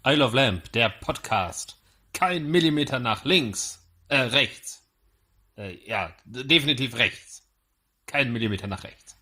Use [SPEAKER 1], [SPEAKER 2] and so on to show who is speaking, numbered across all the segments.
[SPEAKER 1] Isle of Lamp, der Podcast. Kein Millimeter nach links. Rechts. Definitiv rechts. Kein Millimeter nach rechts.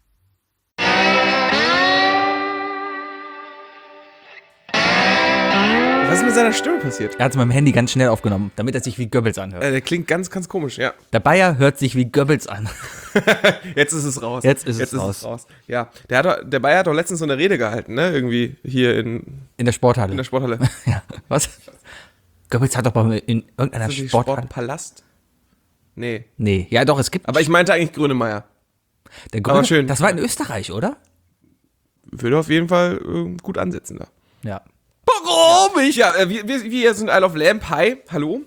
[SPEAKER 2] Was ist mit seiner Stimme passiert?
[SPEAKER 3] Er hat es mit dem Handy ganz schnell aufgenommen, damit er sich wie Goebbels anhört.
[SPEAKER 2] Der klingt ganz, ganz komisch, ja.
[SPEAKER 3] Der Bayer hört sich wie Goebbels an.
[SPEAKER 2] Jetzt ist es raus.
[SPEAKER 3] Jetzt ist es raus.
[SPEAKER 2] Ja, der Bayer hat doch letztens so eine Rede gehalten, ne? Irgendwie hier in
[SPEAKER 3] der Sporthalle.
[SPEAKER 2] In der Sporthalle.
[SPEAKER 3] Ja, was? Goebbels hat doch mal in irgendeiner
[SPEAKER 2] Ist das die
[SPEAKER 3] Sporthalle.
[SPEAKER 2] Sportpalast? Nee.
[SPEAKER 3] Nee, ja doch, es gibt.
[SPEAKER 2] Aber ich meinte eigentlich Grönemeyer.
[SPEAKER 3] Der Grüne,
[SPEAKER 2] aber schön.
[SPEAKER 3] Das war in Österreich, oder?
[SPEAKER 2] Würde auf jeden Fall gut ansetzen da.
[SPEAKER 3] Ja.
[SPEAKER 2] Warum? Wir sind Isle of Lamp. Hi, hallo.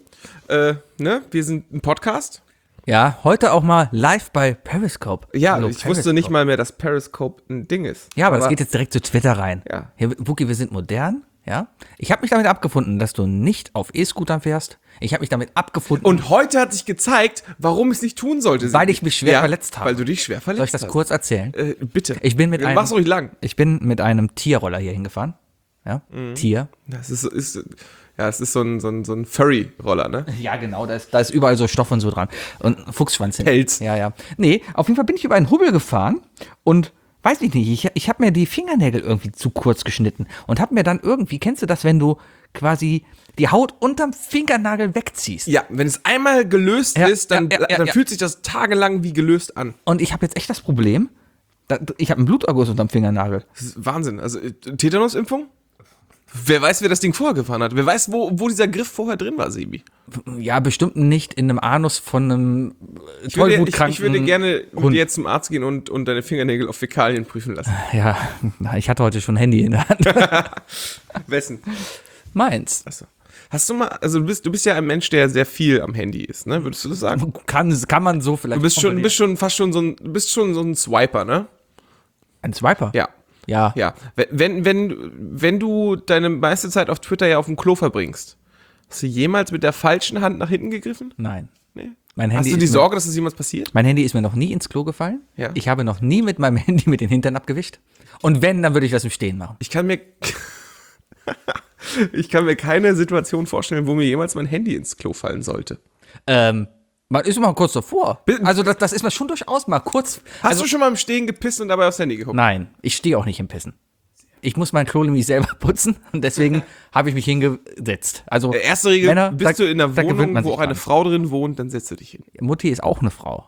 [SPEAKER 2] Wir sind ein Podcast.
[SPEAKER 3] Ja, heute auch mal live bei Periscope.
[SPEAKER 2] Ja,
[SPEAKER 3] Hallo,
[SPEAKER 2] ich wusste nicht mal mehr, dass Periscope ein Ding ist.
[SPEAKER 3] Ja, aber das geht jetzt direkt zu Twitter rein.
[SPEAKER 2] Ja.
[SPEAKER 3] Hier, Wookie, wir sind modern. Ja. Ich habe mich damit abgefunden, dass du nicht auf E-Scootern fährst. Ich habe mich damit abgefunden.
[SPEAKER 2] Und heute hat sich gezeigt, warum ich es nicht tun sollte.
[SPEAKER 3] Weil ich mich schwer verletzt habe.
[SPEAKER 2] Weil du dich schwer verletzt
[SPEAKER 3] Soll ich das
[SPEAKER 2] hast.
[SPEAKER 3] kurz erzählen?
[SPEAKER 2] Bitte.
[SPEAKER 3] Mach's
[SPEAKER 2] ruhig lang.
[SPEAKER 3] Ich bin mit einem Tierroller hier hingefahren. Ja, Tier.
[SPEAKER 2] Das ist so ein Furry-Roller, ne?
[SPEAKER 3] Ja, genau, da ist überall so Stoff und so dran. Und Fuchsschwanz hin.
[SPEAKER 2] Pelz.
[SPEAKER 3] Ja. Nee, auf jeden Fall bin ich über einen Hubbel gefahren und weiß ich nicht, ich habe mir die Fingernägel irgendwie zu kurz geschnitten und habe mir dann irgendwie, kennst du das, wenn du quasi die Haut unterm Fingernagel wegziehst?
[SPEAKER 2] Ja, wenn es einmal gelöst ist, dann fühlt sich das tagelang wie gelöst an.
[SPEAKER 3] Und ich habe jetzt echt das Problem, ich habe einen Bluterguss unterm Fingernagel.
[SPEAKER 2] Das ist Wahnsinn. Also Tetanusimpfung? Wer weiß, wer das Ding vorher gefahren hat? Wer weiß, wo dieser Griff vorher drin war, Sebi?
[SPEAKER 3] Ja, bestimmt nicht in einem Anus von einem
[SPEAKER 2] Tollwutkranken Ich würde gerne mit dir jetzt zum Arzt gehen und deine Fingernägel auf Fäkalien prüfen lassen.
[SPEAKER 3] Ja, ich hatte heute schon ein Handy in der Hand.
[SPEAKER 2] Wessen?
[SPEAKER 3] Meins.
[SPEAKER 2] Achso. Hast du mal, also du bist ja ein Mensch, der sehr viel am Handy ist, ne? Würdest du das sagen?
[SPEAKER 3] Kann man so vielleicht.
[SPEAKER 2] Du bist schon so ein Swiper, ne?
[SPEAKER 3] Ein Swiper?
[SPEAKER 2] Ja.
[SPEAKER 3] Ja.
[SPEAKER 2] Ja. Wenn du deine meiste Zeit auf Twitter ja auf dem Klo verbringst, hast du jemals mit der falschen Hand nach hinten gegriffen?
[SPEAKER 3] Nein.
[SPEAKER 2] Nee.
[SPEAKER 3] Hast
[SPEAKER 2] du die Sorge, dass es jemals passiert?
[SPEAKER 3] Mein Handy ist mir noch nie ins Klo gefallen.
[SPEAKER 2] Ja.
[SPEAKER 3] Ich habe noch nie mit meinem Handy mit den Hintern abgewischt. Und wenn, dann würde ich das im Stehen machen.
[SPEAKER 2] Ich kann mir keine Situation vorstellen, wo mir jemals mein Handy ins Klo fallen sollte.
[SPEAKER 3] Man ist mal kurz davor. Also das ist mir schon durchaus mal kurz.
[SPEAKER 2] Hast du schon mal im Stehen gepisst und dabei aufs Handy geguckt?
[SPEAKER 3] Nein, ich stehe auch nicht im Pissen. Ich muss mein Klo nämlich selber putzen und deswegen habe ich mich hingesetzt. Also
[SPEAKER 2] erste Regel,
[SPEAKER 3] Männer,
[SPEAKER 2] bist du in einer Wohnung, wo auch eine
[SPEAKER 3] dran.
[SPEAKER 2] Frau drin wohnt, dann setzt du dich hin.
[SPEAKER 3] Mutti ist auch eine Frau.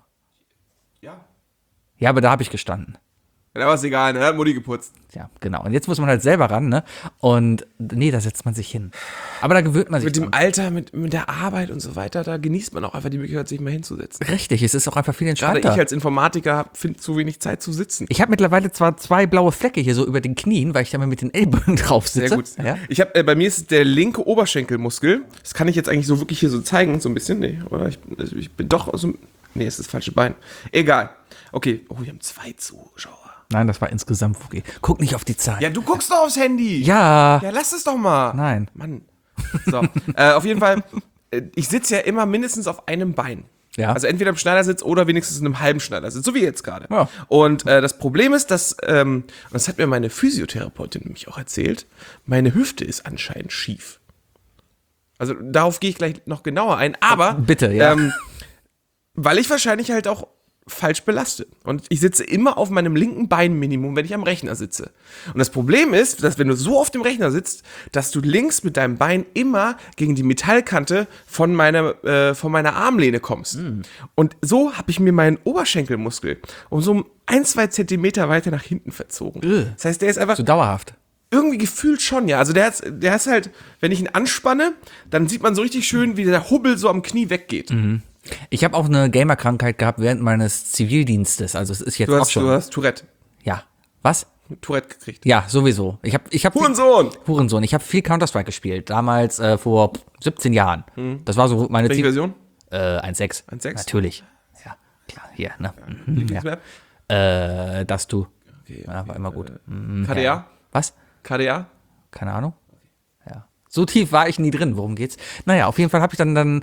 [SPEAKER 2] Ja.
[SPEAKER 3] Ja, aber da habe ich gestanden.
[SPEAKER 2] Da war es egal, ne? Hat Mutti geputzt.
[SPEAKER 3] Ja, genau. Und jetzt muss man halt selber ran, ne? Und nee, da setzt man sich hin. Aber da gewöhnt man sich
[SPEAKER 2] Mit dem Alter, mit der Arbeit und so weiter, da genießt man auch einfach die Möglichkeit, sich mal hinzusetzen.
[SPEAKER 3] Richtig, es ist auch einfach viel entspannter.
[SPEAKER 2] Gerade ich als Informatiker finde zu wenig Zeit zu sitzen.
[SPEAKER 3] Ich habe mittlerweile zwar 2 blaue Flecke hier so über den Knien, weil ich da mal mit den Ellbogen drauf sitze.
[SPEAKER 2] Sehr gut.
[SPEAKER 3] Ja?
[SPEAKER 2] Bei mir ist es der linke Oberschenkelmuskel. Das kann ich jetzt eigentlich so wirklich hier so zeigen, so ein bisschen. Nee, oder ich bin doch aus dem. Nee, es ist das falsche Bein. Egal. Okay. Oh, wir haben 2 Zuschauer.
[SPEAKER 3] Nein, das war insgesamt okay. Guck nicht auf die Zahlen.
[SPEAKER 2] Ja, du guckst doch aufs Handy.
[SPEAKER 3] Ja.
[SPEAKER 2] Ja, lass es doch mal.
[SPEAKER 3] Nein.
[SPEAKER 2] Mann. So, auf jeden Fall, ich sitze ja immer mindestens auf einem Bein.
[SPEAKER 3] Ja.
[SPEAKER 2] Also entweder im Schneidersitz oder wenigstens in einem halben Schneidersitz, so wie jetzt gerade.
[SPEAKER 3] Ja.
[SPEAKER 2] Und das Problem ist, dass, und das hat mir meine Physiotherapeutin nämlich auch erzählt, meine Hüfte ist anscheinend schief. Also darauf gehe ich gleich noch genauer ein, aber
[SPEAKER 3] Bitte, ja.
[SPEAKER 2] Weil ich wahrscheinlich halt auch falsch belaste. Und ich sitze immer auf meinem linken Bein Minimum, wenn ich am Rechner sitze. Und das Problem ist, dass wenn du so auf dem Rechner sitzt, dass du links mit deinem Bein immer gegen die Metallkante von meiner Armlehne kommst. Und so habe ich mir meinen Oberschenkelmuskel um so 1-2 Zentimeter weiter nach hinten verzogen. Das heißt, der ist einfach
[SPEAKER 3] So dauerhaft.
[SPEAKER 2] irgendwie gefühlt schon, ja. Also der ist halt, wenn ich ihn anspanne, dann sieht man so richtig schön, wie der Hubbel so am Knie weggeht.
[SPEAKER 3] Ich habe auch eine Gamer-Krankheit gehabt während meines Zivildienstes. Also es ist jetzt auch schon.
[SPEAKER 2] Du hast Tourette.
[SPEAKER 3] Ja. Was?
[SPEAKER 2] Tourette gekriegt.
[SPEAKER 3] Ja, sowieso. Ich hab
[SPEAKER 2] Hurensohn!
[SPEAKER 3] Ich habe viel Counter-Strike gespielt. Damals vor 17 Jahren. Das war so meine
[SPEAKER 2] Welche Version?
[SPEAKER 3] 1.6.
[SPEAKER 2] 1.6?
[SPEAKER 3] Natürlich. Ja, klar. Hier, ne?
[SPEAKER 2] Lieblingsmap?
[SPEAKER 3] Das du.
[SPEAKER 2] Okay,
[SPEAKER 3] Ja, war immer gut.
[SPEAKER 2] KDA?
[SPEAKER 3] Ja. Was?
[SPEAKER 2] KDA?
[SPEAKER 3] Keine Ahnung. Ja. So tief war ich nie drin. Worum geht's? Naja, auf jeden Fall habe ich dann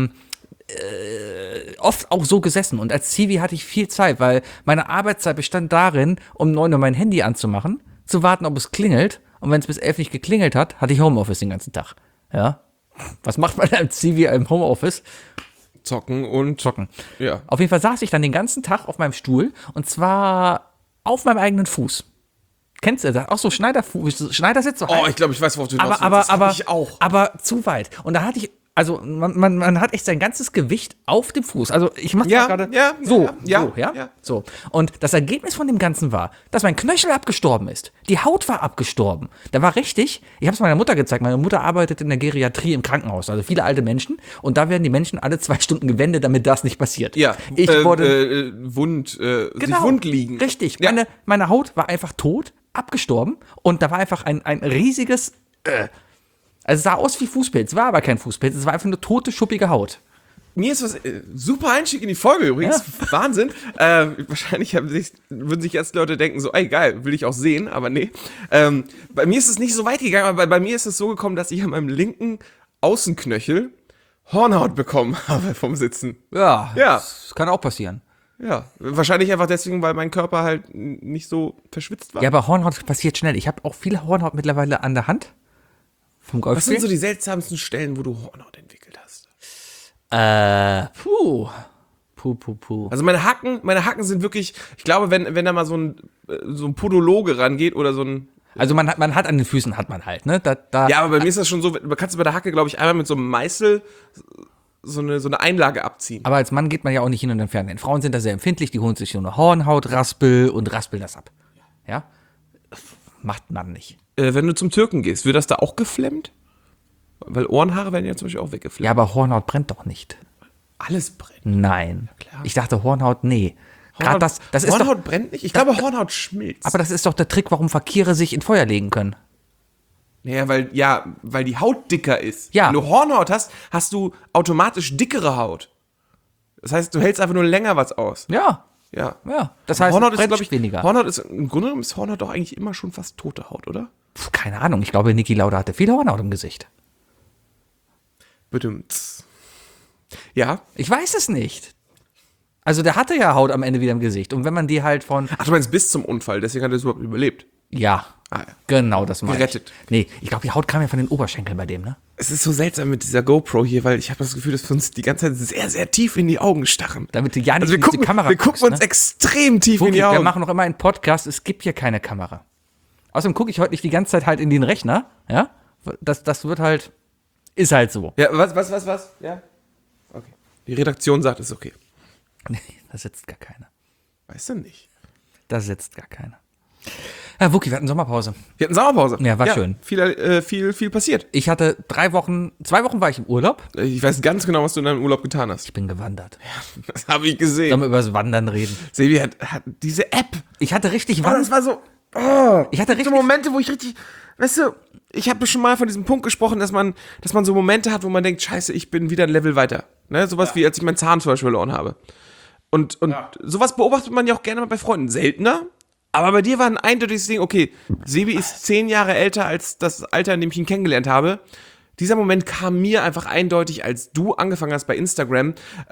[SPEAKER 3] oft auch so gesessen. Und als Zivi hatte ich viel Zeit, weil meine Arbeitszeit bestand darin, um 9 Uhr mein Handy anzumachen, zu warten, ob es klingelt Und wenn es bis 11 nicht geklingelt hat, hatte ich Homeoffice den ganzen Tag. Ja. Was macht man als Zivi im Homeoffice?
[SPEAKER 2] Zocken und
[SPEAKER 3] Zocken.
[SPEAKER 2] ja.
[SPEAKER 3] Auf jeden Fall saß ich dann den ganzen Tag auf meinem Stuhl und zwar auf meinem eigenen Fuß. Kennst du das? Auch so Schneidersitz. So
[SPEAKER 2] Oh, ich glaube, ich weiß, worauf du hinaus willst. Das hab ich auch.
[SPEAKER 3] aber zu weit. Und da hatte ich, also man hat echt sein ganzes Gewicht auf dem Fuß. Also ich mache
[SPEAKER 2] Ja,
[SPEAKER 3] gerade
[SPEAKER 2] ja,
[SPEAKER 3] so.
[SPEAKER 2] ja.
[SPEAKER 3] So. Und das Ergebnis von dem Ganzen war, dass mein Knöchel abgestorben ist. Die Haut war abgestorben. Da war richtig, ich habe es meiner Mutter gezeigt, meine Mutter arbeitet in der Geriatrie im Krankenhaus, also viele alte Menschen. Und da werden die Menschen alle 2 Stunden gewendet, damit das nicht passiert.
[SPEAKER 2] Ja,
[SPEAKER 3] Ich wurde
[SPEAKER 2] sich wund liegen.
[SPEAKER 3] Richtig.
[SPEAKER 2] Ja.
[SPEAKER 3] Meine Haut war einfach tot, abgestorben und da war einfach ein riesiges Also es sah aus wie Fußpilz, war aber kein Fußpilz, es war einfach eine tote, schuppige Haut.
[SPEAKER 2] Mir ist was super Einstieg in die Folge übrigens. Ja. Wahnsinn. Wahrscheinlich würden sich jetzt Leute denken, so, ey geil, will ich auch sehen, aber nee. Bei mir ist es nicht so weit gegangen, aber bei mir ist es so gekommen, dass ich an meinem linken Außenknöchel Hornhaut bekommen habe vom Sitzen.
[SPEAKER 3] Ja,
[SPEAKER 2] Ja.
[SPEAKER 3] das kann auch passieren.
[SPEAKER 2] Ja, wahrscheinlich einfach deswegen, weil mein Körper halt nicht so verschwitzt war.
[SPEAKER 3] Ja, aber Hornhaut passiert schnell. Ich habe auch viel Hornhaut mittlerweile an der Hand. Vom
[SPEAKER 2] Was
[SPEAKER 3] Golfspiel.
[SPEAKER 2] sind so die seltsamsten Stellen, wo du Hornhaut entwickelt hast?
[SPEAKER 3] Puh.
[SPEAKER 2] Also meine Hacken sind wirklich, ich glaube, wenn da mal so ein Podologe rangeht oder so ein.
[SPEAKER 3] Also man hat an den Füßen hat man halt, ne?
[SPEAKER 2] Ja, aber bei mir ist das schon so, man kannst du bei der Hacke, glaube ich, einmal mit so einem Meißel so eine Einlage abziehen.
[SPEAKER 3] Aber als Mann geht man ja auch nicht hin und entfernen. Denn Frauen sind da sehr empfindlich, die holen sich so eine Hornhautraspel und raspeln das ab. Ja? Macht man nicht.
[SPEAKER 2] Wenn du zum Türken gehst, wird das da auch geflemmt? Weil Ohrenhaare werden ja zum Beispiel auch weggeflemmt.
[SPEAKER 3] Ja, aber Hornhaut brennt doch nicht.
[SPEAKER 2] Alles brennt.
[SPEAKER 3] Nein.
[SPEAKER 2] klar.
[SPEAKER 3] Ich dachte Hornhaut, nee. Gerade das ist doch,
[SPEAKER 2] Hornhaut brennt nicht? Ich glaube, Hornhaut schmilzt.
[SPEAKER 3] aber das ist doch der Trick, warum Fakire sich in Feuer legen können.
[SPEAKER 2] Weil die Haut dicker ist.
[SPEAKER 3] Ja.
[SPEAKER 2] Wenn du Hornhaut hast, hast du automatisch dickere Haut. Das heißt, du hältst einfach nur länger was aus.
[SPEAKER 3] Ja.
[SPEAKER 2] Ja.
[SPEAKER 3] Ja. Das heißt,
[SPEAKER 2] Hornhaut ist,
[SPEAKER 3] brennt
[SPEAKER 2] glaube ich,
[SPEAKER 3] weniger.
[SPEAKER 2] Im Grunde genommen ist Hornhaut doch eigentlich immer schon fast tote Haut, oder?
[SPEAKER 3] Keine Ahnung. Ich glaube, Niki Lauda hatte viel Hornhaut im Gesicht.
[SPEAKER 2] Bedimmt. Ja.
[SPEAKER 3] Ich weiß es nicht. Also der hatte ja Haut am Ende wieder im Gesicht. Und wenn man die halt von...
[SPEAKER 2] Ach, du meinst bis zum Unfall, deswegen hat er es überhaupt überlebt.
[SPEAKER 3] Ja.
[SPEAKER 2] Ah, ja.
[SPEAKER 3] Genau, das meine ich.
[SPEAKER 2] Gerettet.
[SPEAKER 3] Nee, ich glaube, die Haut kam ja von den Oberschenkeln bei dem, ne?
[SPEAKER 2] Es ist so seltsam mit dieser GoPro hier, weil ich habe das Gefühl, dass wir uns die ganze Zeit sehr, sehr tief in die Augen starren.
[SPEAKER 3] Damit du ja nicht
[SPEAKER 2] Also
[SPEAKER 3] in diese Kamera
[SPEAKER 2] wir gucken
[SPEAKER 3] guckst,
[SPEAKER 2] uns
[SPEAKER 3] ne?
[SPEAKER 2] extrem tief in
[SPEAKER 3] Fuki,
[SPEAKER 2] die Augen.
[SPEAKER 3] wir machen noch immer einen Podcast, es gibt hier keine Kamera. Außerdem gucke ich heute nicht die ganze Zeit halt in den Rechner, ja? Das wird halt, ist halt so.
[SPEAKER 2] Ja, was? Ja. Okay. Die Redaktion sagt, es ist okay.
[SPEAKER 3] Nee, da sitzt gar keiner.
[SPEAKER 2] Weißt du nicht.
[SPEAKER 3] Da sitzt gar keiner. Ja, Wookie, wir hatten Sommerpause.
[SPEAKER 2] Wir hatten Sommerpause.
[SPEAKER 3] Ja, war schön.
[SPEAKER 2] Viel passiert.
[SPEAKER 3] Ich hatte 2 Wochen war ich im Urlaub.
[SPEAKER 2] Ich weiß ganz genau, was du in deinem Urlaub getan hast.
[SPEAKER 3] Ich bin gewandert.
[SPEAKER 2] Das habe ich gesehen.
[SPEAKER 3] Sollen wir über das Wandern reden?
[SPEAKER 2] Sebi hat diese App.
[SPEAKER 3] Ich hatte richtig
[SPEAKER 2] Das war so.
[SPEAKER 3] Ich hatte richtig
[SPEAKER 2] so Momente, wo ich richtig. Weißt du, ich habe schon mal von diesem Punkt gesprochen, dass man so Momente hat, wo man denkt, scheiße, ich bin wieder ein Level weiter. Ne? Sowas wie, als ich meinen Zahn zum Beispiel verloren habe. Und sowas beobachtet man ja auch gerne mal bei Freunden. Seltener. Aber bei dir war ein eindeutiges Ding, okay, Sebi ist 10 Jahre älter als das Alter, in dem ich ihn kennengelernt habe. Dieser Moment kam mir einfach eindeutig, als du angefangen hast bei Instagram,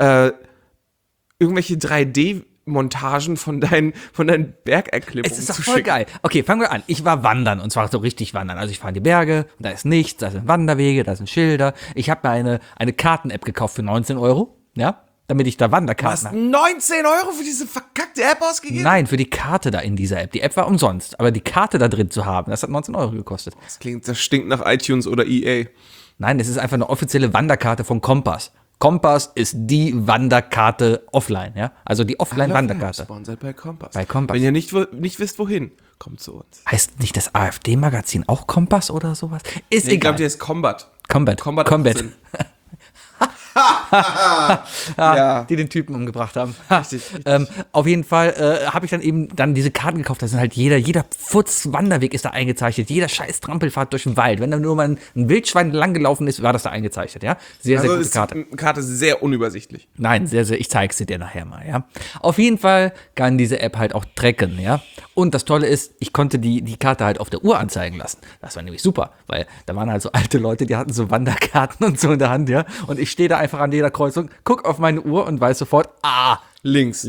[SPEAKER 2] irgendwelche 3D-Montagen von deinen Bergerklimmungen
[SPEAKER 3] Es ist doch
[SPEAKER 2] zu
[SPEAKER 3] voll
[SPEAKER 2] schicken.
[SPEAKER 3] geil. Okay, fangen wir an. Ich war wandern und zwar so richtig wandern. Also ich fahre in die Berge, da ist nichts, da sind Wanderwege, da sind Schilder. Ich habe mir eine Karten-App gekauft für 19 €, ja, damit ich da
[SPEAKER 2] Du
[SPEAKER 3] Wanderkarten
[SPEAKER 2] hast
[SPEAKER 3] habe.
[SPEAKER 2] 19 € für diese verkackte App ausgegeben?
[SPEAKER 3] Nein, für die Karte da in dieser App. Die App war umsonst, aber die Karte da drin zu haben, das hat 19 € gekostet.
[SPEAKER 2] Das stinkt nach iTunes oder EA.
[SPEAKER 3] Nein, das ist einfach eine offizielle Wanderkarte von Kompass. Kompass ist die Wanderkarte offline, ja? Also die Offline-Wanderkarte.
[SPEAKER 2] Sponsored bei Kompass.
[SPEAKER 3] Bei Kompass.
[SPEAKER 2] Wenn ihr nicht wisst, wohin, kommt zu uns.
[SPEAKER 3] Heißt nicht das AfD-Magazin auch Kompass oder sowas? Ist
[SPEAKER 2] Ich
[SPEAKER 3] egal.
[SPEAKER 2] glaube, der ist Combat.
[SPEAKER 3] Combat.
[SPEAKER 2] Combat.
[SPEAKER 3] Combat.
[SPEAKER 2] 18.
[SPEAKER 3] Die den Typen umgebracht haben.
[SPEAKER 2] Richtig.
[SPEAKER 3] Auf jeden Fall habe ich dann eben diese Karten gekauft. Da sind halt jeder Futz-Wanderweg ist da eingezeichnet. Jeder scheiß Trampelfahrt durch den Wald. Wenn da nur mal ein Wildschwein langgelaufen ist, war das da eingezeichnet, ja? Sehr, sehr
[SPEAKER 2] Also
[SPEAKER 3] gute
[SPEAKER 2] ist
[SPEAKER 3] Karte.
[SPEAKER 2] die Karte sehr unübersichtlich.
[SPEAKER 3] Nein, sehr, sehr, ich zeig's dir nachher mal, ja. Auf jeden Fall kann diese App halt auch tracken, ja. Und das Tolle ist, ich konnte die Karte halt auf der Uhr anzeigen lassen. Das war nämlich super, weil da waren halt so alte Leute, die hatten so Wanderkarten und so in der Hand, ja. Und ich stehe da einfach an jeder Kreuzung, guck auf meine Uhr und weiß sofort,
[SPEAKER 2] Links.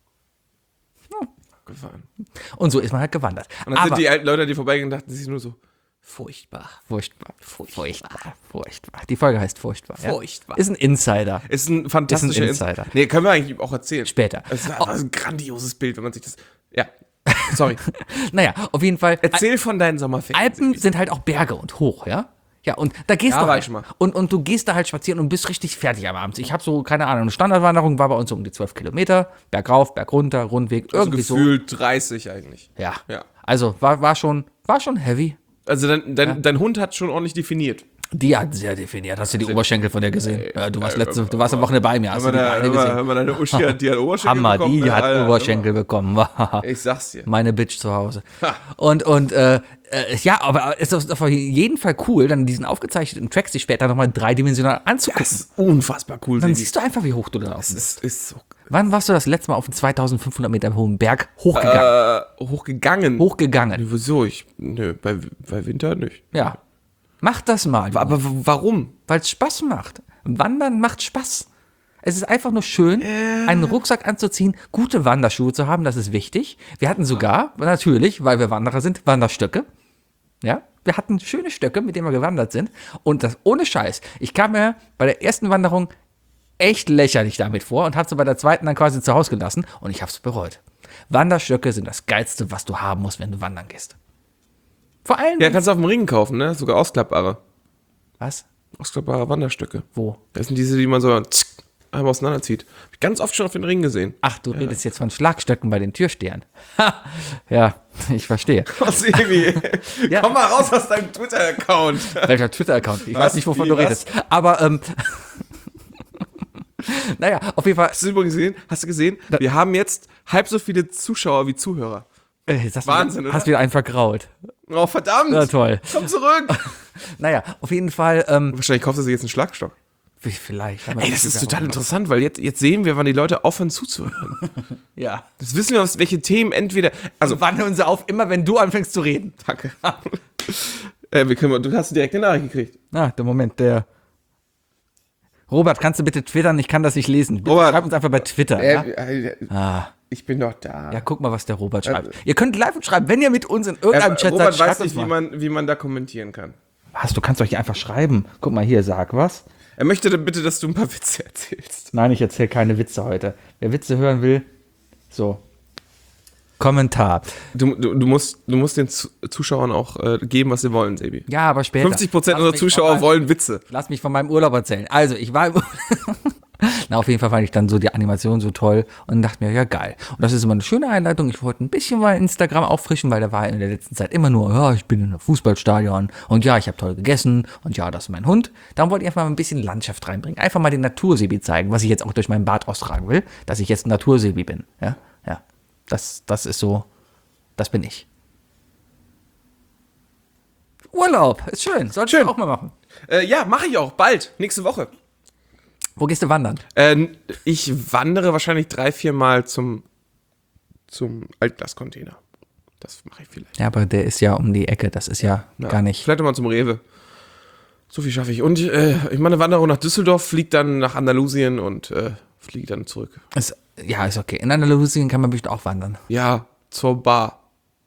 [SPEAKER 3] links.
[SPEAKER 2] Gefahren.
[SPEAKER 3] Und so ist man halt gewandert.
[SPEAKER 2] Und dann sind die alten Leute, die vorbeigehen, dachten sich nur so, Furchtbar.
[SPEAKER 3] Furchtbar. Die Folge heißt Furchtbar.
[SPEAKER 2] Furchtbar.
[SPEAKER 3] Ja? Ist ein Insider.
[SPEAKER 2] Ist ein fantastischer
[SPEAKER 3] Insider.
[SPEAKER 2] Nee, können wir eigentlich auch erzählen.
[SPEAKER 3] Später.
[SPEAKER 2] Es ist ein grandioses Bild, wenn man sich das. Ja. Sorry.
[SPEAKER 3] Naja, auf jeden Fall.
[SPEAKER 2] Erzähl von deinen Sommerferien.
[SPEAKER 3] Alpen sind halt auch Berge und hoch, ja? Ja, und da gehst
[SPEAKER 2] Ja,
[SPEAKER 3] du
[SPEAKER 2] war
[SPEAKER 3] halt.
[SPEAKER 2] ich schon mal.
[SPEAKER 3] Und du gehst da halt spazieren und bist richtig fertig am Abend. Ich habe so, keine Ahnung, eine Standardwanderung war bei uns so um die 12 Kilometer. Bergauf, Bergunter, Rundweg,
[SPEAKER 2] Also
[SPEAKER 3] irgendwie
[SPEAKER 2] gefühlt 30 eigentlich.
[SPEAKER 3] so. Ja.
[SPEAKER 2] Ja.
[SPEAKER 3] Also war schon heavy.
[SPEAKER 2] Also dein Hund hat schon ordentlich definiert.
[SPEAKER 3] Die hat sehr definiert. Hast du die Oberschenkel von der gesehen? Ja, du warst am Wochenende bei mir. Hast du die Beine gesehen?
[SPEAKER 2] Hör mal, deine Uschi, die hat Oberschenkel
[SPEAKER 3] Hammer,
[SPEAKER 2] bekommen.
[SPEAKER 3] die hat
[SPEAKER 2] Alter,
[SPEAKER 3] Oberschenkel bekommen.
[SPEAKER 2] Ich sag's dir.
[SPEAKER 3] Meine Bitch zu Hause. Und ja, aber es ist auf jeden Fall cool, dann diesen aufgezeichneten Track sich später nochmal dreidimensional anzugucken.
[SPEAKER 2] Das ist unfassbar cool.
[SPEAKER 3] Dann
[SPEAKER 2] Sebi.
[SPEAKER 3] siehst du einfach, wie hoch du da laufst.
[SPEAKER 2] Es ist so
[SPEAKER 3] Wann warst du das letzte Mal auf einen 2500 Meter hohen Berg hochgegangen?
[SPEAKER 2] hochgegangen.
[SPEAKER 3] Hochgegangen.
[SPEAKER 2] Wieso? Bei Winter nicht.
[SPEAKER 3] Ja. Mach das mal.
[SPEAKER 2] Aber warum?
[SPEAKER 3] Weil es Spaß macht. Wandern macht Spaß. Es ist einfach nur schön, einen Rucksack anzuziehen, gute Wanderschuhe zu haben, das ist wichtig. Wir hatten sogar, natürlich, weil wir Wanderer sind, Wanderstöcke. Ja, wir hatten schöne Stöcke, mit denen wir gewandert sind. Und das ohne Scheiß. Ich kam mir bei der ersten Wanderung echt lächerlich damit vor und habe sie bei der zweiten dann quasi zu Hause gelassen und ich habe es bereut. Wanderstöcke sind das Geilste, was du haben musst, wenn du wandern gehst. Vor allem.
[SPEAKER 2] Ja, kannst du auf dem Ring kaufen, ne? Sogar ausklappbare.
[SPEAKER 3] Was?
[SPEAKER 2] Ausklappbare Wanderstöcke.
[SPEAKER 3] Wo?
[SPEAKER 2] Das sind diese, die man so einmal auseinanderzieht. Hab ich ganz oft schon auf den Ring gesehen.
[SPEAKER 3] Ach, du redest jetzt von Schlagstöcken bei den Türstehern. Ha, ja, ich verstehe.
[SPEAKER 2] Oh, Sebi.
[SPEAKER 3] Ja.
[SPEAKER 2] Komm mal raus aus deinem Twitter-Account.
[SPEAKER 3] Welcher Twitter-Account? Ich weiß nicht, wovon
[SPEAKER 2] Wie,
[SPEAKER 3] du
[SPEAKER 2] was?
[SPEAKER 3] redest. Aber, naja, auf jeden Fall.
[SPEAKER 2] Hast du übrigens gesehen? Hast du gesehen? Wir haben jetzt halb so viele Zuschauer wie Zuhörer. Wahnsinn, oder?
[SPEAKER 3] Hast wieder einen vergrault.
[SPEAKER 2] Oh, verdammt.
[SPEAKER 3] Ja, toll.
[SPEAKER 2] Komm zurück.
[SPEAKER 3] Naja, auf jeden Fall,
[SPEAKER 2] Wahrscheinlich kaufst du sich jetzt einen Schlagstock.
[SPEAKER 3] vielleicht.
[SPEAKER 2] Ey, das ist total interessant, weil jetzt sehen wir, wann die Leute aufhören zuzuhören.
[SPEAKER 3] Ja.
[SPEAKER 2] Das wissen wir, welche Themen entweder. Also,
[SPEAKER 3] Wann hören sie auf, immer wenn du anfängst zu reden.
[SPEAKER 2] danke. Du hast direkt eine Nachricht gekriegt.
[SPEAKER 3] Der Moment, der. Robert, kannst du bitte twittern? Ich kann das nicht lesen. Bitte
[SPEAKER 2] Robert.
[SPEAKER 3] schreib uns einfach bei Twitter. Ja?
[SPEAKER 2] Ich bin doch da.
[SPEAKER 3] Ja, guck mal, was der Robert schreibt. Ihr könnt live schreiben, wenn ihr mit uns in irgendeinem Chat
[SPEAKER 2] Robert
[SPEAKER 3] seid,
[SPEAKER 2] weiß
[SPEAKER 3] schreibt uns
[SPEAKER 2] nicht,
[SPEAKER 3] mal.
[SPEAKER 2] wie man da kommentieren kann.
[SPEAKER 3] Was, du kannst doch hier einfach schreiben. Guck mal hier, sag was.
[SPEAKER 2] Er möchte bitte, dass du ein paar Witze erzählst.
[SPEAKER 3] Nein, ich erzähle keine Witze heute. Wer Witze hören will, so. Kommentar.
[SPEAKER 2] Du musst den Zuschauern auch geben, was sie wollen, Sebi.
[SPEAKER 3] Ja, aber später.
[SPEAKER 2] 50%
[SPEAKER 3] Lass
[SPEAKER 2] unserer
[SPEAKER 3] mich
[SPEAKER 2] Zuschauer
[SPEAKER 3] von
[SPEAKER 2] wollen Witze.
[SPEAKER 3] Lass mich von meinem Urlaub erzählen. Also, ich war im Na, auf jeden Fall fand ich dann so die Animation so toll und dachte mir, ja geil. Und das ist immer eine schöne Einleitung. Ich wollte ein bisschen mal Instagram auffrischen, weil da war in der letzten Zeit immer nur, ja, ich bin in einem Fußballstadion und ja, ich habe toll gegessen und ja, das ist mein Hund. Darum wollte ich einfach mal ein bisschen Landschaft reinbringen. Einfach mal den Natursebi zeigen, was ich jetzt auch durch meinen Bart austragen will, dass ich jetzt ein Natursebi bin. Ja, ja. Das ist so, das bin ich. Urlaub, ist schön. Solltest du auch mal machen.
[SPEAKER 2] Ja, mache ich auch. Bald. Nächste Woche.
[SPEAKER 3] Wo gehst du wandern?
[SPEAKER 2] Ich wandere wahrscheinlich 3-4 Mal zum Altglascontainer. Das mache ich vielleicht.
[SPEAKER 3] Ja, aber der ist ja um die Ecke. Das ist ja gar nicht.
[SPEAKER 2] Vielleicht mal zum Rewe. So viel schaffe ich. Und ich mache eine Wanderung nach Düsseldorf, fliege dann nach Andalusien und fliege dann zurück.
[SPEAKER 3] Ist okay. In Andalusien kann man bestimmt auch wandern.
[SPEAKER 2] Ja, zur Bar.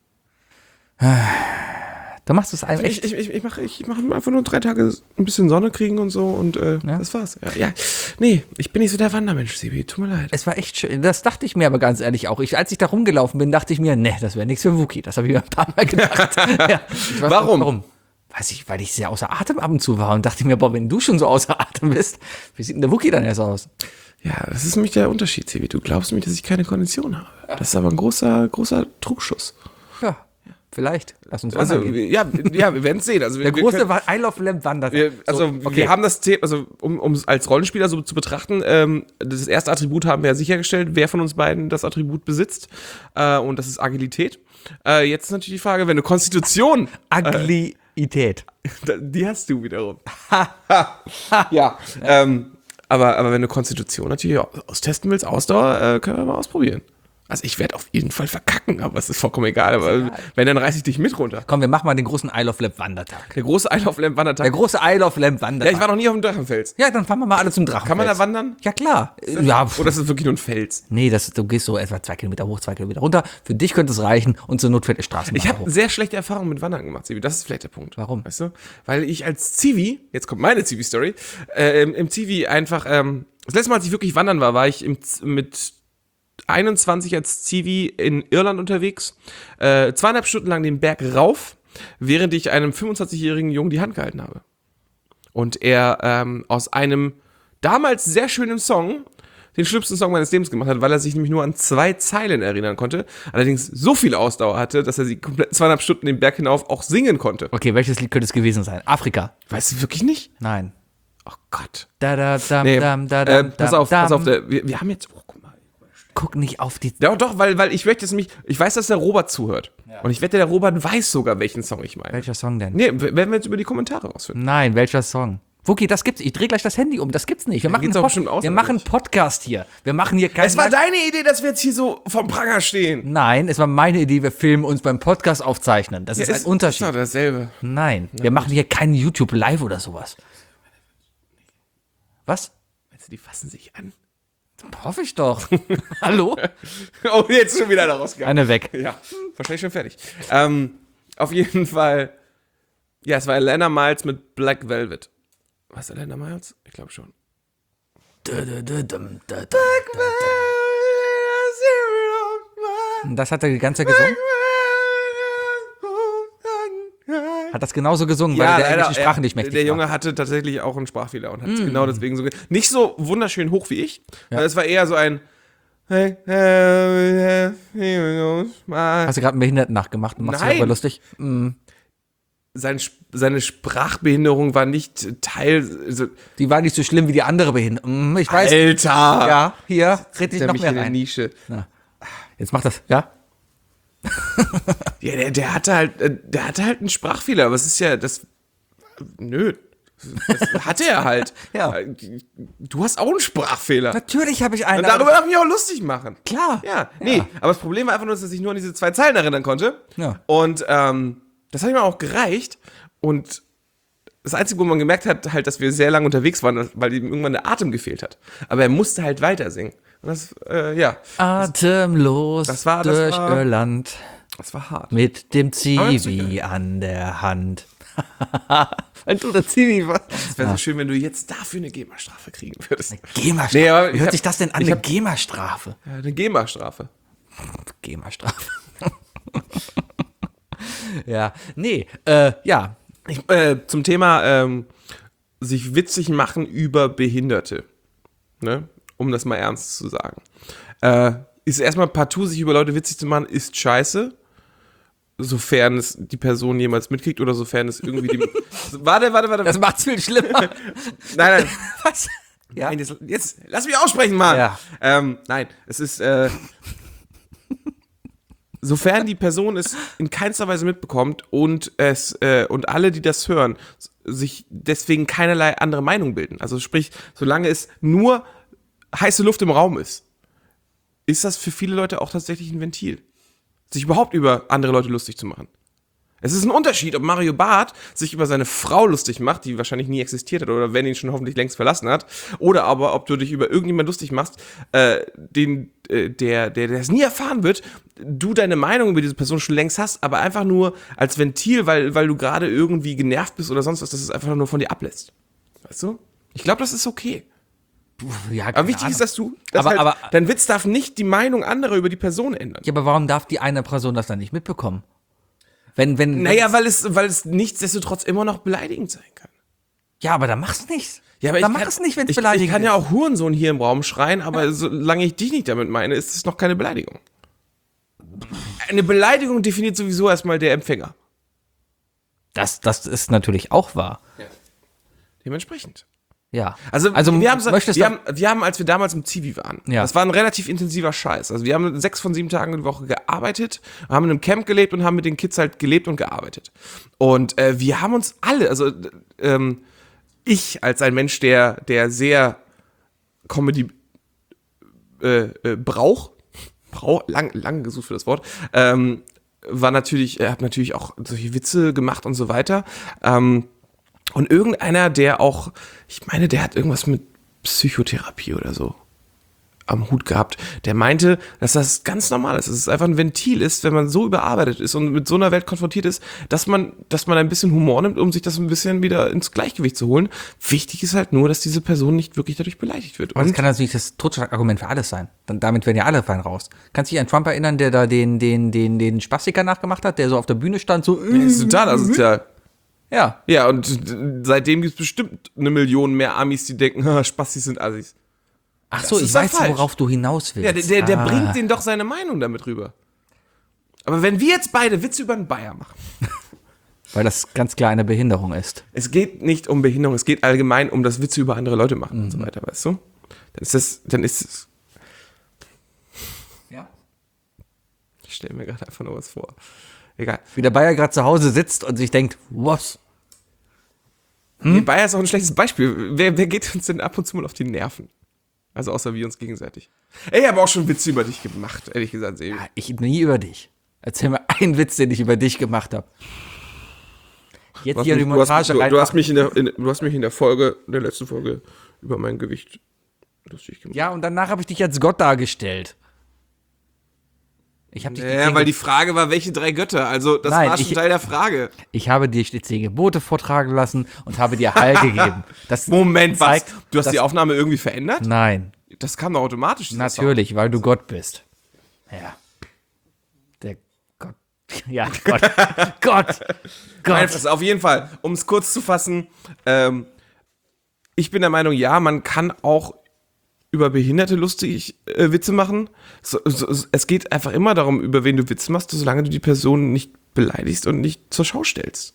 [SPEAKER 3] Du machst es einfach echt.
[SPEAKER 2] Ich mache einfach nur 3 Tage ein bisschen Sonne kriegen und so und das war's. Ja. Nee, ich bin nicht so der Wandermensch, Sebi. Tut mir leid.
[SPEAKER 3] Es war echt schön. Das dachte ich mir aber ganz ehrlich auch. Als ich da rumgelaufen bin, dachte ich mir, nee, das wäre nichts für Wookie. Das habe ich mir ein paar Mal gedacht. Ja, ich weiß
[SPEAKER 2] Warum?
[SPEAKER 3] nicht, warum? Weiß ich, weil ich sehr außer Atem ab und zu war und dachte mir, boah, wenn du schon so außer Atem bist, wie sieht denn der Wookie dann erst aus?
[SPEAKER 2] Ja, das ist nämlich der Unterschied, Sebi. Du glaubst nämlich, dass ich keine Kondition habe. Das ist aber ein großer Trugschluss.
[SPEAKER 3] Ja, vielleicht. Lass uns
[SPEAKER 2] Also,
[SPEAKER 3] wandern gehen.
[SPEAKER 2] ja, wir werden es sehen. Also,
[SPEAKER 3] Der große war I Love Lamp wandert.
[SPEAKER 2] Wir haben das Thema, also um es als Rollenspieler so zu betrachten, das erste Attribut haben wir ja sichergestellt, wer von uns beiden das Attribut besitzt. Und das ist Agilität. Jetzt ist natürlich die Frage, wenn du Konstitution.
[SPEAKER 3] Agilität.
[SPEAKER 2] Die hast du wiederum. Ja. Aber wenn du Konstitution natürlich austesten willst, Ausdauer, können wir mal ausprobieren. Also ich werde auf jeden Fall verkacken, aber es ist vollkommen egal. Aber wenn, dann reiß ich dich mit runter.
[SPEAKER 3] Komm, wir machen mal den großen Isle of Lamp Wandertag.
[SPEAKER 2] Der große Isle of Lamp Wandertag.
[SPEAKER 3] Der große Isle of Lamp
[SPEAKER 2] Ja,
[SPEAKER 3] Wandertag.
[SPEAKER 2] ich war noch nie auf dem Drachenfels.
[SPEAKER 3] Ja, dann fahren wir mal alle zum Drachen.
[SPEAKER 2] Kann man da wandern?
[SPEAKER 3] Ja, klar. Ja,
[SPEAKER 2] Oder ist es wirklich nur ein Fels?
[SPEAKER 3] nee, du gehst so etwa 2 Kilometer hoch, 2 Kilometer runter. Für dich könnte es reichen und zur Not fährt die Straßenbahn
[SPEAKER 2] Ich habe
[SPEAKER 3] hoch.
[SPEAKER 2] sehr schlechte Erfahrungen mit Wandern gemacht, Zivi. Das ist vielleicht der Punkt.
[SPEAKER 3] Warum?
[SPEAKER 2] Weißt du? Weil ich als Zivi, jetzt kommt meine Zivi-Story, im Zivi einfach, das letzte Mal, als ich wirklich wandern war ich mit 21 als Zivi in Irland unterwegs, 2,5 Stunden lang den Berg rauf, während ich einem 25-jährigen Jungen die Hand gehalten habe. Und er aus einem damals sehr schönen Song den schlimmsten Song meines Lebens gemacht hat, weil er sich nämlich nur an 2 Zeilen erinnern konnte, allerdings so viel Ausdauer hatte, dass er sie komplett 2,5 Stunden den Berg hinauf auch singen konnte.
[SPEAKER 3] Okay, welches Lied könnte es gewesen sein? Afrika.
[SPEAKER 2] Weißt du wirklich nicht?
[SPEAKER 3] Nein.
[SPEAKER 2] Oh Gott.
[SPEAKER 3] Da, da, dam,
[SPEAKER 2] Nee,
[SPEAKER 3] dam, da, dam,
[SPEAKER 2] pass
[SPEAKER 3] dam,
[SPEAKER 2] auf, pass
[SPEAKER 3] dam.
[SPEAKER 2] auf. Wir haben jetzt, oh, guck mal.
[SPEAKER 3] Guck nicht auf die...
[SPEAKER 2] Ja, doch, weil ich möchte es nämlich, ich weiß, dass der Robert zuhört. Und ich wette, der Robert weiß sogar, welchen Song ich meine.
[SPEAKER 3] Welcher Song denn?
[SPEAKER 2] Nee, werden wir jetzt über die Kommentare rausfinden.
[SPEAKER 3] Nein, welcher Song? Wookie, das gibt's. Ich drehe gleich das Handy um. Das gibt's nicht. Wir machen
[SPEAKER 2] geht's
[SPEAKER 3] einen
[SPEAKER 2] auch bestimmt aus,
[SPEAKER 3] wir
[SPEAKER 2] oder
[SPEAKER 3] machen einen
[SPEAKER 2] nicht?
[SPEAKER 3] Podcast hier. Wir machen hier keinen...
[SPEAKER 2] Es war deine Idee, dass wir jetzt hier so vom Pranger stehen.
[SPEAKER 3] Nein, es war meine Idee. Wir filmen uns beim Podcast aufzeichnen. Das ist ein Unterschied.
[SPEAKER 2] Ist doch dasselbe.
[SPEAKER 3] Nein, wir machen hier keinen YouTube Live oder sowas. Was?
[SPEAKER 2] Meinst du, die fassen sich an?
[SPEAKER 3] Hoffe ich doch. Hallo?
[SPEAKER 2] Oh, jetzt schon wieder da rausgegangen.
[SPEAKER 3] Eine weg.
[SPEAKER 2] Ja, wahrscheinlich schon fertig. Auf jeden Fall, ja, es war Elena Miles mit Black Velvet. Was, Elena Miles? Ich glaube schon.
[SPEAKER 3] Das hat er die ganze Zeit gesungen? Hat das genauso gesungen, weil der englischen Sprache nicht mächtig
[SPEAKER 2] der
[SPEAKER 3] war.
[SPEAKER 2] Junge hatte tatsächlich auch einen Sprachfehler und hat genau deswegen so nicht so wunderschön hoch wie ich. Es war eher so ein
[SPEAKER 3] Hast du gerade einen Behinderten nachgemacht und machst dich
[SPEAKER 2] Nein.
[SPEAKER 3] darüber lustig?
[SPEAKER 2] seine Sprachbehinderung war nicht Teil. So,
[SPEAKER 3] Die war nicht so schlimm wie die andere Behinderung. Ich weiß.
[SPEAKER 2] Alter!
[SPEAKER 3] Ja, hier, red dich
[SPEAKER 2] Der
[SPEAKER 3] noch
[SPEAKER 2] mich
[SPEAKER 3] mehr
[SPEAKER 2] in der
[SPEAKER 3] rein.
[SPEAKER 2] Nische.
[SPEAKER 3] Jetzt mach das, ja?
[SPEAKER 2] Ja, der hatte halt einen Sprachfehler, aber es ist ja das. Nö. Das hatte er halt.
[SPEAKER 3] Ja.
[SPEAKER 2] Du hast auch einen Sprachfehler.
[SPEAKER 3] Natürlich habe ich einen.
[SPEAKER 2] Und darüber darf ich mich auch lustig machen.
[SPEAKER 3] Klar.
[SPEAKER 2] Ja, nee. Aber das Problem war einfach nur, dass er sich nur an diese 2 Zeilen erinnern konnte.
[SPEAKER 3] Ja.
[SPEAKER 2] Und das hat ihm auch gereicht. Und das Einzige, wo man gemerkt hat, halt, dass wir sehr lange unterwegs waren, weil ihm irgendwann der Atem gefehlt hat. Aber er musste halt weiter singen. Und das, ja,
[SPEAKER 3] Atemlos
[SPEAKER 2] das war-
[SPEAKER 3] durch Irland
[SPEAKER 2] das war hart.
[SPEAKER 3] mit dem
[SPEAKER 2] Aber das ist
[SPEAKER 3] Zivi an der Hand. Weil du der Zivi warst.
[SPEAKER 2] Es wäre so schön, wenn du jetzt dafür eine GEMA-Strafe kriegen würdest.
[SPEAKER 3] GEMA-Strafe.
[SPEAKER 2] Nee, aber
[SPEAKER 3] Wie hört sich das denn an? Eine GEMA-Strafe.
[SPEAKER 2] Ja, eine GEMA-Strafe.
[SPEAKER 3] GEMA-Strafe. Ja, nee, ja.
[SPEAKER 2] Zum Thema sich witzig machen über Behinderte. Ne? Um das mal ernst zu sagen. Ist erstmal partout, sich über Leute witzig zu machen, ist scheiße. Sofern es die Person jemals mitkriegt oder sofern es irgendwie die. Warte.
[SPEAKER 3] Das macht's viel schlimmer.
[SPEAKER 2] Nein.
[SPEAKER 3] Was? Ja.
[SPEAKER 2] Nein, jetzt lass mich aussprechen, Mann.
[SPEAKER 3] Ja.
[SPEAKER 2] Nein, es ist. Sofern die Person es in keinster Weise mitbekommt und und alle, die das hören, sich deswegen keinerlei andere Meinung bilden. Also sprich, solange es nur heiße Luft im Raum ist das für viele Leute auch tatsächlich ein Ventil, sich überhaupt über andere Leute lustig zu machen. Es ist ein Unterschied, ob Mario Barth sich über seine Frau lustig macht, die wahrscheinlich nie existiert hat oder wenn ihn schon hoffentlich längst verlassen hat, oder aber ob du dich über irgendjemanden lustig machst, der es nie erfahren wird, du deine Meinung über diese Person schon längst hast, aber einfach nur als Ventil, weil du gerade irgendwie genervt bist oder sonst was, dass es einfach nur von dir ablässt. Weißt du? Ich glaube, das ist okay.
[SPEAKER 3] Ja,
[SPEAKER 2] Aber wichtig ist, dass dein Witz darf nicht die Meinung anderer über die Person ändern.
[SPEAKER 3] Ja, aber warum darf die eine Person das dann nicht mitbekommen? Wenn
[SPEAKER 2] Naja, weil es nichtsdestotrotz immer noch beleidigend sein kann.
[SPEAKER 3] Ja, aber dann mach's nicht.
[SPEAKER 2] Ja, aber
[SPEAKER 3] dann mach es nicht, wenn es
[SPEAKER 2] ich
[SPEAKER 3] beleidigend
[SPEAKER 2] kann
[SPEAKER 3] ist.
[SPEAKER 2] ja auch Hurensohn hier im Raum schreien, aber solange ich dich nicht damit meine, ist es noch keine Beleidigung. Eine Beleidigung definiert sowieso erstmal der Empfänger.
[SPEAKER 3] Das ist natürlich auch wahr.
[SPEAKER 2] Dementsprechend.
[SPEAKER 3] Ja.
[SPEAKER 2] Also
[SPEAKER 3] möchtest du...
[SPEAKER 2] wir haben, als wir damals im Zivi waren,
[SPEAKER 3] Ja.
[SPEAKER 2] das war ein relativ intensiver Scheiß. Also wir haben 6 von 7 Tagen die Woche gearbeitet, haben in einem Camp gelebt und haben mit den Kids halt gelebt und gearbeitet. Und wir haben uns alle, also ich als ein Mensch, der sehr Comedy braucht, lang gesucht für das Wort, war natürlich, er hat natürlich auch solche Witze gemacht und so weiter. Und irgendeiner, der auch, ich meine, der hat irgendwas mit Psychotherapie oder so am Hut gehabt, der meinte, dass das ganz normal ist, dass es einfach ein Ventil ist, wenn man so überarbeitet ist und mit so einer Welt konfrontiert ist, dass man ein bisschen Humor nimmt, um sich das ein bisschen wieder ins Gleichgewicht zu holen. Wichtig ist halt nur, dass diese Person nicht wirklich dadurch beleidigt wird.
[SPEAKER 3] Und das kann natürlich das Totschlagargument für alles sein. Damit werden ja alle fein raus. Kannst du dich an Trump erinnern, der da den Spastiker nachgemacht hat, der so auf der Bühne stand, so
[SPEAKER 2] Das ist total asozial.
[SPEAKER 3] Ja.
[SPEAKER 2] Ja, und seitdem gibt es bestimmt 1 Million mehr Amis, die denken, Spastis sind Assis.
[SPEAKER 3] Ach so,
[SPEAKER 2] Das
[SPEAKER 3] ich
[SPEAKER 2] ist doch
[SPEAKER 3] weiß,
[SPEAKER 2] falsch.
[SPEAKER 3] worauf du hinaus willst.
[SPEAKER 2] Ja, der bringt denen doch seine Meinung damit rüber. Aber wenn wir jetzt beide Witze über einen Bayer machen.
[SPEAKER 3] Weil das ganz klar eine Behinderung ist.
[SPEAKER 2] Es geht nicht um Behinderung, es geht allgemein um das Witze über andere Leute machen und so weiter, weißt du? Dann ist es.
[SPEAKER 3] Ja.
[SPEAKER 2] Ich stelle mir gerade einfach nur was vor. Egal.
[SPEAKER 3] Wie der Bayer gerade zu Hause sitzt und sich denkt, was?
[SPEAKER 2] Nee, Bayer ist auch ein schlechtes Beispiel. Wer geht uns denn ab und zu mal auf die Nerven? Also außer wir uns gegenseitig. Ey, ich habe auch schon Witze über dich gemacht, ehrlich gesagt, Sebi.
[SPEAKER 3] Ja, ich nie über dich. Erzähl mir einen Witz, den ich über dich gemacht habe. Jetzt hier die Montage rein.
[SPEAKER 2] Du hast mich in der letzten Folge über mein Gewicht lustig gemacht.
[SPEAKER 3] Ja, und danach habe ich dich als Gott dargestellt. Ich habe dich
[SPEAKER 2] Ja, weil die Frage war, welche 3 Götter? Also, das
[SPEAKER 3] Nein,
[SPEAKER 2] war schon Teil der Frage.
[SPEAKER 3] Ich habe dir die 10 Gebote vortragen lassen und habe dir Heil gegeben. Das
[SPEAKER 2] Moment, was?
[SPEAKER 3] zeigt,
[SPEAKER 2] Du hast
[SPEAKER 3] dass-
[SPEAKER 2] die Aufnahme irgendwie verändert?
[SPEAKER 3] Nein,
[SPEAKER 2] Das kam doch automatisch. dieser
[SPEAKER 3] natürlich, weil du Gott bist. Ja. Der Gott. Ja, Gott. Gott.
[SPEAKER 2] Nein,
[SPEAKER 3] Gott.
[SPEAKER 2] auf jeden Fall, um es kurz zu fassen, ich bin der Meinung, ja, man kann auch über Behinderte lustig Witze machen. Es geht einfach immer darum, über wen du Witze machst, solange du die Person nicht beleidigst und nicht zur Schau stellst.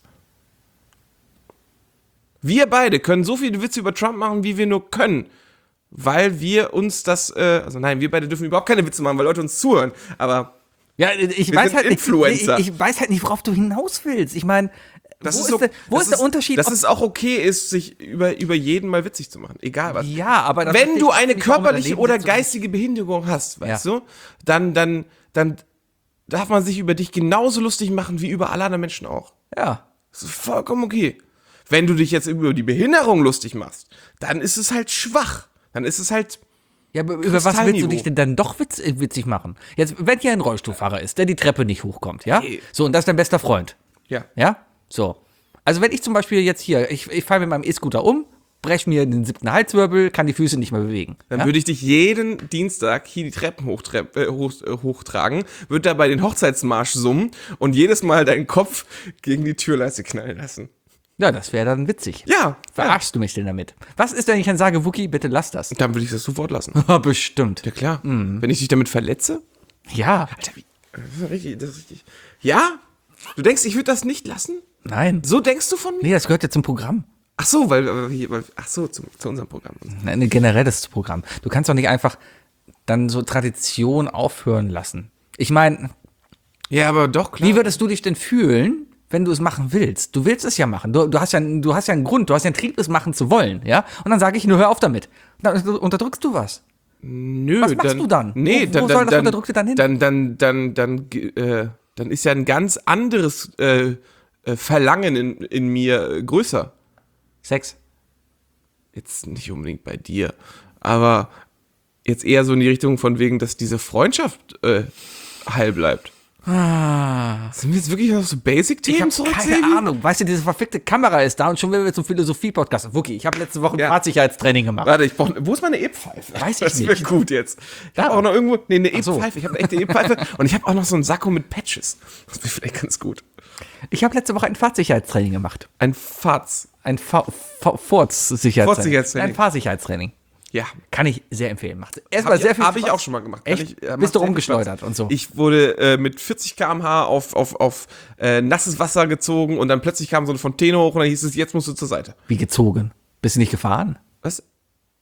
[SPEAKER 2] Wir beide können so viele Witze über Trump machen, wie wir nur können. Weil wir uns das, wir beide dürfen überhaupt keine Witze machen, weil Leute uns zuhören. Aber
[SPEAKER 3] Ja, ich
[SPEAKER 2] Wir
[SPEAKER 3] weiß
[SPEAKER 2] sind
[SPEAKER 3] halt nicht,
[SPEAKER 2] Influencer.
[SPEAKER 3] ich weiß halt nicht, worauf du hinaus willst. Ich meine, wo ist der Unterschied?
[SPEAKER 2] Dass es auch okay ist, sich über jeden mal witzig zu machen. Egal was.
[SPEAKER 3] Ja, aber das
[SPEAKER 2] Wenn du
[SPEAKER 3] verstehe ich
[SPEAKER 2] eine
[SPEAKER 3] nicht, warum man
[SPEAKER 2] körperliche
[SPEAKER 3] daneben
[SPEAKER 2] oder
[SPEAKER 3] sitzt und-
[SPEAKER 2] geistige Behinderung hast, weißt
[SPEAKER 3] Ja.
[SPEAKER 2] du, dann darf man sich über dich genauso lustig machen wie über alle anderen Menschen auch.
[SPEAKER 3] Ja.
[SPEAKER 2] Das ist vollkommen okay. Wenn du dich jetzt über die Behinderung lustig machst, dann ist es halt schwach. Dann ist es halt,
[SPEAKER 3] Ja, aber über was willst du
[SPEAKER 2] Kristallniveau.
[SPEAKER 3] dich denn dann doch witzig machen? Jetzt, wenn hier ein Rollstuhlfahrer ist, der die Treppe nicht hochkommt, ja?
[SPEAKER 2] Nee.
[SPEAKER 3] So, und das ist dein bester Freund.
[SPEAKER 2] ja.
[SPEAKER 3] Ja? So. Also wenn ich zum Beispiel jetzt hier, ich fahre mit meinem E-Scooter um, brech mir den 7. Halswirbel, kann die Füße nicht mehr bewegen.
[SPEAKER 2] Dann
[SPEAKER 3] Ja?
[SPEAKER 2] würde ich dich jeden Dienstag hier die Treppen hochtragen, würde dabei den Hochzeitsmarsch summen und jedes Mal deinen Kopf gegen die Türleiste knallen lassen.
[SPEAKER 3] Ja, das wäre dann witzig.
[SPEAKER 2] Ja,
[SPEAKER 3] Verarschst du mich denn damit? Was ist, wenn ich dann sage, Wookie, bitte lass das?
[SPEAKER 2] dann würde ich das sofort lassen.
[SPEAKER 3] Bestimmt.
[SPEAKER 2] Ja klar. Wenn ich dich damit verletze?
[SPEAKER 3] Ja.
[SPEAKER 2] Alter, das ist richtig. Ja? Du denkst, ich würde das nicht lassen?
[SPEAKER 3] Nein.
[SPEAKER 2] So denkst du von mir?
[SPEAKER 3] Nee, das gehört ja zum Programm.
[SPEAKER 2] Ach so, zu unserem Programm.
[SPEAKER 3] Ein generelles Programm. Du kannst doch nicht einfach dann so Tradition aufhören lassen. Ich meine,
[SPEAKER 2] Ja, aber doch, klar.
[SPEAKER 3] wie würdest du dich denn fühlen, wenn du es machen willst? Du willst es ja machen. Du hast ja einen Grund, du hast ja einen Trieb, es machen zu wollen, ja? Und dann sage ich nur, hör auf damit. Dann unterdrückst du was.
[SPEAKER 2] Nö,
[SPEAKER 3] Was machst du dann?
[SPEAKER 2] Nee,
[SPEAKER 3] Wo soll das Unterdrückte dann hin?
[SPEAKER 2] Dann ist ja ein ganz anderes Verlangen in mir größer.
[SPEAKER 3] Sex.
[SPEAKER 2] Jetzt nicht unbedingt bei dir, aber jetzt eher so in die Richtung von wegen, dass diese Freundschaft heil bleibt. Sind wir jetzt wirklich auf so
[SPEAKER 3] Ich
[SPEAKER 2] Basic-Themen
[SPEAKER 3] habe
[SPEAKER 2] zurück,
[SPEAKER 3] keine
[SPEAKER 2] Sebi?
[SPEAKER 3] Ahnung. Weißt du, diese verfickte Kamera ist da und schon werden wir zum Philosophie-Podcast. Wookie, ich habe letzte Woche ein
[SPEAKER 2] Ja.
[SPEAKER 3] Fahrsicherheitstraining gemacht.
[SPEAKER 2] Warte, wo ist meine E-Pfeife?
[SPEAKER 3] Weiß ich
[SPEAKER 2] das
[SPEAKER 3] nicht.
[SPEAKER 2] Das wird gut jetzt. Ich
[SPEAKER 3] Da.
[SPEAKER 2] habe auch noch irgendwo, eine
[SPEAKER 3] Ach so.
[SPEAKER 2] E-Pfeife. Ich habe eine echte E-Pfeife und ich habe auch noch so einen Sakko mit Patches. Das wäre vielleicht ganz gut.
[SPEAKER 3] Ich habe letzte Woche ein Fahrsicherheitstraining gemacht.
[SPEAKER 2] Ein Fatz.
[SPEAKER 3] Ein Fahrsicherheitstraining.
[SPEAKER 2] Fahrsicherheitstraining.
[SPEAKER 3] Ein Fahrsicherheitstraining.
[SPEAKER 2] Ja.
[SPEAKER 3] Kann ich sehr empfehlen. Macht erstmal sehr viel
[SPEAKER 2] Habe ich
[SPEAKER 3] Spaß.
[SPEAKER 2] auch schon mal gemacht. Kann
[SPEAKER 3] Echt?
[SPEAKER 2] Ich, macht
[SPEAKER 3] Bist du
[SPEAKER 2] sehr viel
[SPEAKER 3] rumgeschleudert
[SPEAKER 2] Spaß.
[SPEAKER 3] und so?
[SPEAKER 2] Ich wurde mit 40 km/h auf nasses Wasser gezogen und dann plötzlich kam so eine Fontäne hoch und dann hieß es, jetzt musst du zur Seite.
[SPEAKER 3] Wie gezogen? Bist du nicht gefahren?
[SPEAKER 2] Was?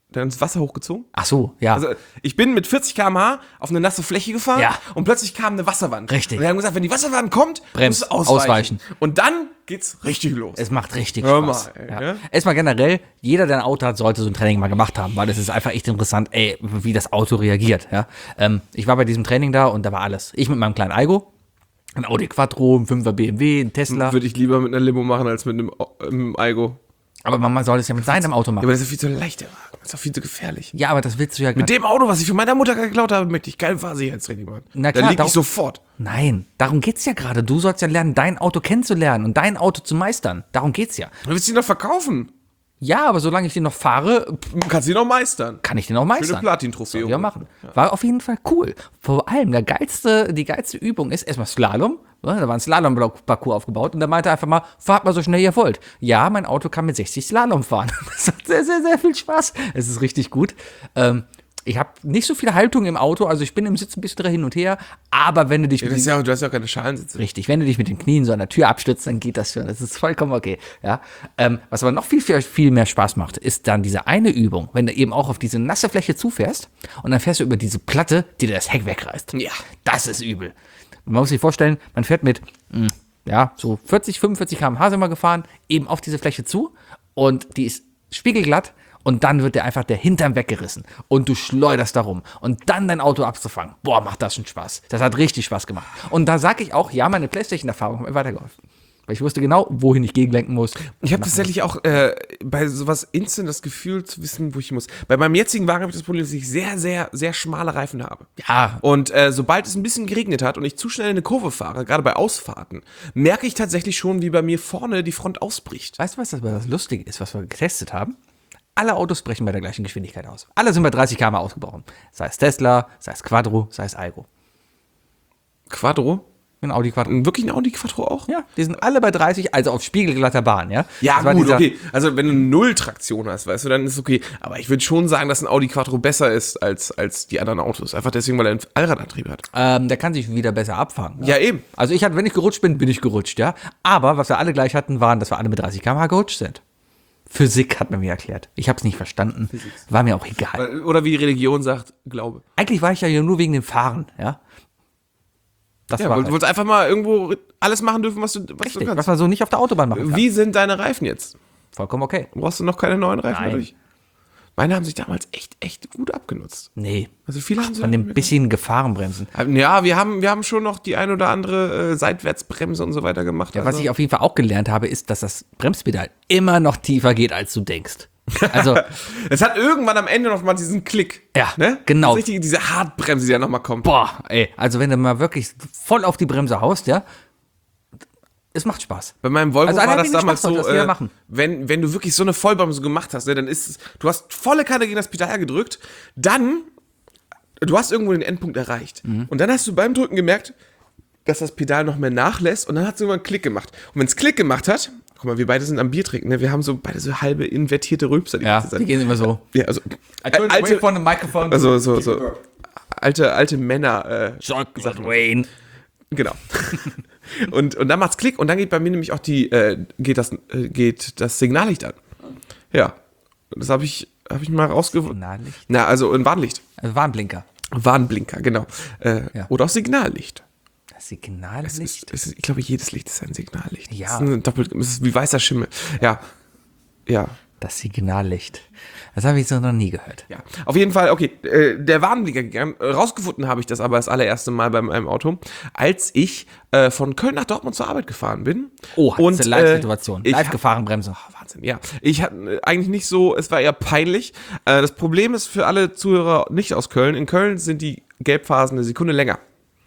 [SPEAKER 2] dann ist Wasser hochgezogen.
[SPEAKER 3] Ach so, ja.
[SPEAKER 2] Also ich bin mit 40 km/h auf eine nasse Fläche gefahren
[SPEAKER 3] Ja.
[SPEAKER 2] und plötzlich kam eine Wasserwand.
[SPEAKER 3] Richtig.
[SPEAKER 2] Und wir haben gesagt, wenn die Wasserwand kommt,
[SPEAKER 3] Bremst,
[SPEAKER 2] musst du ausweichen.
[SPEAKER 3] ausweichen.
[SPEAKER 2] Und dann geht's richtig los.
[SPEAKER 3] Es macht richtig
[SPEAKER 2] Hör
[SPEAKER 3] Spaß.
[SPEAKER 2] mal, ey,
[SPEAKER 3] ja.
[SPEAKER 2] ja?
[SPEAKER 3] Erstmal generell, jeder, der ein Auto hat, sollte so ein Training mal gemacht haben, weil es ist einfach echt interessant, wie das Auto reagiert. Ja? Ich war bei diesem Training da und da war alles. Ich mit meinem kleinen Aigo, ein Audi Quattro, ein 5er BMW, ein Tesla.
[SPEAKER 2] Würde ich lieber mit einer Limo machen als mit einem Aigo.
[SPEAKER 3] Aber man soll es ja mit seinem Auto
[SPEAKER 2] Ja,
[SPEAKER 3] machen.
[SPEAKER 2] aber das ist viel zu leicht, der Wagen. Das ist auch viel zu gefährlich.
[SPEAKER 3] Ja, aber das willst du ja
[SPEAKER 2] Mit dem Auto, was ich von meiner Mutter geklaut habe, möchte ich kein Fahrsicherheitstraining machen.
[SPEAKER 3] Na
[SPEAKER 2] Da
[SPEAKER 3] klar,
[SPEAKER 2] liege ich
[SPEAKER 3] doch.
[SPEAKER 2] sofort.
[SPEAKER 3] Nein, darum geht's ja gerade. Du sollst ja lernen, dein Auto kennenzulernen und dein Auto zu meistern. Darum geht's ja.
[SPEAKER 2] Du willst ihn noch verkaufen.
[SPEAKER 3] Ja, aber solange ich den noch fahre,
[SPEAKER 2] Du kannst ihn noch meistern.
[SPEAKER 3] kann ich den auch meistern.
[SPEAKER 2] Schöne Platin-Trophäe.
[SPEAKER 3] Soll ich auch machen. War auf jeden Fall cool. Vor allem, die geilste Übung ist erstmal Slalom. Da war ein Slalom-Parcours aufgebaut und da meinte er einfach mal, fahrt mal so schnell ihr wollt. Ja, mein Auto kann mit 60 Slalom fahren. Das hat sehr, sehr, sehr viel Spaß. Es ist richtig gut. Ich habe nicht so viel Haltung im Auto, also ich bin im Sitz ein bisschen hin und her, aber wenn du dich
[SPEAKER 2] Ja, das ist ja, du hast ja auch keine Schalensitze.
[SPEAKER 3] Richtig, wenn du dich mit den Knien so an der Tür abstützt, dann geht das schon. Das ist vollkommen okay. Ja? Was aber noch viel mehr Spaß macht, ist dann diese eine Übung, wenn du eben auch auf diese nasse Fläche zufährst und dann fährst du über diese Platte, die dir das Heck wegreißt.
[SPEAKER 2] Ja.
[SPEAKER 3] Das ist übel. Man muss sich vorstellen, man fährt mit so 40, 45 km/h sind wir gefahren, eben auf diese Fläche zu und die ist spiegelglatt. Und dann wird dir einfach der Hintern weggerissen und du schleuderst darum. Und dann dein Auto abzufangen. Boah, macht das schon Spaß. Das hat richtig Spaß gemacht. Und da sage ich auch, ja, meine Playstation-Erfahrung hat mir weitergeholfen. Weil ich wusste genau, wohin ich gegenlenken muss.
[SPEAKER 2] Ich habe tatsächlich auch bei sowas instant das Gefühl zu wissen, wo ich muss. Bei meinem jetzigen Wagen habe ich das Problem, dass ich sehr, sehr, sehr schmale Reifen habe.
[SPEAKER 3] Ja.
[SPEAKER 2] Und sobald es ein bisschen geregnet hat und ich zu schnell in eine Kurve fahre, gerade bei Ausfahrten, merke ich tatsächlich schon, wie bei mir vorne die Front ausbricht.
[SPEAKER 3] Weißt du, was das Lustige ist, was wir getestet haben? Alle Autos brechen bei der gleichen Geschwindigkeit aus. Alle sind bei 30 km/h ausgebrochen. Sei es Tesla, sei es Quattro, sei es Aigo.
[SPEAKER 2] Quattro?
[SPEAKER 3] Ein Audi Quattro.
[SPEAKER 2] Wirklich ein Audi Quattro auch?
[SPEAKER 3] Ja, die sind alle bei 30, also auf spiegelglatter Bahn, ja?
[SPEAKER 2] Ja,
[SPEAKER 3] Das war
[SPEAKER 2] gut,
[SPEAKER 3] dieser-
[SPEAKER 2] okay. Also wenn du Null-Traktion hast, weißt du, dann ist es okay. Aber ich würde schon sagen, dass ein Audi Quattro besser ist als die anderen Autos. Einfach deswegen, weil er einen Allradantrieb hat.
[SPEAKER 3] Der kann sich wieder besser abfangen.
[SPEAKER 2] Ja, eben.
[SPEAKER 3] Also wenn ich gerutscht bin, bin ich gerutscht, ja. Aber was wir alle gleich hatten, waren, dass wir alle mit 30 km/h gerutscht sind. Physik hat man mir erklärt. Ich habe es nicht verstanden. War mir auch egal.
[SPEAKER 2] Oder wie die Religion sagt, Glaube.
[SPEAKER 3] Eigentlich war ich ja nur wegen dem Fahren, ja. Das
[SPEAKER 2] Ja,
[SPEAKER 3] war
[SPEAKER 2] du
[SPEAKER 3] halt
[SPEAKER 2] wolltest einfach mal irgendwo alles machen dürfen, was du
[SPEAKER 3] richtig,
[SPEAKER 2] kannst.
[SPEAKER 3] was man so nicht auf der Autobahn machen kann.
[SPEAKER 2] Wie sind deine Reifen jetzt?
[SPEAKER 3] Vollkommen okay.
[SPEAKER 2] Brauchst du noch keine neuen Reifen
[SPEAKER 3] Nein.
[SPEAKER 2] dadurch? Meine haben sich damals echt gut abgenutzt.
[SPEAKER 3] Nee.
[SPEAKER 2] Also viele haben sie
[SPEAKER 3] Von dem bisschen Gefahrenbremsen.
[SPEAKER 2] Ja, wir haben schon noch die ein oder andere Seitwärtsbremse und so weiter gemacht.
[SPEAKER 3] Ja, was ich auf jeden Fall auch gelernt habe, ist, dass das Bremspedal immer noch tiefer geht, als du denkst. Also,
[SPEAKER 2] es hat irgendwann am Ende noch mal diesen Klick.
[SPEAKER 3] Ja,
[SPEAKER 2] ne?
[SPEAKER 3] genau.
[SPEAKER 2] Das ist richtig, diese Hartbremse, die ja noch mal kommt.
[SPEAKER 3] boah, ey. Also, wenn du mal wirklich voll auf die Bremse haust, ja, es macht Spaß.
[SPEAKER 2] Bei meinem Volvo
[SPEAKER 3] Also,
[SPEAKER 2] war
[SPEAKER 3] einer
[SPEAKER 2] das
[SPEAKER 3] hat mir
[SPEAKER 2] damals
[SPEAKER 3] Spaß gemacht,
[SPEAKER 2] so,
[SPEAKER 3] das wieder machen.
[SPEAKER 2] wenn du wirklich so eine Vollbremse gemacht hast, ne, dann ist es, du hast volle Kanne gegen das Pedal gedrückt, dann, du hast irgendwo den Endpunkt erreicht. Und dann hast du beim Drücken gemerkt, dass das Pedal noch mehr nachlässt und dann hat es irgendwann einen Klick gemacht. Und wenn es Klick gemacht hat, guck mal, wir beide sind am Bier trinken, ne? Wir haben so beide so halbe invertierte Rülpser die
[SPEAKER 3] Ja,
[SPEAKER 2] ganze Zeit.
[SPEAKER 3] die gehen immer so.
[SPEAKER 2] Ja, also,
[SPEAKER 3] von dem Mikrofon.
[SPEAKER 2] also so alte Männer,
[SPEAKER 3] Wayne.
[SPEAKER 2] genau. und dann macht's Klick und dann geht bei mir nämlich auch geht das Signallicht an. Ja. Das habe ich mal rausgefunden.
[SPEAKER 3] Signallicht?
[SPEAKER 2] Na, also ein Warnlicht.
[SPEAKER 3] Also Warnblinker.
[SPEAKER 2] Warnblinker, genau.
[SPEAKER 3] Ja.
[SPEAKER 2] Oder auch Signallicht.
[SPEAKER 3] Das Signallicht?
[SPEAKER 2] Ich glaube, jedes Licht ist ein Signallicht.
[SPEAKER 3] Ja.
[SPEAKER 2] Das ist wie weißer Schimmel. Ja. Ja.
[SPEAKER 3] Das Signallicht. Das habe ich so noch nie gehört.
[SPEAKER 2] Ja, auf jeden Fall, okay, der Warnblinker gegangen. Rausgefunden habe ich das aber das allererste Mal bei meinem Auto, als ich von Köln nach Dortmund zur Arbeit gefahren bin.
[SPEAKER 3] Oh, das ist eine Live-Situation.
[SPEAKER 2] ich
[SPEAKER 3] Live-Gefahrenbremse.
[SPEAKER 2] Wahnsinn, ja. Ich hatte eigentlich nicht so, es war eher peinlich. Das Problem ist für alle Zuhörer nicht aus Köln, in Köln sind die Gelbphasen eine Sekunde länger.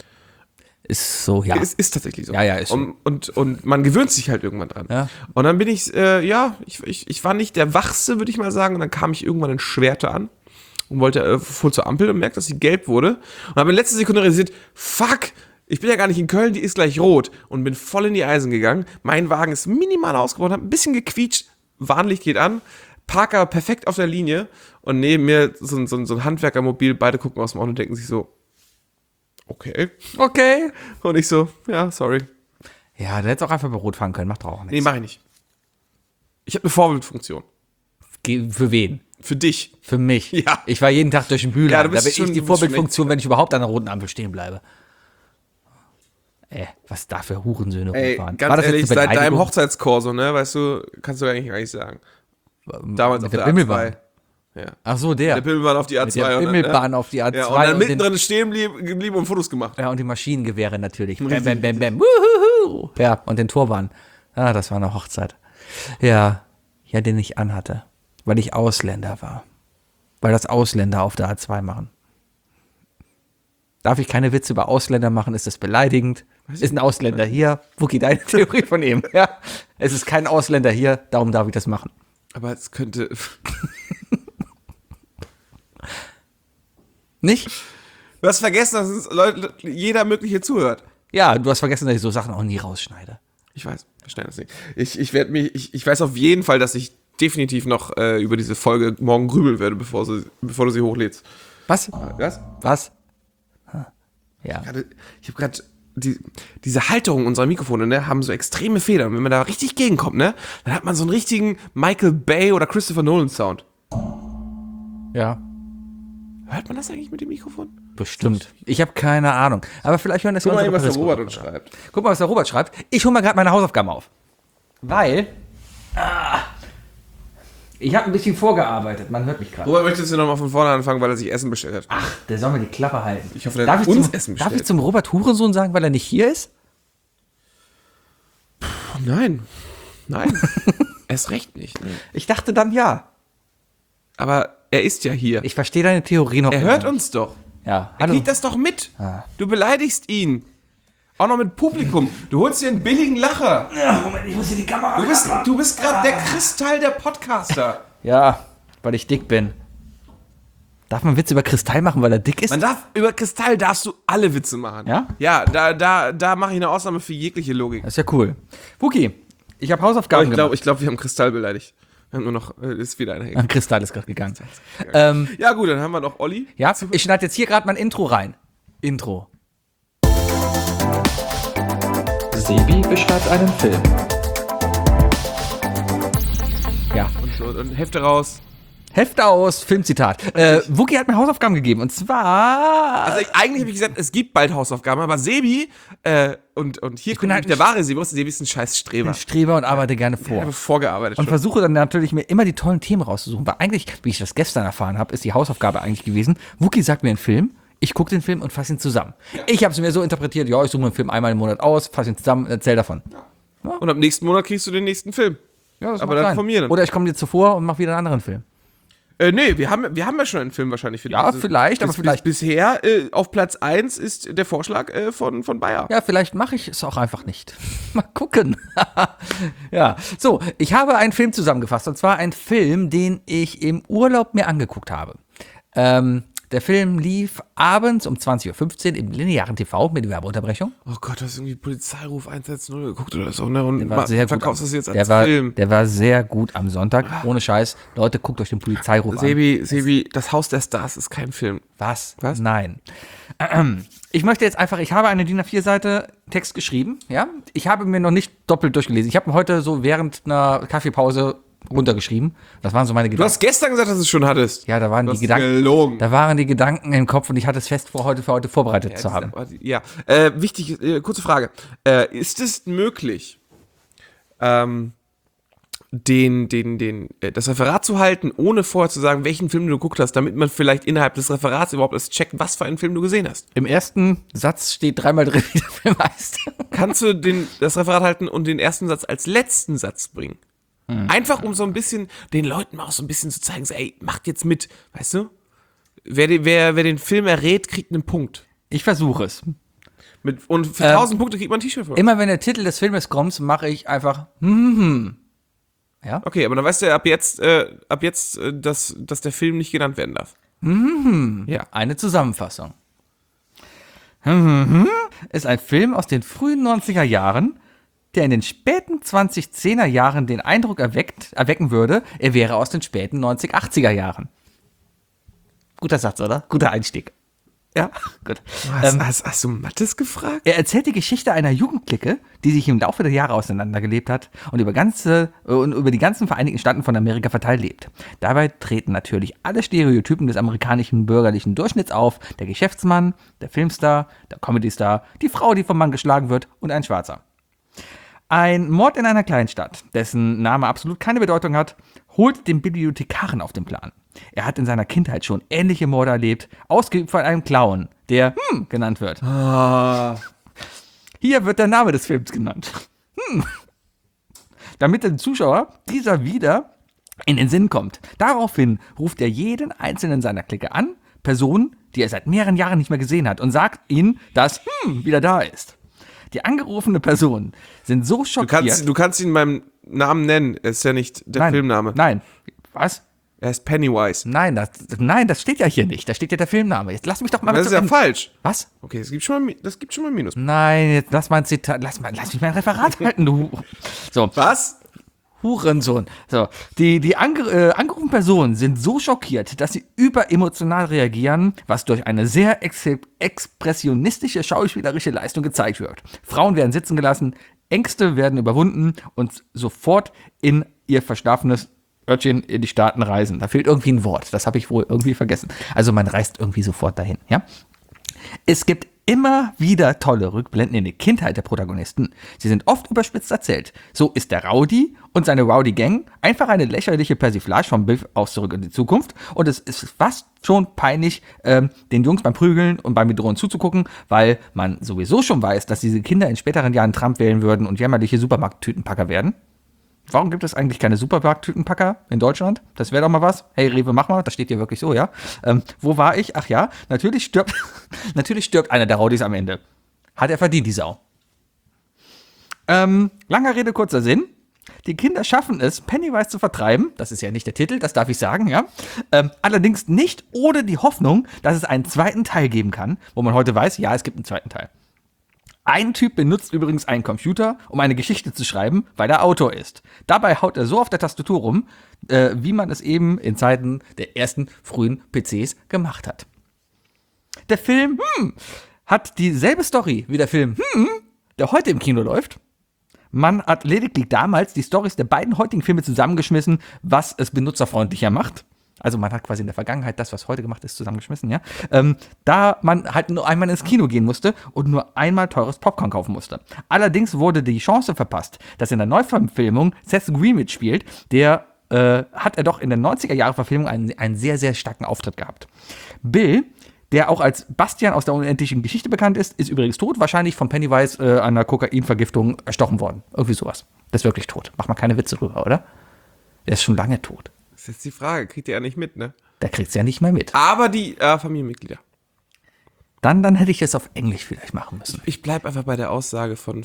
[SPEAKER 3] Ist so, ja.
[SPEAKER 2] Ist tatsächlich so.
[SPEAKER 3] Ja, ist so.
[SPEAKER 2] Und man gewöhnt sich halt irgendwann dran.
[SPEAKER 3] Ja.
[SPEAKER 2] Und dann bin ich war nicht der Wachste, würde ich mal sagen. Und dann kam ich irgendwann in Schwerte an und fuhr zur Ampel und merkte, dass sie gelb wurde. Und habe in letzter Sekunde realisiert, fuck, ich bin ja gar nicht in Köln, die ist gleich rot. Und bin voll in die Eisen gegangen. Mein Wagen ist minimal ausgebaut, hat ein bisschen gequietscht. Warnlicht geht an. Parker perfekt auf der Linie. Und neben mir so ein Handwerkermobil. Beide gucken aus dem Auto und denken sich so, okay.
[SPEAKER 3] Okay.
[SPEAKER 2] Und ich so, ja, sorry.
[SPEAKER 3] Ja, du hättest auch einfach bei Rot fahren können. Macht doch auch
[SPEAKER 2] Nee,
[SPEAKER 3] nichts.
[SPEAKER 2] mach ich nicht. Ich habe eine Vorbildfunktion.
[SPEAKER 3] Für wen?
[SPEAKER 2] Für dich.
[SPEAKER 3] Für mich.
[SPEAKER 2] Ja.
[SPEAKER 3] Ich war jeden Tag durch den Bühler.
[SPEAKER 2] Ja, du
[SPEAKER 3] Da
[SPEAKER 2] bist
[SPEAKER 3] bin
[SPEAKER 2] schon-
[SPEAKER 3] ich die
[SPEAKER 2] du bist schon
[SPEAKER 3] Vorbildfunktion, wenn ich überhaupt an der roten Ampel stehen bleibe. Was da für Hurensöhne
[SPEAKER 2] Ey,
[SPEAKER 3] rumfahren.
[SPEAKER 2] ganz ehrlich,
[SPEAKER 3] eine
[SPEAKER 2] seit deinem
[SPEAKER 3] Beleidigung?
[SPEAKER 2] Hochzeitskorso, ne, weißt du, kannst du eigentlich gar nicht sagen. Damals
[SPEAKER 3] Mit
[SPEAKER 2] auf
[SPEAKER 3] der
[SPEAKER 2] der
[SPEAKER 3] Bimmelbahn.
[SPEAKER 2] A2. Ja.
[SPEAKER 3] Ach so, der.
[SPEAKER 2] Der Bimmelbahn auf die A2.
[SPEAKER 3] Mit der
[SPEAKER 2] und dann,
[SPEAKER 3] Bimmelbahn auf die A2.
[SPEAKER 2] Ja, und dann
[SPEAKER 3] und
[SPEAKER 2] mittendrin
[SPEAKER 3] den,
[SPEAKER 2] stehen geblieben und Fotos gemacht.
[SPEAKER 3] ja, und die Maschinengewehre natürlich. Bam, bam, bam, bam. Wuhuhu. Ja, und den Turban. Ah, das war eine Hochzeit. Ja, den ich anhatte. Weil ich Ausländer war. Weil das Ausländer auf der A2 machen. Darf ich keine Witze über Ausländer machen? Ist das beleidigend? Ist ein Ausländer hier? Wookie, deine Theorie von ihm. Ja, es ist kein Ausländer hier, darum darf ich das machen.
[SPEAKER 2] Aber es könnte.
[SPEAKER 3] Nicht?
[SPEAKER 2] Du hast vergessen, dass uns Leute, jeder mögliche zuhört.
[SPEAKER 3] Ja, du hast vergessen, dass ich so Sachen auch nie rausschneide.
[SPEAKER 2] Ich weiß, wir schneiden das nicht. Ich weiß auf jeden Fall, dass ich definitiv noch über diese Folge morgen grübeln werde, bevor du sie hochlädst.
[SPEAKER 3] Was?
[SPEAKER 2] Was?
[SPEAKER 3] Was? Ja.
[SPEAKER 2] Ich habe gerade diese Halterung unserer Mikrofone, ne, haben so extreme Federn. Wenn man da richtig gegenkommt, ne, dann hat man so einen richtigen Michael Bay oder Christopher Nolan Sound.
[SPEAKER 3] Ja,
[SPEAKER 2] Hört man das eigentlich mit dem Mikrofon?
[SPEAKER 3] bestimmt. Ich habe keine Ahnung. Aber vielleicht hören das
[SPEAKER 2] Guck mal,
[SPEAKER 3] unsere
[SPEAKER 2] was der
[SPEAKER 3] Periscope.
[SPEAKER 2] Robert uns schreibt.
[SPEAKER 3] Guck mal, was der Robert schreibt. Ich hole mal gerade meine Hausaufgaben auf. Weil ich habe ein bisschen vorgearbeitet. Man hört mich gerade.
[SPEAKER 2] Robert möchte jetzt nochmal von vorne anfangen, weil er sich Essen bestellt hat.
[SPEAKER 3] Ach, der soll mir die Klappe halten.
[SPEAKER 2] Ich hoffe, der hat uns Essen bestellt.
[SPEAKER 3] Darf ich zum Robert Hurensohn sagen, weil er nicht hier ist?
[SPEAKER 2] Oh, nein. Erst recht nicht. Ne?
[SPEAKER 3] Ich dachte dann ja.
[SPEAKER 2] Aber er ist ja hier.
[SPEAKER 3] Ich verstehe deine Theorie noch.
[SPEAKER 2] Er
[SPEAKER 3] immer
[SPEAKER 2] hört
[SPEAKER 3] nicht.
[SPEAKER 2] uns doch.
[SPEAKER 3] Ja,
[SPEAKER 2] Er
[SPEAKER 3] hallo.
[SPEAKER 2] kriegt das doch mit. Du beleidigst ihn. Auch noch mit Publikum. Du holst dir einen billigen Lacher.
[SPEAKER 3] Ja, Moment, ich muss hier die Kamera.
[SPEAKER 2] Du bist gerade der Kristall der Podcaster.
[SPEAKER 3] Ja, weil ich dick bin. Darf man Witze über Kristall machen, weil er dick ist?
[SPEAKER 2] Über Kristall darfst du alle Witze machen.
[SPEAKER 3] Ja?
[SPEAKER 2] Ja, da mache ich eine Ausnahme für jegliche Logik.
[SPEAKER 3] Das ist ja cool. Wookie, ich habe Hausaufgaben gemacht.
[SPEAKER 2] Ich glaube, wir haben Kristall beleidigt. Wir haben nur noch, ist wieder einer.
[SPEAKER 3] Kristall ist gerade gegangen.
[SPEAKER 2] Ja gut, dann haben wir noch Olli.
[SPEAKER 3] Ja, ich schneide jetzt hier gerade mein Intro rein. Intro.
[SPEAKER 4] Sebi beschreibt einen Film.
[SPEAKER 3] Ja.
[SPEAKER 2] Und Hefte raus.
[SPEAKER 3] Hefte aus, Filmzitat. Wookie hat mir Hausaufgaben gegeben. Und zwar.
[SPEAKER 2] Also eigentlich habe ich gesagt, es gibt bald Hausaufgaben, aber Sebi, und hier kommt
[SPEAKER 3] halt
[SPEAKER 2] der wahre Sebi, Sebi ist ein scheiß Streber.
[SPEAKER 3] Streber und arbeite gerne
[SPEAKER 2] Ich
[SPEAKER 3] vor.
[SPEAKER 2] habe vorgearbeitet
[SPEAKER 3] Und
[SPEAKER 2] schon.
[SPEAKER 3] versuche dann natürlich mir immer die tollen Themen rauszusuchen. Weil eigentlich, wie ich das gestern erfahren habe, ist die Hausaufgabe eigentlich gewesen, Wookie sagt mir einen Film, ich gucke den Film und fasse ihn zusammen. Ich habe es mir so interpretiert, ja, ich suche mir einen Film einmal im Monat aus, fasse ihn zusammen, erzähl davon.
[SPEAKER 2] Und ab nächsten Monat kriegst du den nächsten Film.
[SPEAKER 3] Ja, das
[SPEAKER 2] Aber
[SPEAKER 3] mag
[SPEAKER 2] dann
[SPEAKER 3] sein.
[SPEAKER 2] von mir dann.
[SPEAKER 3] Oder ich komme dir zuvor und mache wieder einen anderen Film.
[SPEAKER 2] Nee, wir haben ja schon einen Film wahrscheinlich für
[SPEAKER 3] Ja, vielleicht, aber vielleicht-
[SPEAKER 2] Bisher auf Platz 1 ist der Vorschlag von Bayer.
[SPEAKER 3] Ja, vielleicht mache ich es auch einfach nicht. Mal gucken. Ja, so, ich habe einen Film zusammengefasst. Und zwar einen Film, den ich im Urlaub mir angeguckt habe. Der Film lief abends um 20.15 Uhr im linearen TV mit Werbeunterbrechung.
[SPEAKER 2] Oh Gott, du hast irgendwie Polizeiruf 110 geguckt oder so, ne? Und
[SPEAKER 3] War sehr gut.
[SPEAKER 2] verkaufst das jetzt
[SPEAKER 3] Der
[SPEAKER 2] als
[SPEAKER 3] war,
[SPEAKER 2] Film.
[SPEAKER 3] der war sehr gut am Sonntag. Ohne Scheiß. Leute, guckt euch den Polizeiruf an.
[SPEAKER 2] Sebi, das Haus der Stars ist kein Film.
[SPEAKER 3] Was?
[SPEAKER 2] Was?
[SPEAKER 3] Nein. Ich möchte jetzt einfach, ich habe eine DIN A4-Seite Text geschrieben, ja. Ich habe mir noch nicht doppelt durchgelesen. Ich habe ihn heute so während einer Kaffeepause runtergeschrieben. Das waren so meine
[SPEAKER 2] Du
[SPEAKER 3] Gedanken.
[SPEAKER 2] hast gestern gesagt, dass du es schon hattest.
[SPEAKER 3] Ja, da waren
[SPEAKER 2] Du
[SPEAKER 3] die
[SPEAKER 2] hast
[SPEAKER 3] Gedanken.
[SPEAKER 2] gelogen.
[SPEAKER 3] Da waren die Gedanken im Kopf und ich hatte es fest vor, für heute vorbereitet zu haben.
[SPEAKER 2] Ja, wichtig, kurze Frage. Ist es möglich, das Referat zu halten, ohne vorher zu sagen, welchen Film du geguckt hast, damit man vielleicht innerhalb des Referats überhaupt erst checkt, was für einen Film du gesehen hast?
[SPEAKER 3] Im ersten Satz steht dreimal drin, wie der Film heißt.
[SPEAKER 2] Kannst du das Referat halten und den ersten Satz als letzten Satz bringen? Einfach um so ein bisschen den Leuten mal auch so ein bisschen zu zeigen, so, ey, macht jetzt mit, weißt du? Wer den Film errät, kriegt einen Punkt.
[SPEAKER 3] Ich versuche es.
[SPEAKER 2] Und für 1000 Punkte kriegt man ein T-Shirt von.
[SPEAKER 3] Immer wenn der Titel des Filmes kommt, mache ich einfach Ja?
[SPEAKER 2] Okay, aber dann weißt du ab jetzt, dass der Film nicht genannt werden darf. Ja.
[SPEAKER 3] Eine Zusammenfassung. Ist ein Film aus den frühen 90er Jahren, der in den späten 2010er Jahren den Eindruck erwecken würde, er wäre aus den späten 80er Jahren. Guter Satz, oder? Guter Einstieg. Ja, gut.
[SPEAKER 2] Hast du Mattes gefragt?
[SPEAKER 3] Er erzählt die Geschichte einer Jugendclique, die sich im Laufe der Jahre auseinandergelebt hat und über die ganzen Vereinigten Staaten von Amerika verteilt lebt. Dabei treten natürlich alle Stereotypen des amerikanischen bürgerlichen Durchschnitts auf. Der Geschäftsmann, der Filmstar, der Comedystar, die Frau, die vom Mann geschlagen wird und ein Schwarzer. Ein Mord in einer Kleinstadt, dessen Name absolut keine Bedeutung hat, holt den Bibliothekaren auf den Plan. Er hat in seiner Kindheit schon ähnliche Morde erlebt, ausgeübt von einem Clown, der genannt wird. Hier wird der Name des Films genannt. Damit dem Zuschauer dieser wieder in den Sinn kommt. Daraufhin ruft er jeden einzelnen seiner Clique an, Personen, die er seit mehreren Jahren nicht mehr gesehen hat, und sagt ihnen, dass wieder da ist. Die angerufene Personen sind so schockiert.
[SPEAKER 2] Du kannst ihn beim Namen nennen. Es ist ja nicht der Filmname.
[SPEAKER 3] Nein. Was?
[SPEAKER 2] Er ist Pennywise.
[SPEAKER 3] Nein, das steht ja hier nicht. Da steht ja der Filmname. Jetzt lass mich doch mal
[SPEAKER 2] Das ist ja falsch.
[SPEAKER 3] Was?
[SPEAKER 2] Okay, das gibt schon mal ein Minus.
[SPEAKER 3] Nein, jetzt lass mal ein Zitat. Lass mich mein Referat halten, du. So.
[SPEAKER 2] Was?
[SPEAKER 3] Hurensohn. So. Die angerufenen Personen sind so schockiert, dass sie überemotional reagieren, was durch eine sehr expressionistische schauspielerische Leistung gezeigt wird. Frauen werden sitzen gelassen, Ängste werden überwunden und sofort in ihr verschlafenes Örtchen in die Staaten reisen. Da fehlt irgendwie ein Wort. Das habe ich wohl irgendwie vergessen. Also man reist irgendwie sofort dahin. Ja? Es gibt immer wieder tolle Rückblenden in die Kindheit der Protagonisten. Sie sind oft überspitzt erzählt. So ist der Rowdy und seine Rowdy-Gang einfach eine lächerliche Persiflage von Biff aus Zurück in die Zukunft. Und es ist fast schon peinlich, den Jungs beim Prügeln und beim Bedrohen zuzugucken, weil man sowieso schon weiß, dass diese Kinder in späteren Jahren Trump wählen würden und jämmerliche Supermarkttütenpacker werden. Warum gibt es eigentlich keine Supermarkttütenpacker in Deutschland? Das wäre doch mal was. Hey Rewe, mach mal. Das steht hier wirklich so, ja. Wo war ich? Ach ja, natürlich stirbt einer der Rowdies am Ende. Hat er verdient, die Sau. Langer Rede, kurzer Sinn. Die Kinder schaffen es, Pennywise zu vertreiben. Das ist ja nicht der Titel, das darf ich sagen, ja. Allerdings nicht ohne die Hoffnung, dass es einen zweiten Teil geben kann, wo man heute weiß, ja, es gibt einen zweiten Teil. Ein Typ benutzt übrigens einen Computer, um eine Geschichte zu schreiben, weil er Autor ist. Dabei haut er so auf der Tastatur rum, wie man es eben in Zeiten der ersten frühen PCs gemacht hat. Der Film hat dieselbe Story wie der Film der heute im Kino läuft. Man hat lediglich damals die Storys der beiden heutigen Filme zusammengeschmissen, was es benutzerfreundlicher macht. Also man hat quasi in der Vergangenheit das, was heute gemacht ist, zusammengeschmissen, ja. Da man halt nur einmal ins Kino gehen musste und nur einmal teures Popcorn kaufen musste. Allerdings wurde die Chance verpasst, dass in der Neuverfilmung Seth Green mitspielt, hat er doch in der 90er-Jahre-Verfilmung einen sehr, sehr starken Auftritt gehabt. Bill, der auch als Bastian aus der unendlichen Geschichte bekannt ist übrigens tot, wahrscheinlich von Pennywise an einer Kokainvergiftung erstochen worden. Irgendwie sowas. Der ist wirklich tot. Macht mal keine Witze drüber, oder? Der ist schon lange tot.
[SPEAKER 2] Das ist jetzt die Frage, kriegt ihr ja nicht mit, ne?
[SPEAKER 3] Der kriegt's ja nicht mehr mit.
[SPEAKER 2] Aber die Familienmitglieder.
[SPEAKER 3] Dann hätte ich es auf Englisch vielleicht machen müssen.
[SPEAKER 2] Ich bleib einfach bei der Aussage von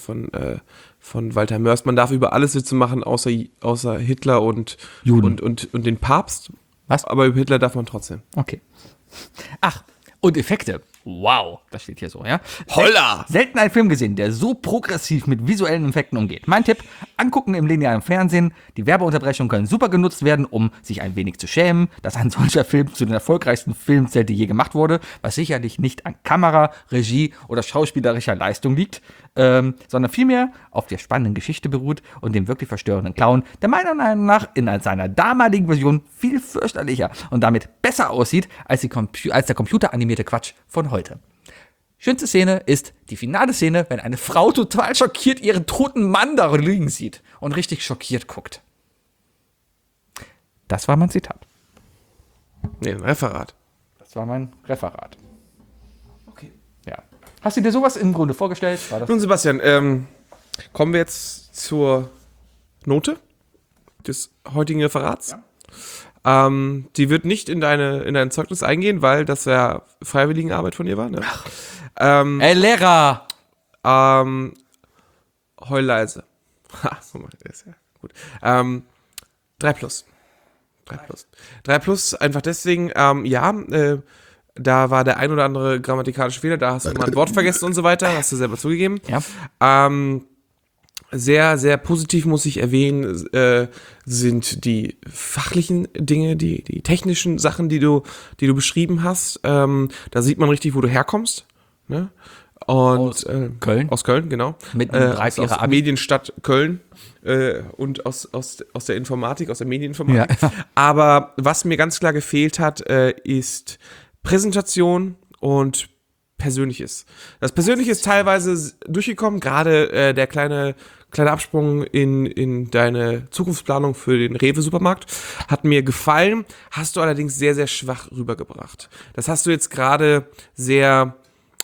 [SPEAKER 2] Walter Mörs. Man darf über alles Witze machen, außer Hitler und
[SPEAKER 3] Juden.
[SPEAKER 2] Und den Papst.
[SPEAKER 3] Was?
[SPEAKER 2] Aber über Hitler darf man trotzdem.
[SPEAKER 3] Okay. Ach, und Effekte. Wow, das steht hier so, ja.
[SPEAKER 2] Holla!
[SPEAKER 3] Selten einen Film gesehen, der so progressiv mit visuellen Effekten umgeht. Mein Tipp, angucken im linearen Fernsehen. Die Werbeunterbrechungen können super genutzt werden, um sich ein wenig zu schämen, dass ein solcher Film zu den erfolgreichsten Filmen zählt, die je gemacht wurde, was sicherlich nicht an Kamera, Regie oder schauspielerischer Leistung liegt, sondern vielmehr auf der spannenden Geschichte beruht und dem wirklich verstörenden Clown, der meiner Meinung nach in seiner damaligen Version viel fürchterlicher und damit besser aussieht als der computeranimierte Quatsch von heute. Schönste Szene ist die finale Szene, wenn eine Frau total schockiert ihren toten Mann da liegen sieht und richtig schockiert guckt. Das war mein Zitat.
[SPEAKER 2] Nee, ein Referat.
[SPEAKER 3] Das war mein Referat. Okay. Ja. Hast du dir sowas im Grunde vorgestellt? War das?
[SPEAKER 2] Nun, Sebastian, kommen wir jetzt zur Note des heutigen Referats. Ja. Die wird nicht in dein Zeugnis eingehen, weil das ja Freiwilligenarbeit von dir war. Ne?
[SPEAKER 3] Ey, Lehrer!
[SPEAKER 2] Heul leise. Ha, so mal, das ist ja gut. 3+. 3+, einfach deswegen, da war der ein oder andere grammatikalische Fehler, da hast du mal ein Wort vergessen und so weiter, hast du selber zugegeben.
[SPEAKER 3] Ja.
[SPEAKER 2] sehr, sehr positiv muss ich erwähnen, sind die fachlichen Dinge, die technischen Sachen, die du beschrieben hast. Da sieht man richtig, wo du herkommst. Ne? Und,
[SPEAKER 3] Köln.
[SPEAKER 2] Aus Köln, genau.
[SPEAKER 3] Mit einem 3-4er
[SPEAKER 2] aus
[SPEAKER 3] Abi.
[SPEAKER 2] Medienstadt Köln und aus der Informatik, aus der Medieninformatik.
[SPEAKER 3] Ja.
[SPEAKER 2] Aber was mir ganz klar gefehlt hat, ist Präsentation und Persönliches. Das Persönliche ist teilweise durchgekommen, gerade der kleine Absprung in deine Zukunftsplanung für den Rewe-Supermarkt hat mir gefallen, hast du allerdings sehr, sehr schwach rübergebracht. Das hast du jetzt gerade sehr,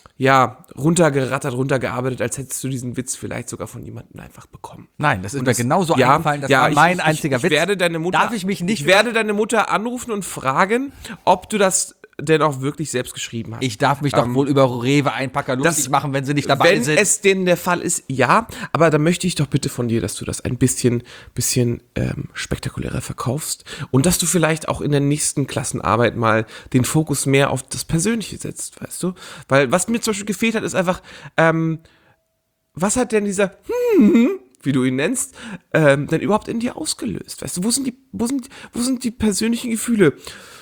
[SPEAKER 2] runtergearbeitet, als hättest du diesen Witz vielleicht sogar von jemandem einfach bekommen.
[SPEAKER 3] Nein, das ist mir genauso eingefallen, das war mein einziger Witz.
[SPEAKER 2] Werde deine Mutter,
[SPEAKER 3] Darf ich mich nicht...
[SPEAKER 2] Ich werde deine Mutter anrufen und fragen, ob du das denn auch wirklich selbst geschrieben hast.
[SPEAKER 3] Ich darf mich doch wohl über Rewe-Einpacker lustig machen, wenn sie nicht dabei
[SPEAKER 2] wenn
[SPEAKER 3] sind.
[SPEAKER 2] Wenn es denn der Fall ist, ja, aber dann möchte ich doch bitte von dir, dass du das ein bisschen spektakulärer verkaufst und dass du vielleicht auch in der nächsten Klassenarbeit mal den Fokus mehr auf das Persönliche setzt, weißt du? Weil was mir zum Beispiel gefehlt hat, ist einfach, was hat denn dieser wie du ihn nennst, denn überhaupt in dir ausgelöst? Weißt du, wo sind die persönlichen Gefühle?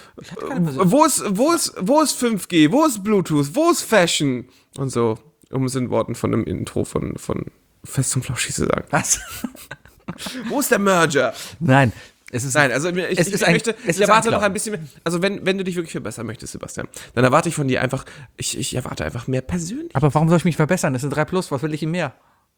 [SPEAKER 2] Wo ist 5G? Wo ist Bluetooth? Wo ist Fashion? Und so, um es in Worten von einem Intro von Fest und Flauschig zu sagen.
[SPEAKER 3] Was?
[SPEAKER 2] Wo ist der Merger?
[SPEAKER 3] Nein, es ist...
[SPEAKER 2] Nein, also ich erwarte noch ein bisschen mehr. Also wenn du dich wirklich verbessern möchtest, Sebastian, dann erwarte ich von dir einfach, ich erwarte einfach mehr persönlich.
[SPEAKER 3] Aber warum soll ich mich verbessern? Das ist eine 3+, was will ich ihm mehr?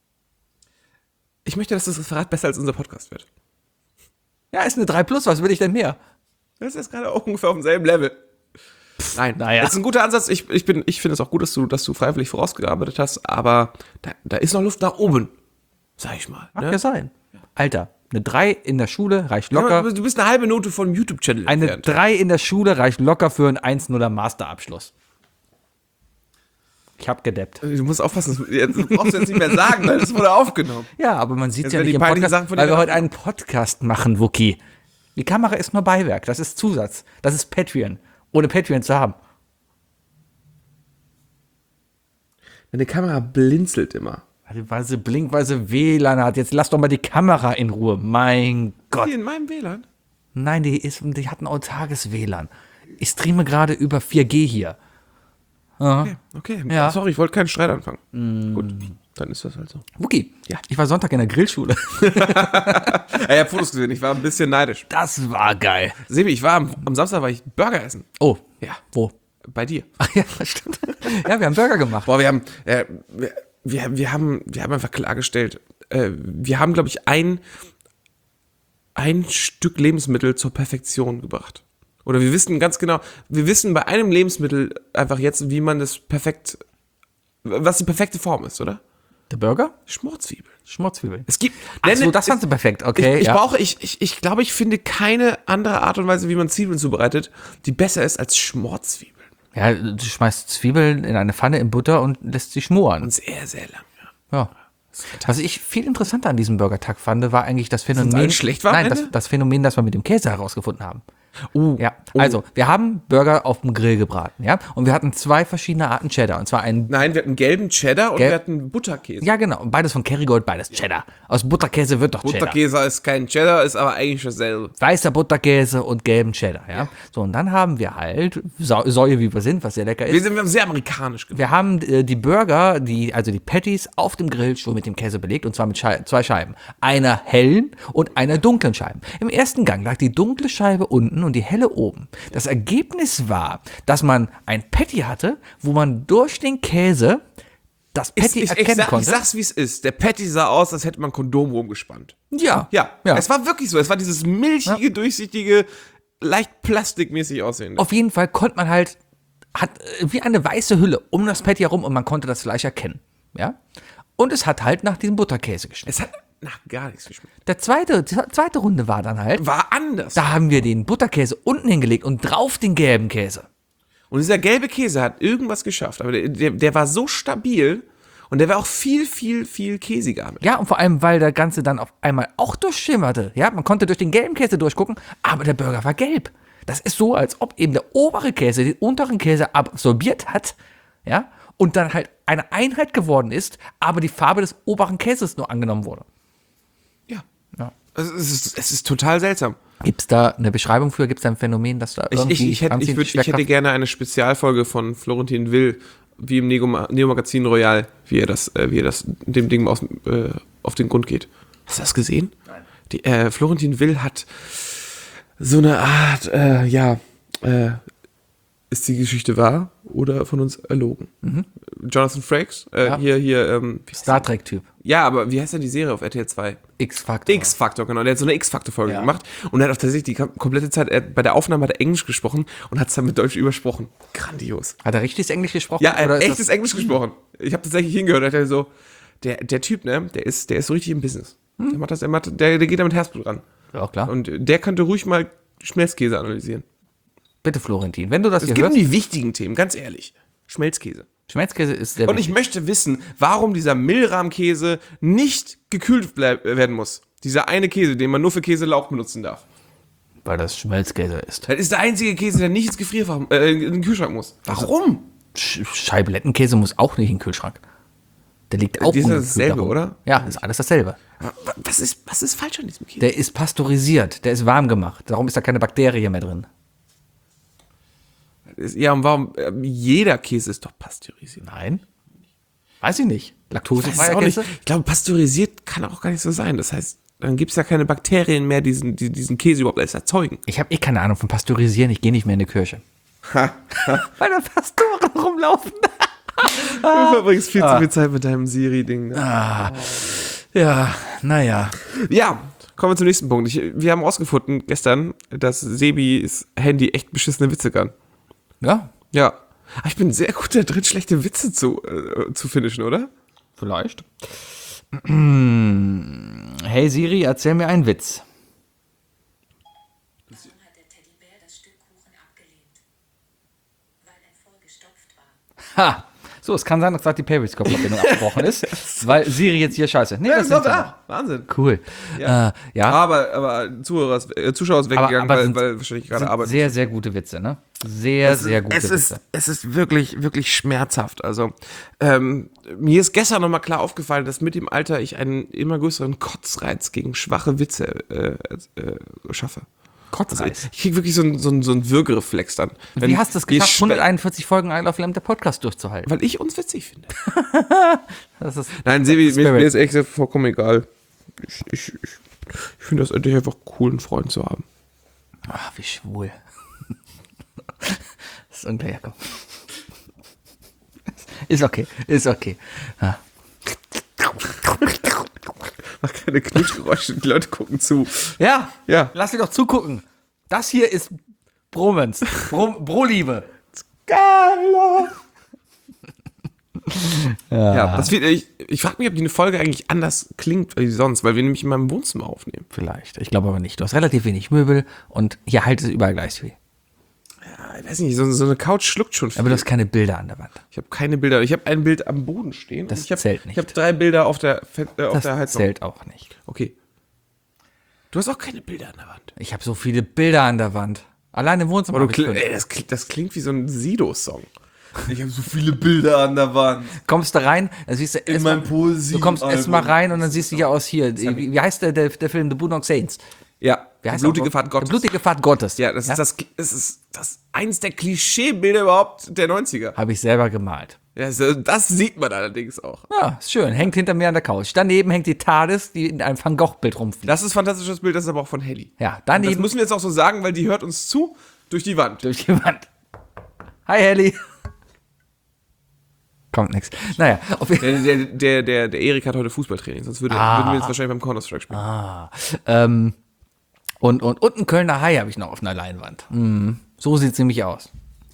[SPEAKER 2] Ich möchte, dass das Referat besser als unser Podcast wird.
[SPEAKER 3] Ja, ist eine 3+, was will ich denn mehr?
[SPEAKER 2] Das ist gerade auch ungefähr auf demselben Level. Nein,
[SPEAKER 3] naja.
[SPEAKER 2] Das ist ein guter Ansatz. Ich finde es auch gut, dass du freiwillig vorausgearbeitet hast, aber da ist noch Luft nach oben, sag ich mal.
[SPEAKER 3] Mag ja sein. Alter, eine 3 in der Schule reicht locker.
[SPEAKER 2] Ja, du bist eine halbe Note von YouTube-Channel
[SPEAKER 3] Eine 3 in der Schule reicht locker für einen 1-0er Masterabschluss. Ich hab gedappt.
[SPEAKER 2] Du musst aufpassen, du brauchst jetzt nicht mehr sagen, weil das wurde aufgenommen.
[SPEAKER 3] Ja, aber man sieht
[SPEAKER 2] Jetzt
[SPEAKER 3] ja
[SPEAKER 2] werden
[SPEAKER 3] nicht
[SPEAKER 2] die
[SPEAKER 3] im
[SPEAKER 2] peinlichen
[SPEAKER 3] Podcast,
[SPEAKER 2] Sachen von
[SPEAKER 3] weil
[SPEAKER 2] dir
[SPEAKER 3] wir heute
[SPEAKER 2] aufgenommen.
[SPEAKER 3] einen Podcast machen, Wookie. Die Kamera ist nur Beiwerk, das ist Zusatz. Das ist Patreon. Ohne Patreon zu haben.
[SPEAKER 2] Deine Kamera blinzelt immer.
[SPEAKER 3] Weil sie blinkt, weil sie WLAN hat. Jetzt lass doch mal die Kamera in Ruhe. Mein Gott.
[SPEAKER 2] Hier in meinem WLAN?
[SPEAKER 3] Nein, die hat ein autarkes WLAN. Ich streame gerade über 4G hier.
[SPEAKER 2] Okay.
[SPEAKER 3] Ja.
[SPEAKER 2] Sorry, ich wollte keinen Streit anfangen. Gut, dann ist das halt so.
[SPEAKER 3] Wookie,
[SPEAKER 2] Ja.
[SPEAKER 3] ich war Sonntag in der Grillschule.
[SPEAKER 2] Ich habe Fotos gesehen, ich war ein bisschen neidisch.
[SPEAKER 3] Das war geil.
[SPEAKER 2] Sebi, am Samstag war ich Burger essen.
[SPEAKER 3] Oh,
[SPEAKER 2] Ja.
[SPEAKER 3] wo?
[SPEAKER 2] Bei dir.
[SPEAKER 3] Ach ja, stimmt. Ja, wir haben Burger gemacht.
[SPEAKER 2] Boah, wir haben einfach klargestellt, wir haben, glaube ich, ein Stück Lebensmittel zur Perfektion gebracht. Oder wir wissen ganz genau, bei einem Lebensmittel einfach jetzt, was die perfekte Form ist, oder?
[SPEAKER 3] Der Burger?
[SPEAKER 2] Schmorzwiebeln.
[SPEAKER 3] Schmorzwiebeln.
[SPEAKER 2] Es gibt.
[SPEAKER 3] Ach so, das fandst du perfekt, okay.
[SPEAKER 2] Ich glaube, ich finde keine andere Art und Weise, wie man Zwiebeln zubereitet, die besser ist als Schmorzwiebeln.
[SPEAKER 3] Ja, du schmeißt Zwiebeln in eine Pfanne in Butter und lässt sie schmoren.
[SPEAKER 2] Und sehr, sehr lang,
[SPEAKER 3] Ja. Was ich viel interessanter an diesem Burgertag fand, war eigentlich das Phänomen.
[SPEAKER 2] alles schlecht war am
[SPEAKER 3] Nein,
[SPEAKER 2] Ende?
[SPEAKER 3] das Phänomen, das wir mit dem Käse herausgefunden haben. Ja, also, wir haben Burger auf dem Grill gebraten, ja, und wir hatten 2 verschiedene Arten Cheddar, und zwar einen,
[SPEAKER 2] Nein, wir hatten gelben Cheddar und wir hatten Butterkäse.
[SPEAKER 3] ja genau, beides von Kerrygold, beides Cheddar. Aus Butterkäse wird doch Cheddar.
[SPEAKER 2] Butterkäse ist kein Cheddar, ist aber eigentlich dasselbe.
[SPEAKER 3] Weißer Butterkäse und gelben Cheddar, ja. So, und dann haben wir halt, Säue wie wir sind, was sehr lecker ist.
[SPEAKER 2] Wir haben sehr amerikanisch gemacht.
[SPEAKER 3] Wir haben die Burger, also die Patties auf dem Grill schon mit dem Käse belegt, und zwar mit 2 Scheiben. Einer hellen und einer dunklen Scheibe. Im ersten Gang lag die dunkle Scheibe unten und die helle oben. Das Ergebnis war, dass man ein Patty hatte, wo man durch den Käse das Patty erkennen
[SPEAKER 2] Ich
[SPEAKER 3] konnte.
[SPEAKER 2] sag's, wie es ist. Der Patty sah aus, als hätte man Kondom rumgespannt.
[SPEAKER 3] Ja.
[SPEAKER 2] Es war wirklich so. Es war dieses milchige, durchsichtige, leicht plastikmäßig aussehende.
[SPEAKER 3] Auf jeden Fall konnte man hat wie eine weiße Hülle um das Patty herum und man konnte das Fleisch erkennen. Ja? Und es hat halt nach diesem Butterkäse geschmeckt.
[SPEAKER 2] Es hat nach gar nichts geschmeckt.
[SPEAKER 3] Die zweite Runde war dann halt,
[SPEAKER 2] War anders.
[SPEAKER 3] da haben wir den Butterkäse unten hingelegt und drauf den gelben Käse.
[SPEAKER 2] Und dieser gelbe Käse hat irgendwas geschafft. Aber der war so stabil und der war auch viel, viel, viel käsiger.
[SPEAKER 3] Ja, und vor allem, weil der Ganze dann auf einmal auch durchschimmerte. Ja, man konnte durch den gelben Käse durchgucken, aber der Burger war gelb. Das ist so, als ob eben der obere Käse den unteren Käse absorbiert hat, ja, und dann halt eine Einheit geworden ist, aber die Farbe des oberen Käses nur angenommen wurde.
[SPEAKER 2] Es ist total seltsam.
[SPEAKER 3] Gibt es da eine Beschreibung für? Gibt es da ein Phänomen, dass da irgendwie
[SPEAKER 2] Ich hätte gerne eine Spezialfolge von Florentin Will, wie im Neo-Magazin Royal, wie er das dem Ding auf den Grund geht. Hast du das gesehen? Nein. Florentin Will hat so eine Art, ist die Geschichte wahr oder von uns erlogen? Jonathan Frakes,
[SPEAKER 3] Star Trek-Typ.
[SPEAKER 2] Ja, aber wie heißt denn die Serie auf RTL 2?
[SPEAKER 3] X-Factor.
[SPEAKER 2] X-Factor, genau. Der hat so eine X-Factor-Folge gemacht und er hat auch tatsächlich die komplette Zeit, bei der Aufnahme hat er Englisch gesprochen und hat es dann mit Deutsch übersprochen. Grandios.
[SPEAKER 3] Hat er richtiges Englisch gesprochen?
[SPEAKER 2] Ja, er hat echtes Englisch gesprochen. Ich habe tatsächlich hingehört, hat er so, der Typ, ne, der ist so richtig im Business. Der geht da mit Herzblut ran.
[SPEAKER 3] Ja, klar.
[SPEAKER 2] Und der könnte ruhig mal Schmelzkäse analysieren.
[SPEAKER 3] Bitte, Florentin, wenn du das
[SPEAKER 2] Es
[SPEAKER 3] hier
[SPEAKER 2] geht um
[SPEAKER 3] hörst.
[SPEAKER 2] die wichtigen Themen, ganz ehrlich. Schmelzkäse.
[SPEAKER 3] Schmelzkäse ist sehr
[SPEAKER 2] Und ich möchte wissen, warum dieser Milrahmkäse nicht gekühlt werden muss. Dieser eine Käse, den man nur für Käselauch benutzen darf.
[SPEAKER 3] weil das Schmelzkäse ist.
[SPEAKER 2] Das ist der einzige Käse, der nicht ins Gefrierfach, in den Kühlschrank muss. Warum?
[SPEAKER 3] Scheiblettenkäse muss auch nicht in den Kühlschrank. Der liegt auch
[SPEAKER 2] Die ist
[SPEAKER 3] ungekühlt
[SPEAKER 2] dasselbe,
[SPEAKER 3] darum.
[SPEAKER 2] oder?
[SPEAKER 3] Ja, ist alles dasselbe.
[SPEAKER 2] Was ist falsch an diesem Käse?
[SPEAKER 3] Der ist pasteurisiert, der ist warm gemacht. Darum ist da keine Bakterie mehr drin.
[SPEAKER 2] Ja, und warum? Jeder Käse ist doch pasteurisiert.
[SPEAKER 3] Nein? Weiß ich nicht.
[SPEAKER 2] Weiß
[SPEAKER 3] Laktosefreier
[SPEAKER 2] auch nicht.
[SPEAKER 3] Käse?
[SPEAKER 2] Ich glaube, pasteurisiert kann auch gar nicht so sein. Das heißt, dann gibt es ja keine Bakterien mehr, die diesen Käse überhaupt erst erzeugen.
[SPEAKER 3] Ich habe keine Ahnung von Pasteurisieren, ich gehe nicht mehr in die Kirche. Weil da Pastoren rumlaufen.
[SPEAKER 2] Du verbringst viel zu viel Zeit mit deinem Siri-Ding. Ne?
[SPEAKER 3] Ja, naja.
[SPEAKER 2] Ja, kommen wir zum nächsten Punkt. Wir haben rausgefunden gestern, dass Sebis Handy echt beschissene Witze kann.
[SPEAKER 3] Ja,
[SPEAKER 2] Ja. Aber ich bin sehr gut da drin, schlechte Witze zu finishen, oder?
[SPEAKER 3] vielleicht. Hey Siri, erzähl mir einen Witz.
[SPEAKER 5] Warum hat der Teddybär das Stück Kuchen abgelehnt? Weil er vollgestopft war.
[SPEAKER 3] Ha! So, es kann sein, dass gerade die Periscope-Verbindung abgebrochen ist, weil Siri jetzt hier scheiße. Nee, das ist
[SPEAKER 2] Wahnsinn.
[SPEAKER 3] cool. Ja,
[SPEAKER 2] Aber Zuschauer ist weggegangen,
[SPEAKER 3] aber
[SPEAKER 2] weil wahrscheinlich gerade
[SPEAKER 3] sind
[SPEAKER 2] Arbeit.
[SPEAKER 3] sehr, sehr gute Witze, ne? Sehr gute Witze.
[SPEAKER 2] Es ist wirklich, wirklich schmerzhaft. Also, mir ist gestern nochmal klar aufgefallen, dass mit dem Alter ich einen immer größeren Kotzreiz gegen schwache Witze schaffe.
[SPEAKER 3] Kotzreiz.
[SPEAKER 2] Ich krieg wirklich so einen Würgereflex dann.
[SPEAKER 3] Wie hast du es geschafft, 141 Folgen I Love Lamb, der Podcast durchzuhalten?
[SPEAKER 2] Weil ich uns witzig finde.
[SPEAKER 3] Das ist
[SPEAKER 2] Nein, Sebi,
[SPEAKER 3] Spirit.
[SPEAKER 2] mir ist echt vollkommen egal. Ich finde das endlich einfach cool, einen Freund zu haben.
[SPEAKER 3] Ach, wie schwul. Das ist ungleich, komm. Ist okay. Ja.
[SPEAKER 2] Mach keine Knutschgeräusche, die Leute gucken zu.
[SPEAKER 3] Ja,
[SPEAKER 2] Ja.
[SPEAKER 3] lass dir doch zugucken. Das hier ist Bromance. Broliebe.
[SPEAKER 2] Ja, ich frage mich, ob die eine Folge eigentlich anders klingt als sonst, weil wir nämlich in meinem Wohnzimmer aufnehmen.
[SPEAKER 3] Vielleicht. Ich glaube aber nicht. Du hast relativ wenig Möbel und hier halt es überall gleich viel.
[SPEAKER 2] Ja, ich weiß nicht, so eine Couch schluckt schon viel.
[SPEAKER 3] Aber du hast keine Bilder an der Wand.
[SPEAKER 2] Ich habe keine Bilder. Ich habe ein Bild am Boden stehen.
[SPEAKER 3] Das
[SPEAKER 2] und ich hab,
[SPEAKER 3] zählt nicht.
[SPEAKER 2] Ich habe 3 Bilder auf der
[SPEAKER 3] Das
[SPEAKER 2] Heizung.
[SPEAKER 3] zählt auch nicht.
[SPEAKER 2] Okay. Du hast auch keine Bilder an der Wand.
[SPEAKER 3] Ich habe so viele Bilder an der Wand. Allein im Wohnzimmer.
[SPEAKER 2] Aber
[SPEAKER 3] hab ich fünf.
[SPEAKER 2] das klingt wie so ein Sido-Song. Ich habe so viele Bilder an der Wand.
[SPEAKER 3] Kommst du rein, dann siehst du erst mal,
[SPEAKER 2] meinem Poesie-
[SPEAKER 3] du kommst erst mal
[SPEAKER 2] Album.
[SPEAKER 3] rein und dann siehst du ja aus hier. Wie heißt der Film The Boondock Saints?
[SPEAKER 2] Ja,
[SPEAKER 3] Wie heißt
[SPEAKER 2] blutige
[SPEAKER 3] der?
[SPEAKER 2] Fahrt Gottes.
[SPEAKER 3] Die blutige Fahrt Gottes.
[SPEAKER 2] Ja, das ist eins der Klischeebilder überhaupt der 90er.
[SPEAKER 3] Habe ich selber gemalt.
[SPEAKER 2] Ja, das sieht man allerdings auch.
[SPEAKER 3] Ja, ist schön. Hängt hinter mir an der Couch. Daneben hängt die TARDIS, die in einem Van Gogh-Bild rumfliegt.
[SPEAKER 2] Das ist ein fantastisches Bild, das ist aber auch von Helly.
[SPEAKER 3] Ja,
[SPEAKER 2] Das
[SPEAKER 3] daneben
[SPEAKER 2] müssen wir jetzt auch so sagen, weil die hört uns zu durch die Wand.
[SPEAKER 3] durch die Wand. Hi, Helly. Kommt nix. Naja, auf jeden Fall.
[SPEAKER 2] Der Erik hat heute Fußballtraining, sonst würden wir jetzt wahrscheinlich beim Counter-Strike spielen.
[SPEAKER 3] Und ein Kölner Hai habe ich noch auf einer Leinwand. So sieht es nämlich aus.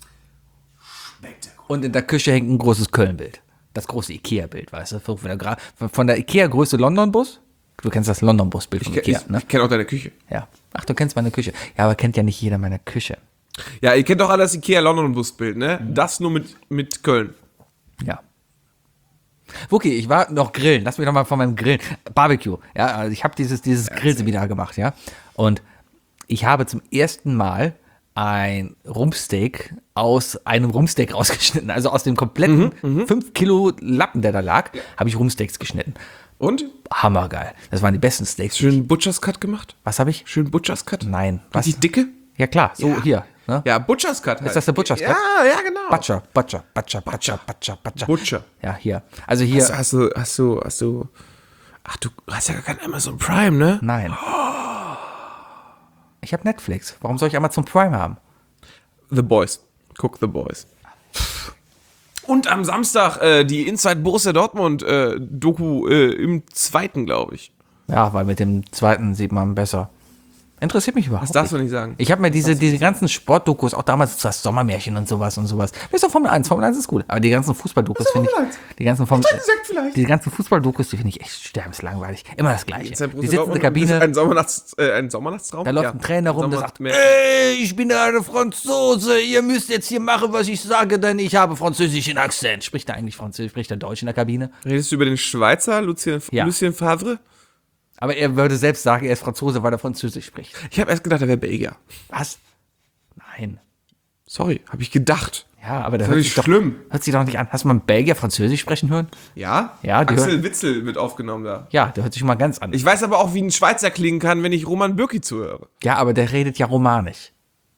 [SPEAKER 3] Und in der Küche hängt ein großes Köln-Bild. Das große Ikea-Bild, weißt du? Von der Ikea-Größe London-Bus. Du kennst das London-Bus-Bild von Ikea, ne?
[SPEAKER 2] Ich kenne auch deine Küche.
[SPEAKER 3] Ja. Ach, du kennst meine Küche. Ja, aber kennt ja nicht jeder meine Küche.
[SPEAKER 2] Ja, ihr kennt doch alle das Ikea-London-Bus-Bild, ne? Das nur mit Köln.
[SPEAKER 3] Ja. Wookie, ich war noch grillen. Lass mich doch mal von meinem Grillen. Barbecue. Ja, also ich habe dieses Grillseminar gemacht, ja. Und ich habe zum ersten Mal ein Rumpsteak aus einem Rumpsteak rausgeschnitten. Also aus dem kompletten 5 Kilo Lappen, der da lag, habe ich Rumpsteaks geschnitten.
[SPEAKER 2] Und?
[SPEAKER 3] Hammergeil. Das waren die besten Steaks.
[SPEAKER 2] Schön Butcher's Cut gemacht?
[SPEAKER 3] Was habe ich?
[SPEAKER 2] Schön Butcher's Cut?
[SPEAKER 3] Nein. Was?
[SPEAKER 2] Die dicke?
[SPEAKER 3] Ja klar, so
[SPEAKER 2] Ja.
[SPEAKER 3] hier. Ne?
[SPEAKER 2] Ja, Butcher's Cut halt.
[SPEAKER 3] Ist das der Butcher's Cut?
[SPEAKER 2] Ja, genau.
[SPEAKER 3] Butcher.
[SPEAKER 2] Butcher.
[SPEAKER 3] Ja, hier. Also hier.
[SPEAKER 2] Hast du, ach, du hast ja gar kein Amazon Prime, ne?
[SPEAKER 3] Nein. Ich habe Netflix. Warum soll ich Amazon Prime haben?
[SPEAKER 2] The Boys. Guck The Boys. Und am Samstag die Inside Borussia Dortmund Doku im zweiten, glaube ich.
[SPEAKER 3] Ja, weil mit dem zweiten sieht man besser. Interessiert mich überhaupt
[SPEAKER 2] Das darfst du nicht sagen.
[SPEAKER 3] Ich habe mir diese ganzen Sportdokus, auch damals das Sommermärchen und sowas. Bis auf Formel 1. Formel 1 ist cool. Aber die ganzen Fußballdokus finde ich. Die ganzen Fußballdokus, die finde ich echt sterbenslangweilig. Immer das Gleiche. Die sitzen in der Kabine.
[SPEAKER 2] Ein Sommernachtstraum?
[SPEAKER 3] Da läuft ein Trainer rum, der sagt,
[SPEAKER 2] Sommernachtmärchen.
[SPEAKER 3] ey, ich bin eine Franzose, ihr müsst jetzt hier machen, was ich sage, denn ich habe französischen Akzent. Spricht er eigentlich Französisch, spricht er Deutsch in der Kabine?
[SPEAKER 2] Redest du über den Schweizer
[SPEAKER 3] Ja.
[SPEAKER 2] Lucien Favre?
[SPEAKER 3] Aber er würde selbst sagen, er ist Franzose, weil er Französisch spricht.
[SPEAKER 2] Ich habe erst gedacht, er wäre Belgier.
[SPEAKER 3] Was? Nein.
[SPEAKER 2] Sorry, habe ich gedacht.
[SPEAKER 3] Ja, aber
[SPEAKER 2] Das ist schlimm.
[SPEAKER 3] Hört sich doch nicht an. Hast du mal einen Belgier Französisch sprechen hören?
[SPEAKER 2] Ja?
[SPEAKER 3] Ja, die
[SPEAKER 2] Axel Witzel wird aufgenommen da.
[SPEAKER 3] Ja, der hört sich mal ganz an.
[SPEAKER 2] Ich weiß aber auch, wie ein Schweizer klingen kann, wenn ich Roman Bürki zuhöre.
[SPEAKER 3] Ja, aber der redet ja romanisch.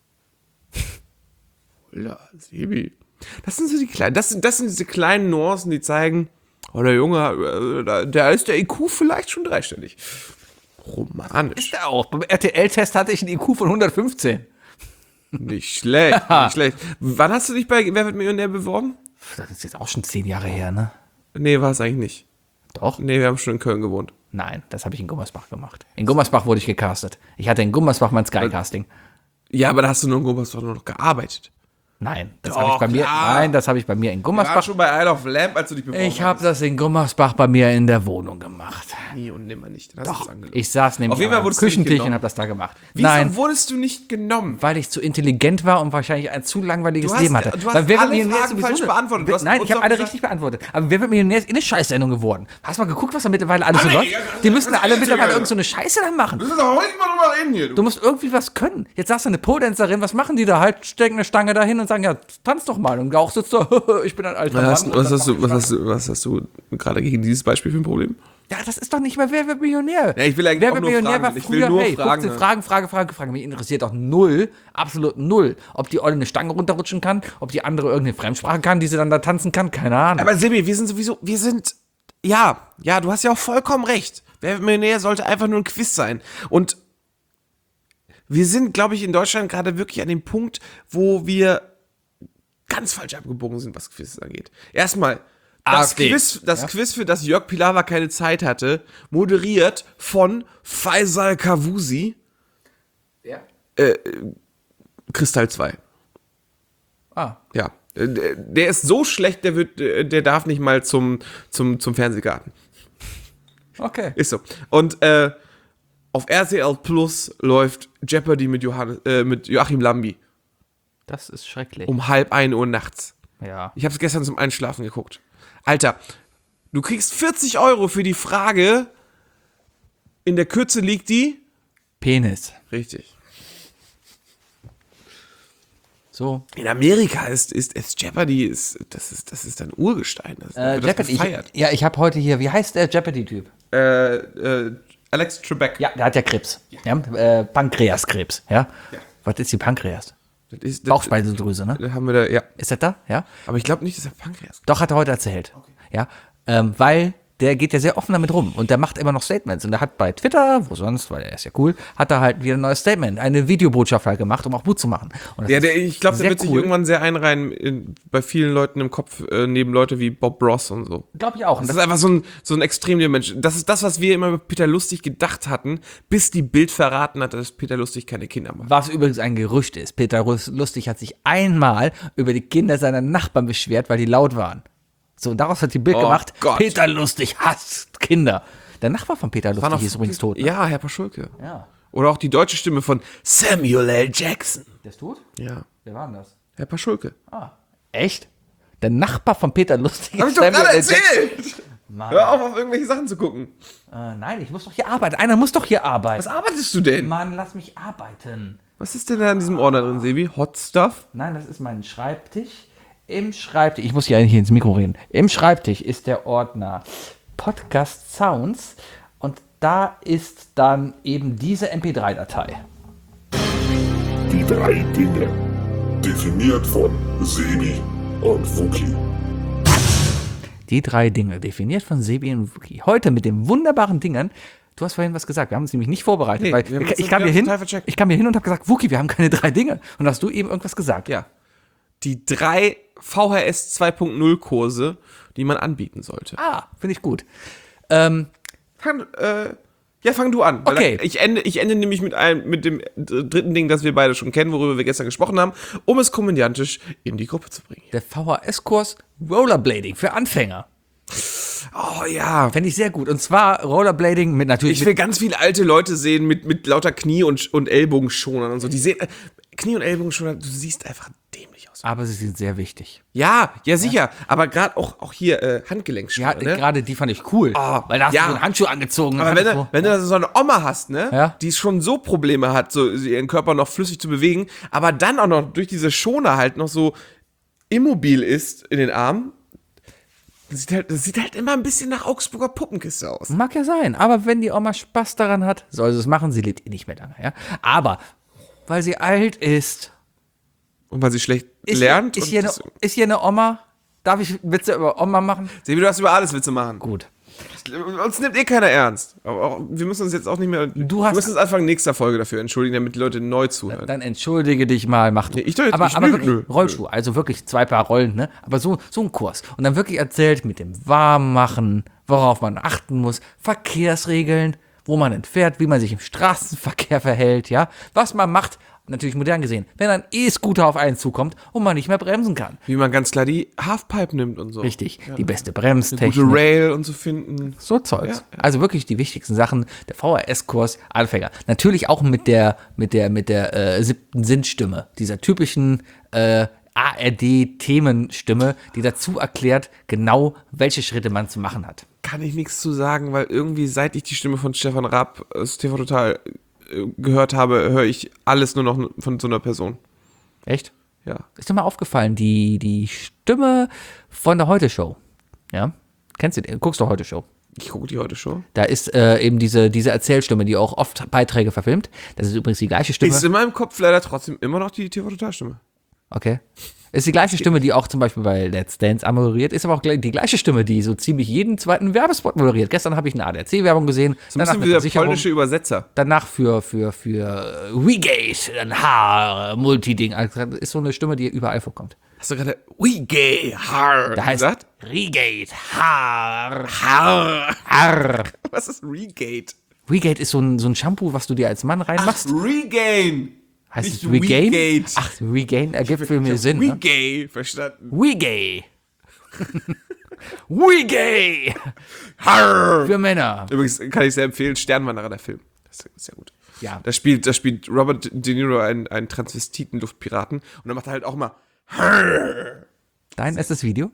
[SPEAKER 2] Ja, Sebi. Das sind so die kleinen, das sind diese kleinen Nuancen, die zeigen, oh, der Junge, da ist der IQ vielleicht schon dreistellig. Romanisch.
[SPEAKER 3] Ja, auch. Beim RTL-Test hatte ich einen IQ von 115.
[SPEAKER 2] Nicht schlecht, nicht schlecht. Wann hast du dich bei Wer wird Millionär beworben?
[SPEAKER 3] Das ist jetzt auch schon 10 Jahre her, ne?
[SPEAKER 2] Nee, war es eigentlich nicht.
[SPEAKER 3] Doch?
[SPEAKER 2] Nee, wir haben schon in Köln gewohnt.
[SPEAKER 3] Nein, das habe ich in Gummersbach gemacht. In Gummersbach wurde ich gecastet. Ich hatte in Gummersbach mein Sky-Casting.
[SPEAKER 2] Ja, aber da hast du nur in Gummersbach nur noch gearbeitet.
[SPEAKER 3] Nein, das
[SPEAKER 2] Doch,
[SPEAKER 3] habe ich bei mir.
[SPEAKER 2] klar.
[SPEAKER 3] Nein, das habe ich bei mir in
[SPEAKER 2] Wir waren
[SPEAKER 3] Gummersbach.
[SPEAKER 2] schon bei Isle of Lamp, als du dich beworben
[SPEAKER 3] Ich habe das in Gummersbach bei mir in der Wohnung gemacht.
[SPEAKER 2] Nie und nimmer nicht. Dann hast du's angelogen.
[SPEAKER 3] Ich saß nämlich
[SPEAKER 2] Auf jeden Fall
[SPEAKER 3] am
[SPEAKER 2] wurdest du nicht
[SPEAKER 3] Küchentisch und
[SPEAKER 2] genommen.
[SPEAKER 3] habe das da gemacht.
[SPEAKER 2] Wieso
[SPEAKER 3] Nein,
[SPEAKER 2] wurdest du nicht genommen?
[SPEAKER 3] weil ich zu intelligent war und wahrscheinlich ein zu langweiliges
[SPEAKER 2] Du hast-
[SPEAKER 3] Leben hatte.
[SPEAKER 2] du hast
[SPEAKER 3] Weil Wer wird
[SPEAKER 2] alle
[SPEAKER 3] Millionär
[SPEAKER 2] Fragen
[SPEAKER 3] sowieso
[SPEAKER 2] falsch
[SPEAKER 3] eine-
[SPEAKER 2] beantwortet. Du hast
[SPEAKER 3] Nein,
[SPEAKER 2] uns
[SPEAKER 3] ich habe
[SPEAKER 2] doch
[SPEAKER 3] alle
[SPEAKER 2] gesagt-
[SPEAKER 3] richtig beantwortet. Aber Wer wird Millionär ist eine Scheißsendung geworden. Hast du mal geguckt, was da mittlerweile alles so läuft? Die müssen alle mittlerweile irgend so eine Scheiße da machen.
[SPEAKER 2] Das ist doch heute mal drüber reden hier,
[SPEAKER 3] Du musst irgendwie was können. Jetzt sagst du eine Pole-Dancerin, was machen die da? Halt, stecken eine Stange dahin und sagen, ja, tanz doch mal. Und auch sitzt da, ich bin ein alter Mann.
[SPEAKER 2] Was hast du gerade gegen dieses Beispiel für ein Problem?
[SPEAKER 3] Ja, das ist doch nicht mehr Wer wird Millionär.
[SPEAKER 2] Ja, ich will eigentlich
[SPEAKER 3] Wer
[SPEAKER 2] auch
[SPEAKER 3] wird
[SPEAKER 2] nur
[SPEAKER 3] Millionär
[SPEAKER 2] fragen.
[SPEAKER 3] war
[SPEAKER 2] Ich will
[SPEAKER 3] früher,
[SPEAKER 2] nur
[SPEAKER 3] hey,
[SPEAKER 2] fragen,
[SPEAKER 3] 15
[SPEAKER 2] ne?
[SPEAKER 3] Fragen. Mich interessiert doch null, absolut null, ob die Olle eine Stange runterrutschen kann, ob die andere irgendeine Fremdsprache kann, die sie dann da tanzen kann, keine Ahnung.
[SPEAKER 2] Aber Sebi, ja, du hast ja auch vollkommen recht. Wer wird Millionär sollte einfach nur ein Quiz sein. Und wir sind, glaube ich, in Deutschland gerade wirklich an dem Punkt, wo wir ganz falsch abgebogen sind, was Quizzes angeht. Erstmal, das
[SPEAKER 3] AfD.
[SPEAKER 2] Quiz, für das Jörg Pilawa keine Zeit hatte, moderiert von Faisal Kavusi,
[SPEAKER 3] Ja.
[SPEAKER 2] Kristall 2.
[SPEAKER 3] Ah,
[SPEAKER 2] Ja. Der ist so schlecht, der darf nicht mal zum Fernsehgarten.
[SPEAKER 3] okay.
[SPEAKER 2] Ist so. Und auf RTL Plus läuft Jeopardy mit Joachim Lambi
[SPEAKER 3] Das ist schrecklich.
[SPEAKER 2] um 12:30 Uhr nachts.
[SPEAKER 3] Ja.
[SPEAKER 2] Ich habe es gestern zum Einschlafen geguckt. Alter, du kriegst 40 € für die Frage, in der Kürze liegt die?
[SPEAKER 3] Penis.
[SPEAKER 2] Richtig.
[SPEAKER 3] So.
[SPEAKER 2] In Amerika ist Jeopardy, das ist ein Urgestein. Das wird
[SPEAKER 3] Jeopardy.
[SPEAKER 2] gefeiert.
[SPEAKER 3] Ich habe heute hier, wie heißt der Jeopardy-Typ?
[SPEAKER 2] Alex Trebek.
[SPEAKER 3] Ja, der hat ja Krebs. Ja? Pankreaskrebs. Ja? Was ist die Pankreas?
[SPEAKER 2] Das
[SPEAKER 3] Bauchspeicheldrüse, ne?
[SPEAKER 2] Da haben wir da, ja.
[SPEAKER 3] Ist das da? Ja.
[SPEAKER 2] Aber ich glaube nicht, dass er Pankreas.
[SPEAKER 3] Doch, hat er heute erzählt. Ja. Weil der geht ja sehr offen damit rum und der macht immer noch Statements. Und der hat bei Twitter, wo sonst, weil er ist ja cool, hat er halt wieder ein neues Statement, eine Videobotschaft halt gemacht, um auch Mut zu machen. Und das
[SPEAKER 2] Ja,
[SPEAKER 3] ist
[SPEAKER 2] ich glaube, der
[SPEAKER 3] sehr
[SPEAKER 2] wird sich
[SPEAKER 3] cool.
[SPEAKER 2] irgendwann sehr einreihen bei vielen Leuten im Kopf, neben Leute wie Bob Ross und so.
[SPEAKER 3] Glaube ich auch. Und
[SPEAKER 2] Das ist einfach so ein extrem Mensch. Das ist das, was wir immer über Peter Lustig gedacht hatten, bis die Bild verraten hat, dass Peter Lustig keine Kinder macht.
[SPEAKER 3] was übrigens ein Gerücht ist. Peter Lustig hat sich einmal über die Kinder seiner Nachbarn beschwert, weil die laut waren. So, und daraus hat die Bild
[SPEAKER 2] Oh
[SPEAKER 3] gemacht,
[SPEAKER 2] Gott.
[SPEAKER 3] Peter Lustig hasst Kinder. Der Nachbar von Peter Lustig ist übrigens tot. Ne?
[SPEAKER 2] Ja, Herr Paschulke.
[SPEAKER 3] Ja.
[SPEAKER 2] Oder auch die deutsche Stimme von Samuel L. Jackson.
[SPEAKER 3] Der ist tot?
[SPEAKER 2] Ja,
[SPEAKER 3] Wer war denn das?
[SPEAKER 2] Herr Paschulke.
[SPEAKER 3] Ah. Echt? Der Nachbar von Peter Lustig
[SPEAKER 2] Hab
[SPEAKER 3] ist
[SPEAKER 2] ich doch
[SPEAKER 3] Samuel
[SPEAKER 2] gerade
[SPEAKER 3] L. Jackson.
[SPEAKER 2] erzählt! Hör auf irgendwelche Sachen zu gucken.
[SPEAKER 3] Nein, ich muss doch hier arbeiten. Einer muss doch hier arbeiten.
[SPEAKER 2] Was arbeitest du denn?
[SPEAKER 3] Mann, lass mich arbeiten.
[SPEAKER 2] Was ist denn da in diesem Ordner drin, Sebi? Hot Stuff?
[SPEAKER 3] Nein, das ist mein Schreibtisch. Im Schreibtisch, ich muss hier ins Mikro reden. Im Schreibtisch ist der Ordner Podcast Sounds und da ist dann eben diese MP3-Datei.
[SPEAKER 6] Die 3 Dinge. Definiert von Sebi und Wookie.
[SPEAKER 3] Die 3 Dinge, definiert von Sebi und Wookie. Heute mit den wunderbaren Dingern. Du hast vorhin was gesagt, wir haben uns nämlich nicht vorbereitet.
[SPEAKER 2] Nee,
[SPEAKER 3] weil
[SPEAKER 2] wir haben uns
[SPEAKER 3] ich kam hier hin
[SPEAKER 2] total vercheckt.
[SPEAKER 3] und habe gesagt, Wookie, wir haben keine 3 Dinge. Und hast du eben irgendwas gesagt.
[SPEAKER 2] Ja. Die 3 VHS 2.0 Kurse, die man anbieten sollte.
[SPEAKER 3] Ah, finde ich gut.
[SPEAKER 2] Fang du an. Weil
[SPEAKER 3] Okay.
[SPEAKER 2] Ich ende nämlich mit dem dritten Ding, das wir beide schon kennen, worüber wir gestern gesprochen haben, um es komödiantisch in die Gruppe zu bringen.
[SPEAKER 3] Der VHS-Kurs Rollerblading für Anfänger.
[SPEAKER 2] Oh ja.
[SPEAKER 3] Fände ich sehr gut. Und zwar Rollerblading mit natürlich.
[SPEAKER 2] Ich will ganz viele alte Leute sehen mit lauter Knie- und Ellbogenschonern und so. Die sehen, Knie- und Ellbogenschoner, du siehst einfach dämlich aus.
[SPEAKER 3] aber sie sind sehr wichtig.
[SPEAKER 2] Ja, sicher. Aber gerade auch hier Handgelenkschoner,
[SPEAKER 3] Ja, gerade die fand ich cool. Weil da hast du so einen Handschuh angezogen.
[SPEAKER 2] Aber wenn du so eine Oma hast, ne,
[SPEAKER 3] Ja.
[SPEAKER 2] die schon so Probleme hat, so ihren Körper noch flüssig zu bewegen, aber dann auch noch durch diese Schoner halt noch so immobil ist in den Armen, das sieht halt immer ein bisschen nach Augsburger Puppenkiste aus.
[SPEAKER 3] Mag ja sein, aber wenn die Oma Spaß daran hat, soll sie es machen. Sie lebt eh nicht mehr lange, ja. Aber weil sie alt ist,
[SPEAKER 2] Und weil sie schlecht lernt.
[SPEAKER 3] ist
[SPEAKER 2] und
[SPEAKER 3] hier
[SPEAKER 2] das-
[SPEAKER 3] eine Oma. Darf ich Witze über Oma machen?
[SPEAKER 2] Sebi, du hast über alles Witze machen.
[SPEAKER 3] Gut.
[SPEAKER 2] Uns nimmt eh keiner ernst. Aber auch, wir müssen uns jetzt auch nicht mehr. Wir müssen uns Anfang nächster Folge dafür entschuldigen, damit die Leute neu zuhören.
[SPEAKER 3] Dann entschuldige dich mal, mach du.
[SPEAKER 2] Nee, ich doch jetzt
[SPEAKER 3] aber
[SPEAKER 2] nicht.
[SPEAKER 3] aber
[SPEAKER 2] Nö,
[SPEAKER 3] wirklich,
[SPEAKER 2] nö.
[SPEAKER 3] Rollschuh, also wirklich 2 Paar Rollen, ne? Aber so ein Kurs. Und dann wirklich erzählt mit dem Warmmachen, worauf man achten muss, Verkehrsregeln, wo man entfährt, wie man sich im Straßenverkehr verhält, ja? Was man macht, natürlich modern gesehen, wenn ein E-Scooter auf einen zukommt und man nicht mehr bremsen kann.
[SPEAKER 2] Wie man ganz klar die Halfpipe nimmt und so.
[SPEAKER 3] Richtig, die beste
[SPEAKER 2] Gute
[SPEAKER 3] Bremstechnik.
[SPEAKER 2] Rail und so finden.
[SPEAKER 3] So Zeugs.
[SPEAKER 2] Ja.
[SPEAKER 3] Also wirklich die wichtigsten Sachen. Der VHS-Kurs Anfänger. Natürlich auch mit der 7. Sinnstimme. Dieser typischen ARD-Themenstimme, die dazu erklärt, genau welche Schritte man zu machen hat.
[SPEAKER 2] Kann ich nichts zu sagen, weil irgendwie seit ich die Stimme von Stefan Raab aus TV Total gehört habe, höre ich alles nur noch von so einer Person.
[SPEAKER 3] Echt?
[SPEAKER 2] Ja.
[SPEAKER 3] Ist dir mal aufgefallen, die Stimme von der Heute-Show. Ja? Kennst du die? Guckst du Heute-Show?
[SPEAKER 2] Ich gucke die heute schon.
[SPEAKER 3] Da ist eben diese Erzählstimme, die auch oft Beiträge verfilmt. Das ist übrigens die gleiche Stimme.
[SPEAKER 2] Ist in meinem Kopf leider trotzdem immer noch die TV Total Stimme.
[SPEAKER 3] Okay. Ist die gleiche Stimme, die auch zum Beispiel bei Let's Dance moderiert, ist aber auch die gleiche Stimme, die so ziemlich jeden zweiten Werbespot moderiert. Gestern habe ich eine ADAC-Werbung gesehen.
[SPEAKER 2] So ein bisschen wie der polnische Übersetzer.
[SPEAKER 3] Danach für WeGate, ein Haar-Multiding. Also das ist so eine Stimme, die überall vorkommt.
[SPEAKER 2] Hast du gerade Wege Haar
[SPEAKER 3] Da heißt
[SPEAKER 2] gesagt?
[SPEAKER 3] Regate, Haar.
[SPEAKER 2] Haar. Was ist Regate?
[SPEAKER 3] WeGate ist so ein Shampoo, was du dir als Mann reinmachst.
[SPEAKER 2] Regain.
[SPEAKER 3] Heißt
[SPEAKER 2] nicht
[SPEAKER 3] es Regain?
[SPEAKER 2] WeGate.
[SPEAKER 3] Ach, Regain ergibt für mich Sinn. Ne?
[SPEAKER 2] Wege verstanden.
[SPEAKER 3] WeGay. WeGay.
[SPEAKER 2] Har.
[SPEAKER 3] Für Männer.
[SPEAKER 2] Übrigens kann ich sehr empfehlen, Sternwanderer, der Film. Das ist sehr gut.
[SPEAKER 3] Ja.
[SPEAKER 2] Da spielt Robert De Niro einen Transvestiten-Luftpiraten und dann macht er halt auch mal
[SPEAKER 3] Dein erstes Video?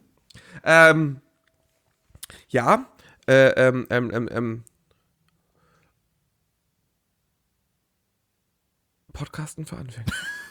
[SPEAKER 2] ja, Podcasten für Anfänger.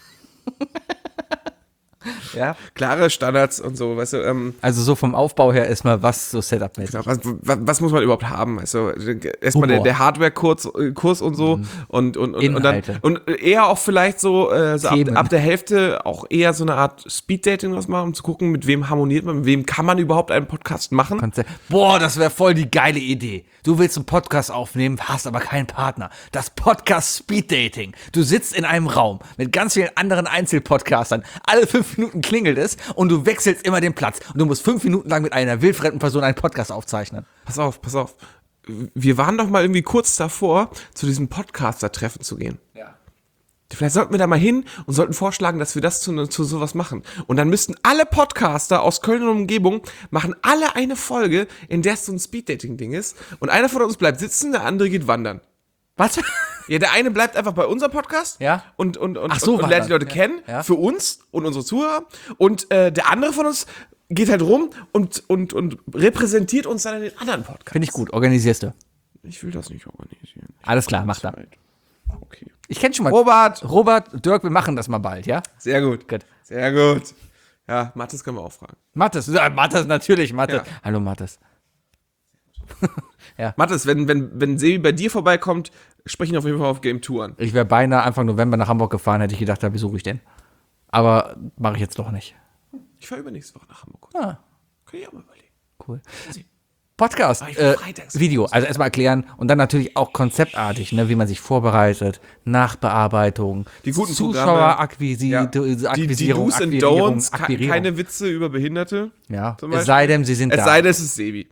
[SPEAKER 3] Ja.
[SPEAKER 2] Klare Standards und so, weißt du,
[SPEAKER 3] Also so vom Aufbau her erstmal was so Setup-mäßig.
[SPEAKER 2] ja, was muss man überhaupt haben? Also erstmal
[SPEAKER 3] Humor.
[SPEAKER 2] der Hardware-Kurs und so und dann
[SPEAKER 3] Inhalte.
[SPEAKER 2] und eher auch vielleicht so,
[SPEAKER 3] Themen.
[SPEAKER 2] ab der Hälfte auch eher so eine Art Speed-Dating was machen, um zu gucken, mit wem harmoniert man, mit wem kann man überhaupt einen Podcast machen.
[SPEAKER 3] Boah, das wäre voll die geile Idee. Du willst einen Podcast aufnehmen, hast aber keinen Partner. Das Podcast Speed Dating. Du sitzt in einem Raum mit ganz vielen anderen Einzelpodcastern. Alle 5 Minuten klingelt es und du wechselst immer den Platz. Und du musst 5 Minuten lang mit einer wildfremden Person einen Podcast aufzeichnen.
[SPEAKER 2] Pass auf. Wir waren doch mal irgendwie kurz davor, zu diesem Podcaster-Treffen zu gehen.
[SPEAKER 3] Ja.
[SPEAKER 2] Vielleicht sollten wir da mal hin und sollten vorschlagen, dass wir das zu sowas machen. Und dann müssten alle Podcaster aus Köln und Umgebung machen alle eine Folge, in der es so ein Speed-Dating-Ding ist. Und einer von uns bleibt sitzen, der andere geht wandern.
[SPEAKER 3] Was?
[SPEAKER 2] Ja, der eine bleibt einfach bei unserem Podcast
[SPEAKER 3] Ja.
[SPEAKER 2] und
[SPEAKER 3] Ach so,
[SPEAKER 2] und lernt die Leute
[SPEAKER 3] wandern.
[SPEAKER 2] kennen,
[SPEAKER 3] Ja.
[SPEAKER 2] für uns und unsere Zuhörer. Und der andere von uns geht halt rum und repräsentiert uns dann in den anderen Podcasts.
[SPEAKER 3] Finde ich gut, organisierst du.
[SPEAKER 2] Ich will das nicht organisieren.
[SPEAKER 3] Alles klar, mach da.
[SPEAKER 2] Okay.
[SPEAKER 3] Ich kenne schon mal.
[SPEAKER 2] Robert,
[SPEAKER 3] Dirk, wir machen das mal bald, ja?
[SPEAKER 2] sehr gut.
[SPEAKER 3] Gut.
[SPEAKER 2] Sehr gut. Ja, Mathis können wir auch fragen.
[SPEAKER 3] Mathis, ja, Mathis, natürlich, Mathis.
[SPEAKER 2] Ja.
[SPEAKER 3] Hallo, Mathis.
[SPEAKER 2] Mathis, wenn Sebi bei dir vorbeikommt, sprechen wir auf jeden Fall auf Game Tour an.
[SPEAKER 3] Ich wäre beinahe Anfang November nach Hamburg gefahren, hätte ich gedacht, da besuche ich den. Aber mache ich jetzt doch nicht.
[SPEAKER 2] Ich fahre übernächste Woche nach Hamburg.
[SPEAKER 3] Ah,
[SPEAKER 2] Kann ich auch mal überlegen.
[SPEAKER 3] cool. Podcast,
[SPEAKER 2] ich freitags
[SPEAKER 3] Video, also erstmal erklären und dann natürlich auch konzeptartig, ne, wie man sich vorbereitet, Nachbearbeitung,
[SPEAKER 2] Die guten
[SPEAKER 3] Zuschauerakquisierung,
[SPEAKER 2] Die Do's and Don'ts, keine Witze über Behinderte.
[SPEAKER 3] Ja,
[SPEAKER 2] zum
[SPEAKER 3] es
[SPEAKER 2] Beispiel.
[SPEAKER 3] sei denn, sie sind
[SPEAKER 2] Es
[SPEAKER 3] da.
[SPEAKER 2] sei denn, es ist Sebi.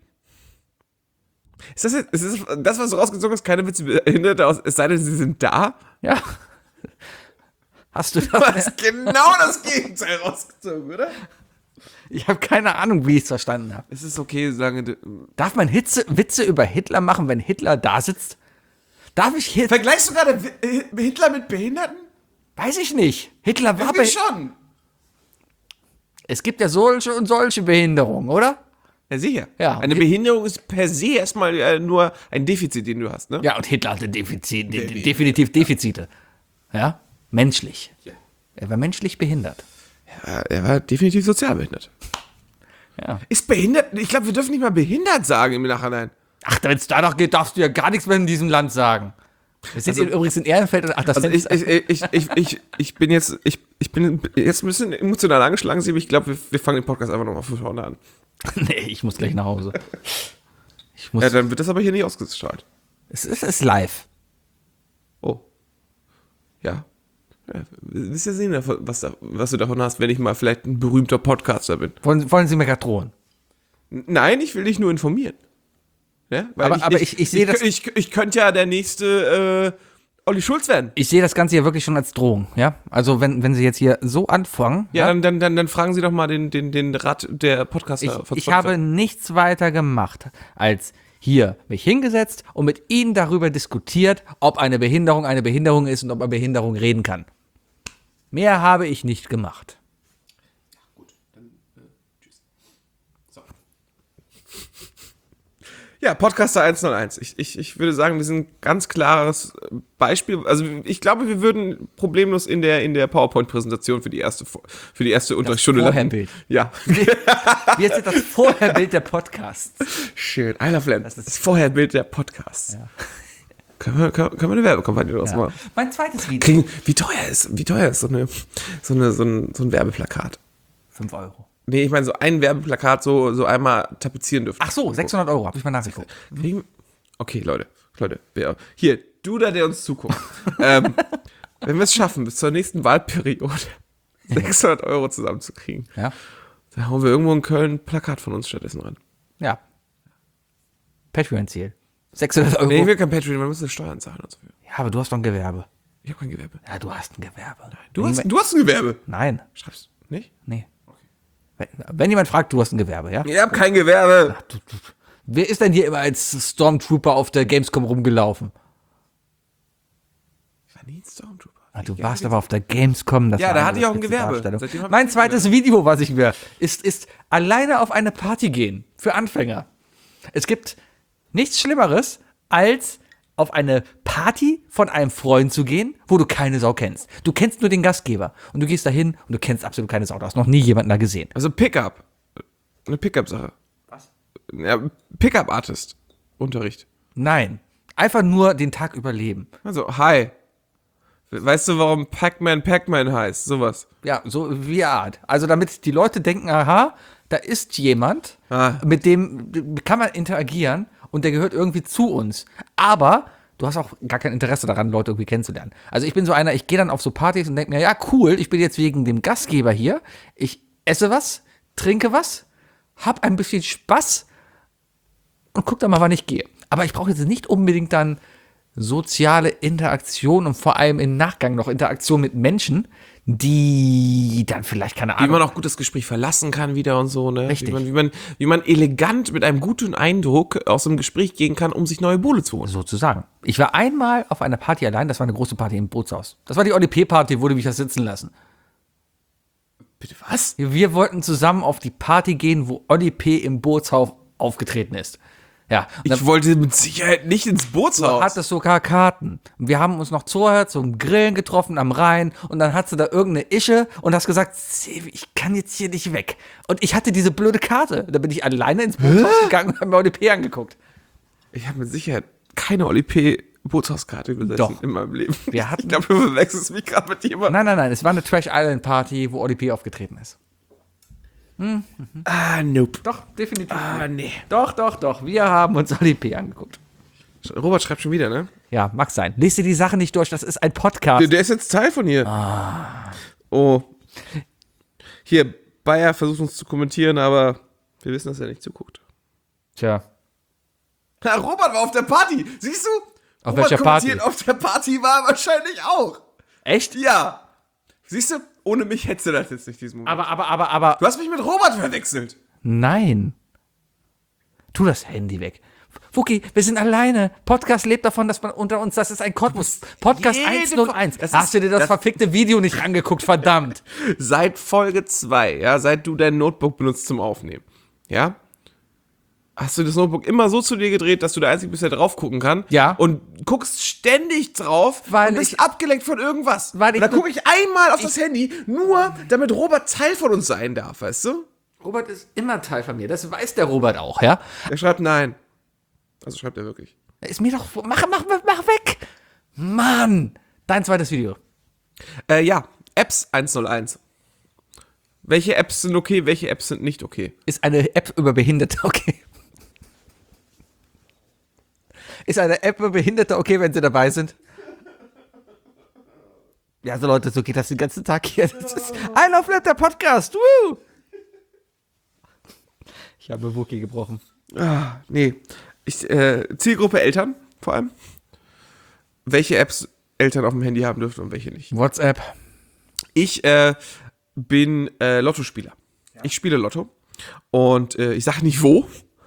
[SPEAKER 2] Ist das, was du rausgezogen hast, keine Witze über Behinderte aus, es sei denn, sie sind da?
[SPEAKER 3] Ja. Hast du
[SPEAKER 2] Du
[SPEAKER 3] das?
[SPEAKER 2] hast genau das Gegenteil rausgezogen, oder?
[SPEAKER 3] Ich habe keine Ahnung, wie ich es verstanden habe.
[SPEAKER 2] Es ist okay, solange du.
[SPEAKER 3] Darf man Witze über Hitler machen, wenn Hitler da sitzt? Darf ich Hitler?
[SPEAKER 2] Vergleichst du gerade Hitler mit Behinderten?
[SPEAKER 3] Weiß ich nicht. Hitler war
[SPEAKER 2] Irgendwie schon.
[SPEAKER 3] Es gibt ja solche und solche Behinderungen, oder?
[SPEAKER 2] Ja, sicher.
[SPEAKER 3] Ja.
[SPEAKER 2] Eine Behinderung ist per se erstmal nur ein Defizit, den du hast, ne?
[SPEAKER 3] Ja, und Hitler hatte definitiv Defizite. Ja? Menschlich. Er war menschlich behindert.
[SPEAKER 2] Er war definitiv sozial behindert.
[SPEAKER 3] Ja.
[SPEAKER 2] Ist behindert? Ich glaube, wir dürfen nicht mal behindert sagen im Nachhinein.
[SPEAKER 3] Ach, wenn es danach geht, darfst du ja gar nichts mehr in diesem Land sagen. Wir sind übrigens in Ehrenfeld. Ach, das
[SPEAKER 2] Also
[SPEAKER 3] Fenster.
[SPEAKER 2] ich bin jetzt ein bisschen emotional angeschlagen, Sebi. Ich glaube, wir fangen den Podcast einfach nochmal von vorne an.
[SPEAKER 3] Nee, ich muss gleich nach Hause. Ich muss.
[SPEAKER 2] Ja, dann wird das aber hier nicht ausgestrahlt.
[SPEAKER 3] Es ist live.
[SPEAKER 2] Oh. Ja. Willst ja sehen, was du davon hast, wenn ich mal vielleicht ein berühmter Podcaster bin.
[SPEAKER 3] Wollen Sie mir gerade drohen?
[SPEAKER 2] Nein, ich will dich nur informieren. Ja? Weil
[SPEAKER 3] Aber ich sehe das.
[SPEAKER 2] Ich könnte ja der nächste Olli Schulz werden.
[SPEAKER 3] Ich sehe das Ganze ja wirklich schon als Drohung, ja? Also wenn Sie jetzt hier so anfangen.
[SPEAKER 2] Ja, dann fragen Sie doch mal den Rat der Podcaster.
[SPEAKER 3] Ich habe nichts weiter gemacht, als hier mich hingesetzt und mit Ihnen darüber diskutiert, ob eine Behinderung ist und ob man Behinderung reden kann. Mehr habe ich nicht gemacht.
[SPEAKER 2] Ja, Podcaster 101. Ich würde sagen, wir sind ein ganz klares Beispiel. Also ich glaube, wir würden problemlos in der PowerPoint-Präsentation für die erste Unterrichtsstunde
[SPEAKER 3] Vorherbild.
[SPEAKER 2] Ja.
[SPEAKER 3] Wie ist das Vorherbild der Podcasts?
[SPEAKER 2] Schön. I love Lamp. Das Vorherbild der Podcasts. Ja. Können wir eine Werbekampagne draus machen?
[SPEAKER 3] Mein zweites Video.
[SPEAKER 2] Wie teuer ist so ein Werbeplakat?
[SPEAKER 3] 5 Euro.
[SPEAKER 2] Nee, ich meine, so ein Werbeplakat so einmal tapezieren dürfen.
[SPEAKER 3] Ach so, 600 Euro, habe ich mal nachgeguckt.
[SPEAKER 2] Okay, Leute. Hier, du da, der uns zuguckt. Wenn wir es schaffen, bis zur nächsten Wahlperiode 600 Euro zusammenzukriegen,
[SPEAKER 3] Ja.
[SPEAKER 2] dann hauen wir irgendwo in Köln ein Plakat von uns stattdessen ran.
[SPEAKER 3] Ja. Patreon-Ziel. 600 Euro.
[SPEAKER 2] Nee, ich will kein Patreon, man muss Steuern zahlen und so.
[SPEAKER 3] Ja, aber du hast doch ein Gewerbe.
[SPEAKER 2] Ich habe kein Gewerbe.
[SPEAKER 3] Ja, du hast ein Gewerbe.
[SPEAKER 2] Du hast ein Gewerbe.
[SPEAKER 3] Nein.
[SPEAKER 2] Schreibst du nicht?
[SPEAKER 3] Nee. Wenn jemand fragt, du hast ein Gewerbe, ja?
[SPEAKER 2] Ich habe kein Gewerbe.
[SPEAKER 3] Wer ist denn hier immer als Stormtrooper auf der Gamescom rumgelaufen?
[SPEAKER 2] Ich war nie ein Stormtrooper.
[SPEAKER 3] Du warst aber auf der Gamescom. Das
[SPEAKER 2] Ja,
[SPEAKER 3] war
[SPEAKER 2] da
[SPEAKER 3] eine
[SPEAKER 2] hatte ich auch ein
[SPEAKER 3] spitze
[SPEAKER 2] Gewerbe.
[SPEAKER 3] Darstellung.
[SPEAKER 2] Seitdem hab ich
[SPEAKER 3] Mein
[SPEAKER 2] ein
[SPEAKER 3] zweites Video, was ich mir, ist alleine auf eine Party gehen. Für Anfänger. Es gibt nichts Schlimmeres, als auf eine Party von einem Freund zu gehen, wo du keine Sau kennst. Du kennst nur den Gastgeber. Und du gehst dahin und du kennst absolut keine Sau. Du hast noch nie jemanden da gesehen.
[SPEAKER 2] Also Pickup. Eine Pickup-Sache. Was? Ja, Pickup-Artist. Unterricht.
[SPEAKER 3] Nein. Einfach nur den Tag überleben.
[SPEAKER 2] Also, hi. Weißt du, warum Pac-Man heißt? Sowas.
[SPEAKER 3] Ja, so wie Art. Also damit die Leute denken, aha, da ist jemand, mit dem kann man interagieren und der gehört irgendwie zu uns. Aber du hast auch gar kein Interesse daran, Leute irgendwie kennenzulernen. Also ich bin so einer, ich gehe dann auf so Partys und denke mir, ja cool, ich bin jetzt wegen dem Gastgeber hier. Ich esse was, trinke was, hab ein bisschen Spaß und guck dann mal, wann ich gehe. Aber ich brauche jetzt nicht unbedingt dann soziale Interaktion und vor allem im Nachgang noch Interaktion mit Menschen, die dann vielleicht, keine
[SPEAKER 2] Wie
[SPEAKER 3] Ahnung.
[SPEAKER 2] man auch gut das Gespräch verlassen kann wieder und so, ne?
[SPEAKER 3] Richtig.
[SPEAKER 2] Wie man elegant mit einem guten Eindruck aus dem Gespräch gehen kann, um sich neue Bohle zu holen.
[SPEAKER 3] Sozusagen. Ich war einmal auf einer Party allein, das war eine große Party im Bootshaus. Das war die ODP-Party, wo die mich da sitzen lassen.
[SPEAKER 2] Bitte was?
[SPEAKER 3] Wir wollten zusammen auf die Party gehen, wo ODP im Bootshaus aufgetreten ist. Ja, und
[SPEAKER 2] Ich wollte mit Sicherheit nicht ins Bootshaus.
[SPEAKER 3] hat es sogar Karten. Und wir haben uns noch vorher zum Grillen getroffen am Rhein und dann hat sie da irgendeine Ische und hast gesagt, Sevi, ich kann jetzt hier nicht weg. Und ich hatte diese blöde Karte. Da bin ich alleine ins Bootshaus gegangen und habe mir ODP angeguckt.
[SPEAKER 2] Ich habe mit Sicherheit keine Oli P. Bootshauskarte besessen
[SPEAKER 3] Doch.
[SPEAKER 2] in meinem Leben.
[SPEAKER 3] Wir hatten-
[SPEAKER 2] Ich glaube, du verwechselst mich gerade mit jemandem.
[SPEAKER 3] Nein, es war eine Trash Island Party, wo Oli P. aufgetreten ist.
[SPEAKER 2] Ah, nope.
[SPEAKER 3] Doch, definitiv.
[SPEAKER 2] Ah, nee.
[SPEAKER 3] Doch. Wir haben uns Oli P. angeguckt.
[SPEAKER 2] Robert schreibt schon wieder, ne?
[SPEAKER 3] Ja, mag sein. Lies dir die Sache nicht durch, das ist ein Podcast.
[SPEAKER 2] Der ist jetzt Teil von hier. Oh. Hier, Bayer versucht uns zu kommentieren, aber wir wissen, dass er nicht zuguckt.
[SPEAKER 3] Tja,
[SPEAKER 2] Ja, Robert war auf der Party, siehst du?
[SPEAKER 3] Auf
[SPEAKER 2] Robert
[SPEAKER 3] welcher
[SPEAKER 2] kommentiert
[SPEAKER 3] Party?
[SPEAKER 2] Auf der Party war er wahrscheinlich auch.
[SPEAKER 3] echt?
[SPEAKER 2] Ja. Siehst du, ohne mich hättest du das jetzt nicht diesen Moment.
[SPEAKER 3] Aber,
[SPEAKER 2] Du hast mich mit Robert verwechselt.
[SPEAKER 3] nein. Tu das Handy weg. Wookie, wir sind alleine. Podcast lebt davon, dass man unter uns, das ist ein Kosmos. Podcast
[SPEAKER 2] jede
[SPEAKER 3] 101.
[SPEAKER 2] das
[SPEAKER 3] Hast du dir das
[SPEAKER 2] das-
[SPEAKER 3] verfickte Video nicht angeguckt, verdammt.
[SPEAKER 2] Seit Folge 2, ja, seit du dein Notebook benutzt zum Aufnehmen, ja, hast du das Notebook immer so zu dir gedreht, dass du der Einzige bist, der drauf gucken kann.
[SPEAKER 3] Ja.
[SPEAKER 2] Und guckst ständig drauf
[SPEAKER 3] Weil
[SPEAKER 2] und bist
[SPEAKER 3] ich-
[SPEAKER 2] abgelenkt von irgendwas.
[SPEAKER 3] Weil
[SPEAKER 2] und
[SPEAKER 3] ich-
[SPEAKER 2] dann gucke ich einmal auf das Handy, nur damit Robert Teil von uns sein darf, weißt du?
[SPEAKER 3] Robert ist immer Teil von mir. Das weiß der Robert auch, ja?
[SPEAKER 2] Er schreibt nein. Also schreibt er wirklich.
[SPEAKER 3] Ist mir doch. Mach weg! Mann! Dein zweites Video.
[SPEAKER 2] Ja, Apps 101. Welche Apps sind okay, welche Apps sind nicht okay?
[SPEAKER 3] Ist eine App über Behinderte okay? Ist eine App über Behinderte okay, wenn sie dabei sind? Ja, so Leute, so geht das den ganzen Tag hier. Das ist I Love Lit, der Podcast. Woo! Ich habe Wookie gebrochen.
[SPEAKER 2] Ah, nee. Zielgruppe Eltern vor allem. Welche Apps Eltern auf dem Handy haben dürfen und welche nicht.
[SPEAKER 3] WhatsApp.
[SPEAKER 2] Ich bin Lottospieler. Ich spiele Lotto. Und ich sage nicht wo.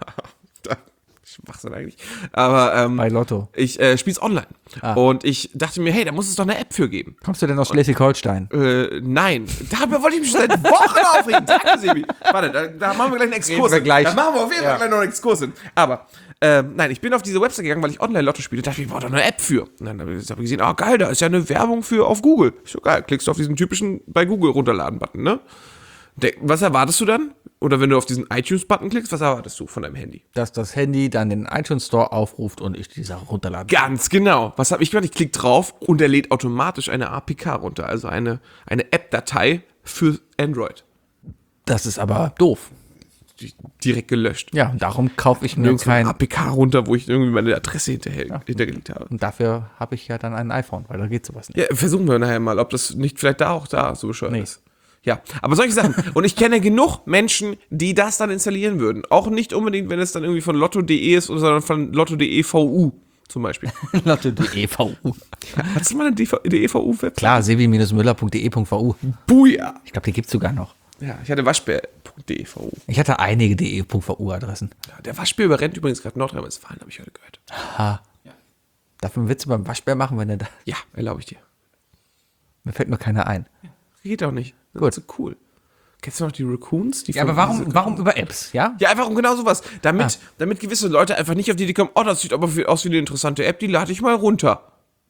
[SPEAKER 2] Schwachsinn eigentlich. Aber
[SPEAKER 3] Bei Lotto.
[SPEAKER 2] ich spiele es online. Und ich dachte mir, hey, da muss es doch eine App für geben.
[SPEAKER 3] Kommst du denn aus Schleswig-Holstein?
[SPEAKER 2] Nein. Darüber wollte ich mich schon seit Wochen aufregen. Danke, Sebi. Warte, da machen wir gleich einen Exkurs.
[SPEAKER 3] Reden wir gleich.
[SPEAKER 2] Da machen wir auf jeden Fall gleich noch einen Exkurs hin. Aber, nein, ich bin auf diese Website gegangen, weil ich Online-Lotto spiele. Da dachte ich, ich brauche doch eine App für. Und dann habe ich gesehen, geil, da ist ja eine Werbung für auf Google. Ich so, geil, klickst du auf diesen typischen bei Google runterladen-Button, ne? Was erwartest du dann? Oder wenn du auf diesen iTunes-Button klickst, was erwartest du von deinem Handy?
[SPEAKER 3] Dass das Handy dann den iTunes Store aufruft und ich die Sache runterlade.
[SPEAKER 2] Ganz genau. Was habe ich gemacht? Ich klicke drauf und er lädt automatisch eine APK runter, also eine App-Datei für Android.
[SPEAKER 3] Das ist aber doof.
[SPEAKER 2] Direkt gelöscht.
[SPEAKER 3] Ja, und darum kaufe ich mir
[SPEAKER 2] Nirgends eine
[SPEAKER 3] kein.
[SPEAKER 2] APK runter, wo ich irgendwie meine Adresse hintergelegt habe.
[SPEAKER 3] Und dafür habe ich ja dann ein iPhone, weil da geht sowas nicht.
[SPEAKER 2] Ja, versuchen wir nachher mal, ob das nicht vielleicht da so bescheuert
[SPEAKER 3] Nee.
[SPEAKER 2] ist. Ja, aber solche Sachen. Und ich kenne genug Menschen, die das dann installieren würden. Auch nicht unbedingt, wenn es dann irgendwie von lotto.de ist, sondern von lotto.de VU zum Beispiel.
[SPEAKER 3] Lotto.de VU.
[SPEAKER 2] Hast du mal eine DEVU-Website?
[SPEAKER 3] Klar, sevi-müller.de.vu.
[SPEAKER 2] Buja.
[SPEAKER 3] Ich glaube, die gibt es sogar noch.
[SPEAKER 2] Ja, ich hatte waschbär.de VU.
[SPEAKER 3] Ich hatte einige DE.vu-Adressen.
[SPEAKER 2] Ja, der Waschbär überrennt übrigens gerade Nordrhein-Westfalen, habe ich heute gehört.
[SPEAKER 3] Darf man Witze beim Waschbär machen, wenn er da.
[SPEAKER 2] Ja, erlaube ich dir.
[SPEAKER 3] Mir fällt nur keiner ein.
[SPEAKER 2] Geht auch nicht. Das
[SPEAKER 3] Gut.
[SPEAKER 2] ist so cool. Kennst du noch die Raccoons? Die
[SPEAKER 3] Ja, aber warum über Apps, ja?
[SPEAKER 2] Ja, einfach um genau sowas. Damit gewisse Leute einfach nicht auf die Idee kommen, das sieht aber aus wie eine interessante App, die lade ich mal runter.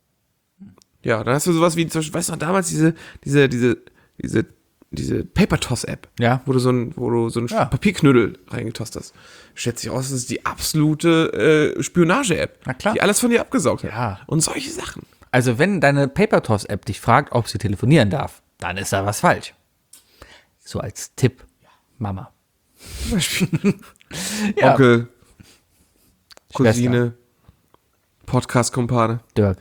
[SPEAKER 2] Ja, dann hast du sowas wie, zum Beispiel, weißt du noch, damals diese Paper-Toss-App.
[SPEAKER 3] Ja.
[SPEAKER 2] Wo du so ein
[SPEAKER 3] Ja.
[SPEAKER 2] Papierknödel reingetost hast. Stellt sich aus, das ist die absolute Spionage-App.
[SPEAKER 3] Na klar.
[SPEAKER 2] Die alles von dir abgesaugt hat.
[SPEAKER 3] Ja.
[SPEAKER 2] Und solche Sachen.
[SPEAKER 3] Also, wenn deine PaperToss-App dich fragt, ob sie telefonieren darf, dann ist da was falsch. So als Tipp, Mama.
[SPEAKER 2] Zum Beispiel.
[SPEAKER 3] Ja.
[SPEAKER 2] Onkel, Cousine, Podcast-Kumpane.
[SPEAKER 3] Dirk.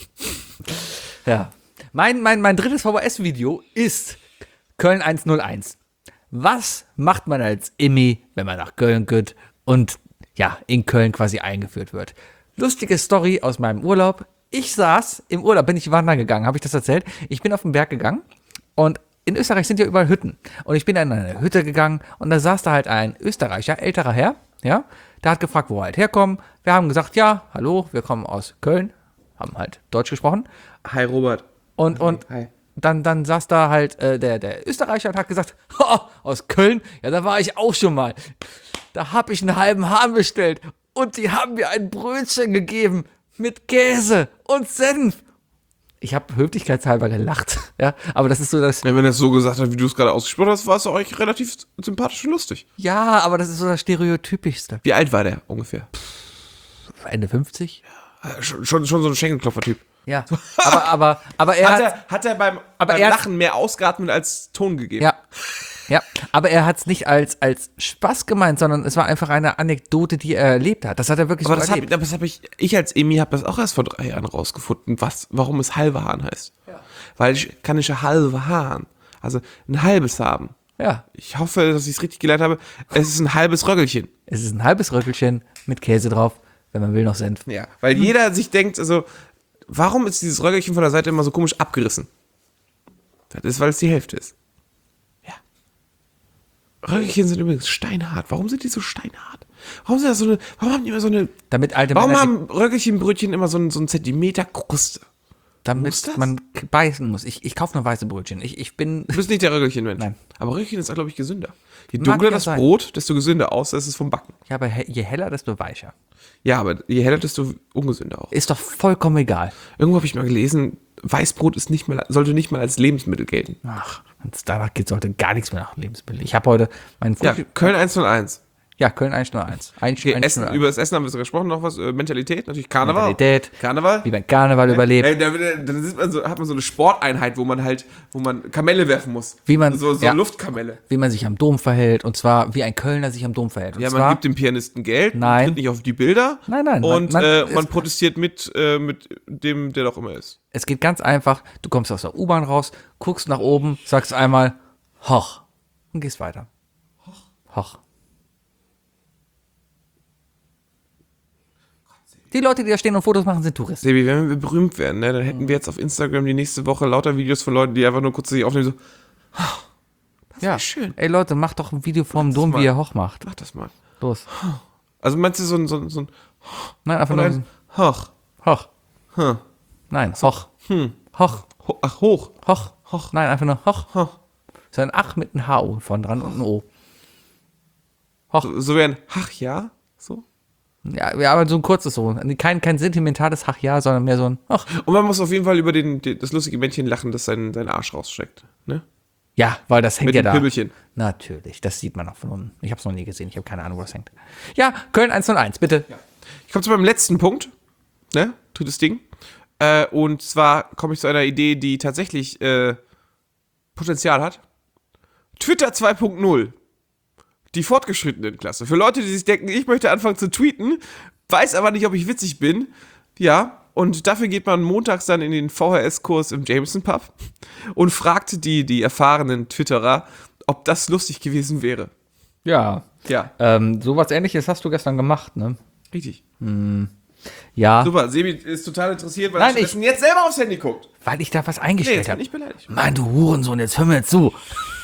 [SPEAKER 3] Ja. Mein drittes VHS-Video ist Köln 101. Was macht man als Immi, wenn man nach Köln geht und ja, in Köln quasi eingeführt wird? Lustige Story aus meinem Urlaub. Ich saß im Urlaub, bin ich wandern gegangen, habe ich das erzählt? Ich bin auf den Berg gegangen und in Österreich sind ja überall Hütten. Und ich bin in eine Hütte gegangen und da saß da halt ein Österreicher, älterer Herr, ja, der hat gefragt, wo wir halt herkommen. Wir haben gesagt, ja, hallo, wir kommen aus Köln, haben halt Deutsch gesprochen.
[SPEAKER 2] Hi, Robert.
[SPEAKER 3] Und
[SPEAKER 2] Hi.
[SPEAKER 3] dann saß da halt der Österreicher und hat gesagt, aus Köln, ja, da war ich auch schon mal. Da habe ich einen halben Hahn bestellt und die haben mir ein Brötchen gegeben mit Käse und Senf. Ich habe höflichkeitshalber gelacht, ja, aber das ist so das,
[SPEAKER 2] Wenn man das so gesagt hat, wie du es gerade ausgesprochen hast, war es euch relativ sympathisch und lustig.
[SPEAKER 3] ja, aber das ist so das Stereotypischste.
[SPEAKER 2] Wie alt war der ungefähr?
[SPEAKER 3] Ende 50.
[SPEAKER 2] Schon so ein Schenkelklopfer-Typ.
[SPEAKER 3] Ja, aber er
[SPEAKER 2] Hat er beim
[SPEAKER 3] er hat-
[SPEAKER 2] Lachen mehr ausgeatmet als Ton gegeben?
[SPEAKER 3] Ja, aber er hat es nicht als Spaß gemeint, sondern es war einfach eine Anekdote, die er erlebt hat. Das hat er wirklich
[SPEAKER 2] Aber
[SPEAKER 3] so
[SPEAKER 2] das
[SPEAKER 3] erlebt.
[SPEAKER 2] habe ich als Emi habe das auch erst vor 3 Jahren rausgefunden, warum es halber Hahn heißt. Ja. Weil kann ich ja halbe Hahn, also ein halbes haben.
[SPEAKER 3] Ja,
[SPEAKER 2] Ich hoffe, dass ich es richtig gelernt habe. Es ist ein halbes Röggelchen.
[SPEAKER 3] es ist ein halbes Röckelchen mit Käse drauf, wenn man will noch Senf.
[SPEAKER 2] Ja. Weil jeder sich denkt, also, warum ist dieses Röggelchen von der Seite immer so komisch abgerissen? Das ist, weil es die Hälfte ist. Ja. Röggelchen sind übrigens steinhart. Warum sind die so steinhart? Warum haben die immer so eine,
[SPEAKER 3] Damit alte
[SPEAKER 2] warum
[SPEAKER 3] Männer,
[SPEAKER 2] haben Röggelchenbrötchen immer so einen Zentimeter Kruste? muss
[SPEAKER 3] damit
[SPEAKER 2] das?
[SPEAKER 3] man beißen muss. Ich kaufe nur weiße Brötchen. Ich bin
[SPEAKER 2] Du bist nicht der Röggelchen-Mensch.
[SPEAKER 3] Nein.
[SPEAKER 2] Aber Röggelchen ist, glaube ich, gesünder. Je
[SPEAKER 3] Mag
[SPEAKER 2] dunkler
[SPEAKER 3] ja
[SPEAKER 2] das
[SPEAKER 3] sein.
[SPEAKER 2] Brot, desto gesünder aus, ist es vom Backen.
[SPEAKER 3] ja, aber je heller, desto weicher.
[SPEAKER 2] Ja, aber je heller, desto ungesünder auch.
[SPEAKER 3] Ist doch vollkommen egal.
[SPEAKER 2] Irgendwo habe ich mal gelesen, Weißbrot ist sollte nicht mal als Lebensmittel gelten.
[SPEAKER 3] Ach, wenn es danach geht, sollte gar nichts mehr nach Lebensmittel. Ich habe heute meinen
[SPEAKER 2] Ja,
[SPEAKER 3] Frühstück.
[SPEAKER 2] Köln 101.
[SPEAKER 3] Ja, Köln 101.
[SPEAKER 2] Okay, Essen, über das Essen haben wir so gesprochen, noch was, Mentalität, natürlich Karneval.
[SPEAKER 3] Mentalität.
[SPEAKER 2] Karneval.
[SPEAKER 3] Wie beim Karneval überlebt.
[SPEAKER 2] Dann hat man so eine Sporteinheit, wo man Kamelle werfen muss.
[SPEAKER 3] Wie man-
[SPEAKER 2] so
[SPEAKER 3] ja.
[SPEAKER 2] Luftkamelle.
[SPEAKER 3] Wie man sich am Dom verhält. Und zwar, wie ein Kölner sich am Dom verhält. Und
[SPEAKER 2] Ja,
[SPEAKER 3] zwar,
[SPEAKER 2] man gibt dem Pianisten Geld,
[SPEAKER 3] Nein.
[SPEAKER 2] tritt nicht auf die Bilder.
[SPEAKER 3] Nein,
[SPEAKER 2] Und
[SPEAKER 3] man-
[SPEAKER 2] man protestiert mit dem, der doch immer ist.
[SPEAKER 3] es geht ganz einfach. Du kommst aus der U-Bahn raus, guckst nach oben, sagst einmal, hoch. Und gehst weiter. Hoch. Die Leute, die da stehen und Fotos machen, sind Touristen.
[SPEAKER 2] Sebi, wenn wir berühmt werden, ne, dann hätten wir jetzt auf Instagram die nächste Woche lauter Videos von Leuten, die einfach nur kurz sich aufnehmen, so,
[SPEAKER 3] Ja,
[SPEAKER 2] schön.
[SPEAKER 3] Ey Leute, macht doch ein Video vom Dom,
[SPEAKER 2] mal.
[SPEAKER 3] wie ihr hoch macht.
[SPEAKER 2] mach das mal.
[SPEAKER 3] Los.
[SPEAKER 2] Also meinst du so ein
[SPEAKER 3] Nein, einfach
[SPEAKER 2] oder
[SPEAKER 3] nur
[SPEAKER 2] ein Hoch?
[SPEAKER 3] hoch.
[SPEAKER 2] Hm.
[SPEAKER 3] Nein, hoch. Hoch.
[SPEAKER 2] Ach, hoch.
[SPEAKER 3] Hoch. Nein, einfach nur hoch.
[SPEAKER 2] Hoch.
[SPEAKER 3] So ein Ach mit einem H von dran und ein O. Hoch.
[SPEAKER 2] So wie ein Ach ja? So?
[SPEAKER 3] Ja, aber so ein kurzes so. Kein sentimentales Ach ja, sondern mehr so ein Ach.
[SPEAKER 2] Und man muss auf jeden Fall über das lustige Männchen lachen, das seinen Arsch rausstreckt. Ne?
[SPEAKER 3] Ja, weil das hängt
[SPEAKER 2] Mit
[SPEAKER 3] ja
[SPEAKER 2] dem
[SPEAKER 3] da.
[SPEAKER 2] Pibbelchen.
[SPEAKER 3] Natürlich, das sieht man auch von unten. Ich habe es noch nie gesehen, ich habe keine Ahnung, wo das hängt. Ja, Köln 101, bitte.
[SPEAKER 2] Ich komme zu meinem letzten Punkt. Ne? Drittes Ding. Und zwar komme ich zu einer Idee, die tatsächlich Potenzial hat. Twitter 2.0. Die fortgeschrittenen Klasse. Für Leute, die sich denken, ich möchte anfangen zu tweeten, weiß aber nicht, ob ich witzig bin. Ja, und dafür geht man montags dann in den VHS-Kurs im Jameson Pub und fragt die erfahrenen Twitterer, ob das lustig gewesen wäre.
[SPEAKER 3] Ja.
[SPEAKER 2] Ja,
[SPEAKER 3] Sowas ähnliches hast du gestern gemacht, ne?
[SPEAKER 2] richtig.
[SPEAKER 3] Ja,
[SPEAKER 2] Super, Sebi ist total interessiert, weil
[SPEAKER 3] Nein,
[SPEAKER 2] er stattdessen jetzt selber aufs Handy guckt.
[SPEAKER 3] weil ich da was
[SPEAKER 2] Nee,
[SPEAKER 3] eingestellt
[SPEAKER 2] jetzt bin
[SPEAKER 3] habe.
[SPEAKER 2] ich beleidigt.
[SPEAKER 3] Mann, du Hurensohn, jetzt hör mir zu.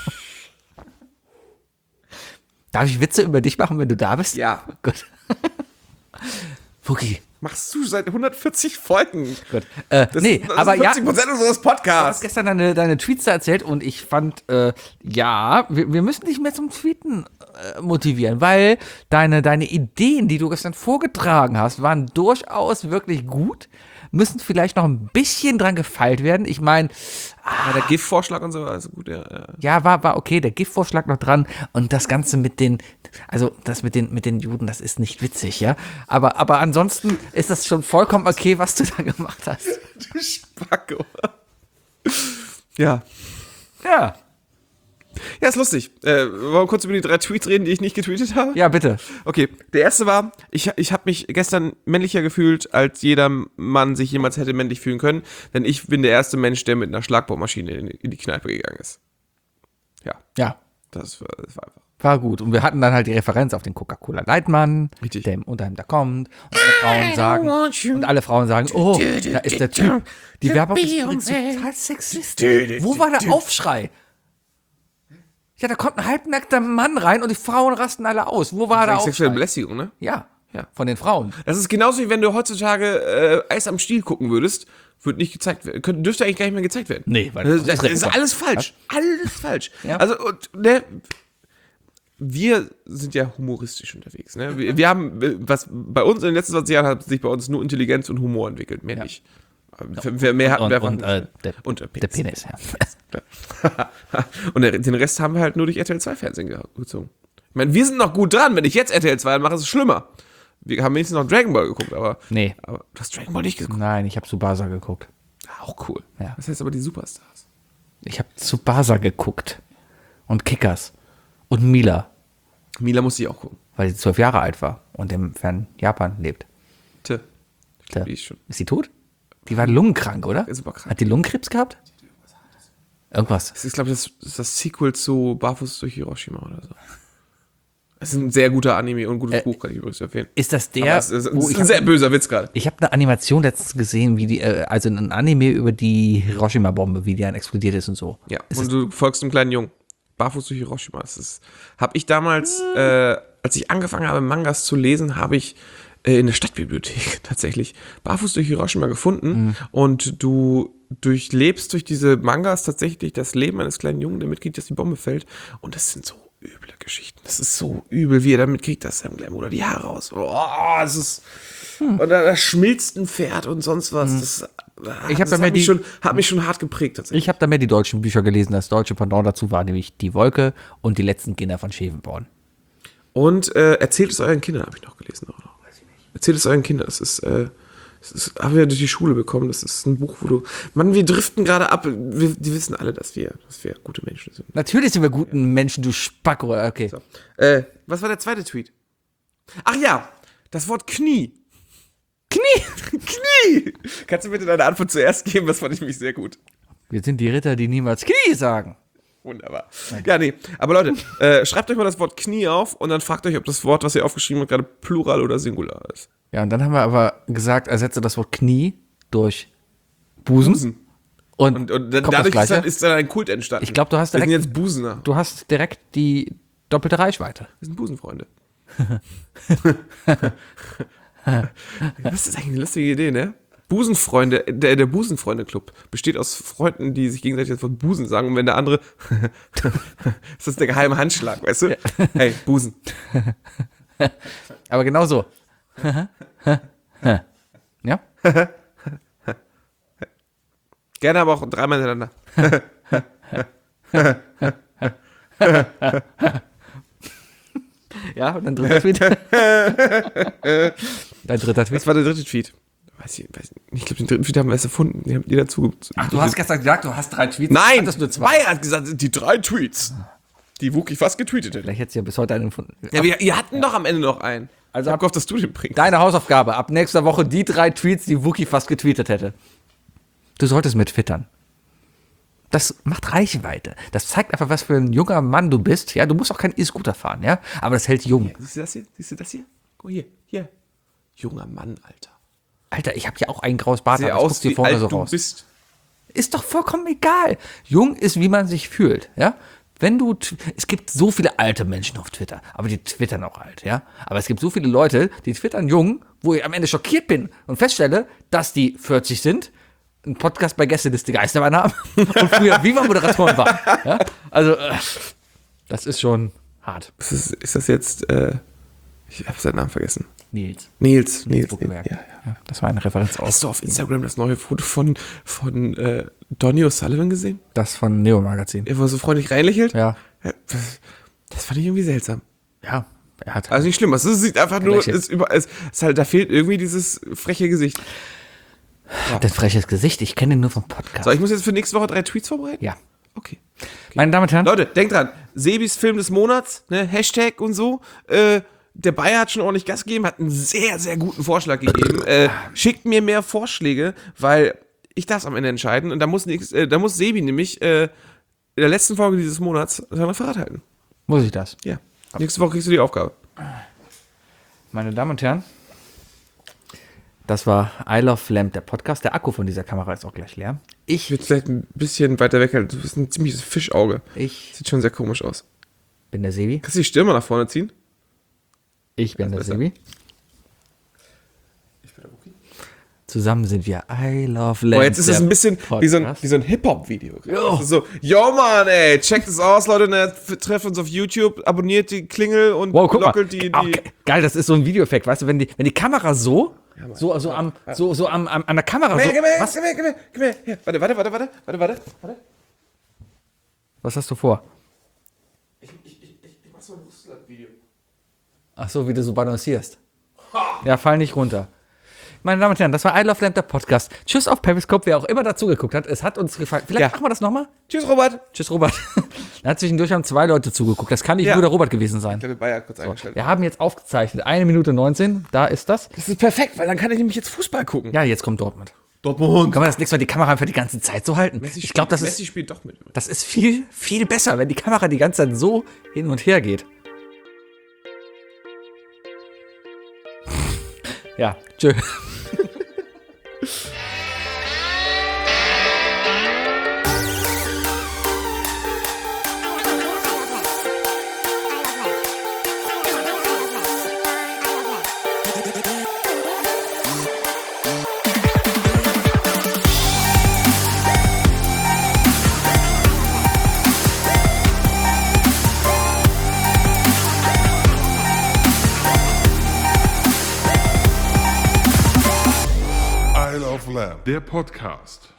[SPEAKER 3] Darf ich Witze über dich machen, wenn du da bist?
[SPEAKER 2] Ja.
[SPEAKER 3] Gut. Fuki.
[SPEAKER 2] Machst du seit 140 Folgen.
[SPEAKER 3] Gut.
[SPEAKER 2] Das
[SPEAKER 3] Nee,
[SPEAKER 2] ist
[SPEAKER 3] aber ja.
[SPEAKER 2] 50% unseres
[SPEAKER 3] Du hast
[SPEAKER 2] Podcasts.
[SPEAKER 3] gestern deine Tweets da erzählt und ich fand, ja, wir müssen dich mehr zum Tweeten motivieren, weil deine Ideen, die du gestern vorgetragen hast, waren durchaus wirklich gut, müssen vielleicht noch ein bisschen dran gefeilt werden. Ich meine,
[SPEAKER 2] Ja, der GIF-Vorschlag und so, also gut, ja.
[SPEAKER 3] ja, war okay, der GIF-Vorschlag noch dran und das Ganze mit den Juden, das ist nicht witzig, ja. Aber ansonsten ist das schon vollkommen okay, was du da gemacht hast.
[SPEAKER 2] Du Spacko. Ja.
[SPEAKER 3] Ja.
[SPEAKER 2] Ja, ist lustig. Wollen wir kurz über die 3 Tweets reden, die ich nicht getweetet habe?
[SPEAKER 3] Ja, bitte.
[SPEAKER 2] Okay, der erste war, ich habe mich gestern männlicher gefühlt, als jeder Mann sich jemals hätte männlich fühlen können, denn ich bin der erste Mensch, der mit einer Schlagbohrmaschine in die Kneipe gegangen ist. Ja,
[SPEAKER 3] Ja.
[SPEAKER 2] das war einfach.
[SPEAKER 3] War gut. Und wir hatten dann halt die Referenz auf den Coca-Cola-Leitmann,
[SPEAKER 2] Richtig.
[SPEAKER 3] der im Unterhemd da kommt. Und alle Frauen sagen, oh, da ist der Typ. Die Werbung ist übrigens total sexistisch. Wo war der Aufschrei? Ja, da kommt ein halbnackter Mann rein und die Frauen rasten alle aus. Wo war der
[SPEAKER 2] Sexuelle
[SPEAKER 3] Aufschrei?
[SPEAKER 2] Belästigung, ne?
[SPEAKER 3] Ja, von den Frauen.
[SPEAKER 2] Das ist genauso wie wenn du heutzutage Eis am Stiel gucken würdest, wird nicht gezeigt werden, dürfte eigentlich gar nicht mehr gezeigt werden.
[SPEAKER 3] Nee, weil
[SPEAKER 2] das ist alles falsch. Alles falsch.
[SPEAKER 3] Ja.
[SPEAKER 2] Also, und, ne, wir sind ja humoristisch unterwegs. Ne? Wir haben, was bei uns in den letzten 20 Jahren hat sich bei uns nur Intelligenz und Humor entwickelt, mehr nicht. Mehr hatten wir einfach nicht. Und
[SPEAKER 3] der Penis, ja.
[SPEAKER 2] Und den Rest haben wir halt nur durch RTL 2 Fernsehen gezogen. Ich meine, wir sind noch gut dran. Wenn ich jetzt RTL 2 mache, ist es schlimmer. Wir haben wenigstens noch Dragon Ball geguckt, aber
[SPEAKER 3] Nee.
[SPEAKER 2] du hast Dragon Ball nicht geguckt.
[SPEAKER 3] Nein, ich habe Tsubasa geguckt.
[SPEAKER 2] Auch cool.
[SPEAKER 3] Ja.
[SPEAKER 2] Das heißt aber die Superstars.
[SPEAKER 3] Ich habe Tsubasa geguckt. Und Kickers. Und Mila,
[SPEAKER 2] Mila musste ich auch gucken.
[SPEAKER 3] weil sie 12 Jahre alt war und im fernen Japan lebt.
[SPEAKER 2] Tja.
[SPEAKER 3] Tja.
[SPEAKER 2] Die ist schon.
[SPEAKER 3] Ist sie tot? Die war lungenkrank, oder?
[SPEAKER 2] Ja, super krank.
[SPEAKER 3] Hat die Lungenkrebs gehabt? Irgendwas.
[SPEAKER 2] Das ist, glaube ich, das Sequel zu Barfuß durch Hiroshima oder so. Das ist ein sehr guter Anime und ein gutes Buch, kann ich übrigens empfehlen.
[SPEAKER 3] Ist das
[SPEAKER 2] Aber
[SPEAKER 3] der,
[SPEAKER 2] es ist
[SPEAKER 3] wo
[SPEAKER 2] ein sehr böser Witz gerade.
[SPEAKER 3] ich habe eine Animation letztens gesehen, wie die, also ein Anime über die Hiroshima-Bombe, wie die dann explodiert ist und so.
[SPEAKER 2] Ja,
[SPEAKER 3] Ist
[SPEAKER 2] und du folgst einem kleinen Jungen. Barfuß durch Hiroshima. Habe ich damals, als ich angefangen habe, Mangas zu lesen, habe ich in der Stadtbibliothek tatsächlich Barfuß durch Hiroshima gefunden. Und du durchlebst durch diese Mangas tatsächlich das Leben eines kleinen Jungen, der mitkriegt, dass die Bombe fällt. Und das sind so üble Geschichten. Das ist so übel, wie er damit kriegt, dass seinem kleinen Bruder die Haare raus. Oh, es ist. Und da schmilzt ein Pferd und sonst was.
[SPEAKER 3] Ich hab
[SPEAKER 2] das
[SPEAKER 3] da mehr
[SPEAKER 2] hat mich schon hart geprägt tatsächlich.
[SPEAKER 3] Ich habe da mehr die deutschen Bücher gelesen. Das deutsche Pendant dazu war nämlich Die Wolke und die letzten Kinder von Schevenborn.
[SPEAKER 2] Und erzählt es euren Kindern, habe ich noch gelesen. Auch noch. Erzählt es euren Kindern. Es ist, haben wir durch die Schule bekommen. Das ist ein Buch, wo du. Mann, wir driften gerade ab. Die wissen alle, dass wir gute Menschen sind.
[SPEAKER 3] Natürlich sind wir guten Menschen, du Spacko. Okay.
[SPEAKER 2] So. Was war der zweite Tweet? Ach ja, das Wort Knie. Knie! Kannst du bitte deine Antwort zuerst geben? Das fand ich mich sehr gut.
[SPEAKER 3] Wir sind die Ritter, die niemals Knie sagen.
[SPEAKER 2] Wunderbar. Ja, nee. Aber Leute, schreibt euch mal das Wort Knie auf und dann fragt euch, ob das Wort, was ihr aufgeschrieben habt, gerade Plural oder Singular ist.
[SPEAKER 3] Ja, und dann haben wir aber gesagt, ersetze das Wort Knie durch Busen. Und
[SPEAKER 2] Und
[SPEAKER 3] kommt
[SPEAKER 2] dadurch
[SPEAKER 3] das Gleiche?
[SPEAKER 2] ist dann ein Kult entstanden.
[SPEAKER 3] Ich glaube, du hast
[SPEAKER 2] Wir sind
[SPEAKER 3] direkt,
[SPEAKER 2] jetzt Busener.
[SPEAKER 3] du hast direkt die doppelte Reichweite.
[SPEAKER 2] Wir sind Busenfreunde. Das ist eigentlich eine lustige Idee, ne? Busenfreunde, der Busenfreunde-Club besteht aus Freunden, die sich gegenseitig das Wort Busen sagen und wenn der andere, das ist der geheime Handschlag, weißt du? Hey, Busen.
[SPEAKER 3] Aber genau so. Ja?
[SPEAKER 2] Gerne aber auch dreimal hintereinander.
[SPEAKER 3] Ja, und dann dritter Tweet. Dein dritter Tweet.
[SPEAKER 2] Das war der dritte Tweet. Weiß ich glaube, den dritten Tweet haben wir erst erfunden. Den habt ihr dazu.
[SPEAKER 3] Ach, du hast gestern gesagt, du hast 3 Tweets.
[SPEAKER 2] Nein!
[SPEAKER 3] Hattest nur 2.
[SPEAKER 2] Bayer hat gesagt, die 3 Tweets. Die Wookie fast getweetet hätte.
[SPEAKER 3] Vielleicht hättest du ja bis heute einen gefunden.
[SPEAKER 2] Ja, ihr hatten doch am Ende noch einen.
[SPEAKER 3] Also
[SPEAKER 2] ich hab gehofft, dass du den bringst.
[SPEAKER 3] Deine Hausaufgabe, ab nächster Woche die 3 Tweets, die Wookie fast getweetet hätte. Du solltest mit twittern. Das macht Reichweite. Das zeigt einfach, was für ein junger Mann du bist. Ja, du musst auch keinen E-Scooter fahren, ja. Aber das hält jung.
[SPEAKER 2] Siehst du das hier? Siehst du das hier? Guck hier. Junger Mann, Alter.
[SPEAKER 3] Alter, ich habe ja auch ein graues Bart,
[SPEAKER 2] Seh
[SPEAKER 3] aber
[SPEAKER 2] aus,
[SPEAKER 3] guck dir
[SPEAKER 2] wie
[SPEAKER 3] vorne
[SPEAKER 2] alt
[SPEAKER 3] so
[SPEAKER 2] du
[SPEAKER 3] raus.
[SPEAKER 2] bist.
[SPEAKER 3] Ist doch vollkommen egal. Jung ist, wie man sich fühlt, ja. Wenn du, es gibt so viele alte Menschen auf Twitter, aber die twittern auch alt, ja. Aber es gibt so viele Leute, die twittern jung, wo ich am Ende schockiert bin und feststelle, dass die 40 sind, einen Podcast bei Gästeliste Geisterbahn haben und früher Viva-Moderatoren waren. Ja? Also, das ist schon hart.
[SPEAKER 2] Ist das jetzt, ich habe seinen Namen vergessen.
[SPEAKER 3] Nils
[SPEAKER 2] Nils.
[SPEAKER 3] Buckelberg.
[SPEAKER 2] Ja.
[SPEAKER 3] Ja, das war eine Referenz aus.
[SPEAKER 2] Hast du auf Instagram das neue Foto von Donny O'Sullivan gesehen?
[SPEAKER 3] Das von Neo Magazin.
[SPEAKER 2] Er war so freundlich reinlächelt?
[SPEAKER 3] Ja.
[SPEAKER 2] Das fand ich irgendwie seltsam.
[SPEAKER 3] Ja, er hat.
[SPEAKER 2] Also nicht schlimm, es sieht einfach nur,
[SPEAKER 3] Lächelt.
[SPEAKER 2] da fehlt irgendwie dieses freche Gesicht.
[SPEAKER 3] Das freches Gesicht, ich kenne ihn nur vom Podcast.
[SPEAKER 2] So, ich muss jetzt für nächste Woche 3 Tweets vorbereiten?
[SPEAKER 3] Ja.
[SPEAKER 2] Okay.
[SPEAKER 3] Meine Damen und Herren,
[SPEAKER 2] Leute, denkt dran, Sebis Film des Monats, ne, Hashtag und so, der Bayer hat schon ordentlich Gas gegeben, hat einen sehr, sehr guten Vorschlag gegeben. Schickt mir mehr Vorschläge, weil ich darf es am Ende entscheiden. Und da muss Sebi nämlich in der letzten Folge dieses Monats sein Referat halten.
[SPEAKER 3] muss ich das?
[SPEAKER 2] Ja. Nächste Woche kriegst du die Aufgabe.
[SPEAKER 3] Meine Damen und Herren, das war I Love Lamp, der Podcast. Der Akku von dieser Kamera ist auch gleich leer.
[SPEAKER 2] Ich würde vielleicht ein bisschen weiter weg halten. Du bist ein ziemliches Fischauge.
[SPEAKER 3] Ich
[SPEAKER 2] Sieht schon sehr komisch aus.
[SPEAKER 3] bin der Sebi.
[SPEAKER 2] Kannst du die Stirn mal nach vorne ziehen?
[SPEAKER 3] Ich bin der
[SPEAKER 2] besser.
[SPEAKER 3] Sebi. Zusammen sind wir I Love Lamp.
[SPEAKER 2] Oh, jetzt ist es ein bisschen wie so ein Hip-Hop-Video. Das ist so, yo Mann, ey, checkt es aus, Leute, ne, trefft uns auf YouTube, abonniert die Klingel und
[SPEAKER 3] Wow, guck mal.
[SPEAKER 2] lockelt die.
[SPEAKER 3] Auch geil, das ist so ein Videoeffekt, weißt du, wenn die Kamera so an der Kamera
[SPEAKER 2] Komm
[SPEAKER 3] so.
[SPEAKER 2] her,
[SPEAKER 3] Was?
[SPEAKER 2] komm her. Hier, warte.
[SPEAKER 3] Was hast du vor?
[SPEAKER 2] Ich mach so ein Russland-Video.
[SPEAKER 3] Ach so, wie du so balancierst. Ja, fall nicht runter. Meine Damen und Herren, das war I Love Lamp, der Podcast. Tschüss auf Periscope, wer auch immer dazu geguckt hat. Es hat uns gefallen. Vielleicht machen wir das nochmal?
[SPEAKER 2] Tschüss, Robert.
[SPEAKER 3] Tschüss, Robert. Zwischendurch haben 2 Leute zugeguckt. Das kann nicht nur der Robert gewesen sein.
[SPEAKER 2] Ich glaube, Bayer kurz eingestellt.
[SPEAKER 3] Wir haben jetzt aufgezeichnet. 1 Minute 19. Da ist das.
[SPEAKER 2] Das ist perfekt, weil dann kann ich nämlich jetzt Fußball gucken.
[SPEAKER 3] Ja, jetzt kommt Dortmund.
[SPEAKER 2] Dortmund.
[SPEAKER 3] Kann man das nächste Mal die Kamera einfach die ganze Zeit so halten? Ich glaube,
[SPEAKER 2] Messi spielt doch mit.
[SPEAKER 3] das ist viel, viel besser, wenn die Kamera die ganze Zeit so hin und her geht. Ja, tschö.
[SPEAKER 6] Isle of Lamb, der Podcast.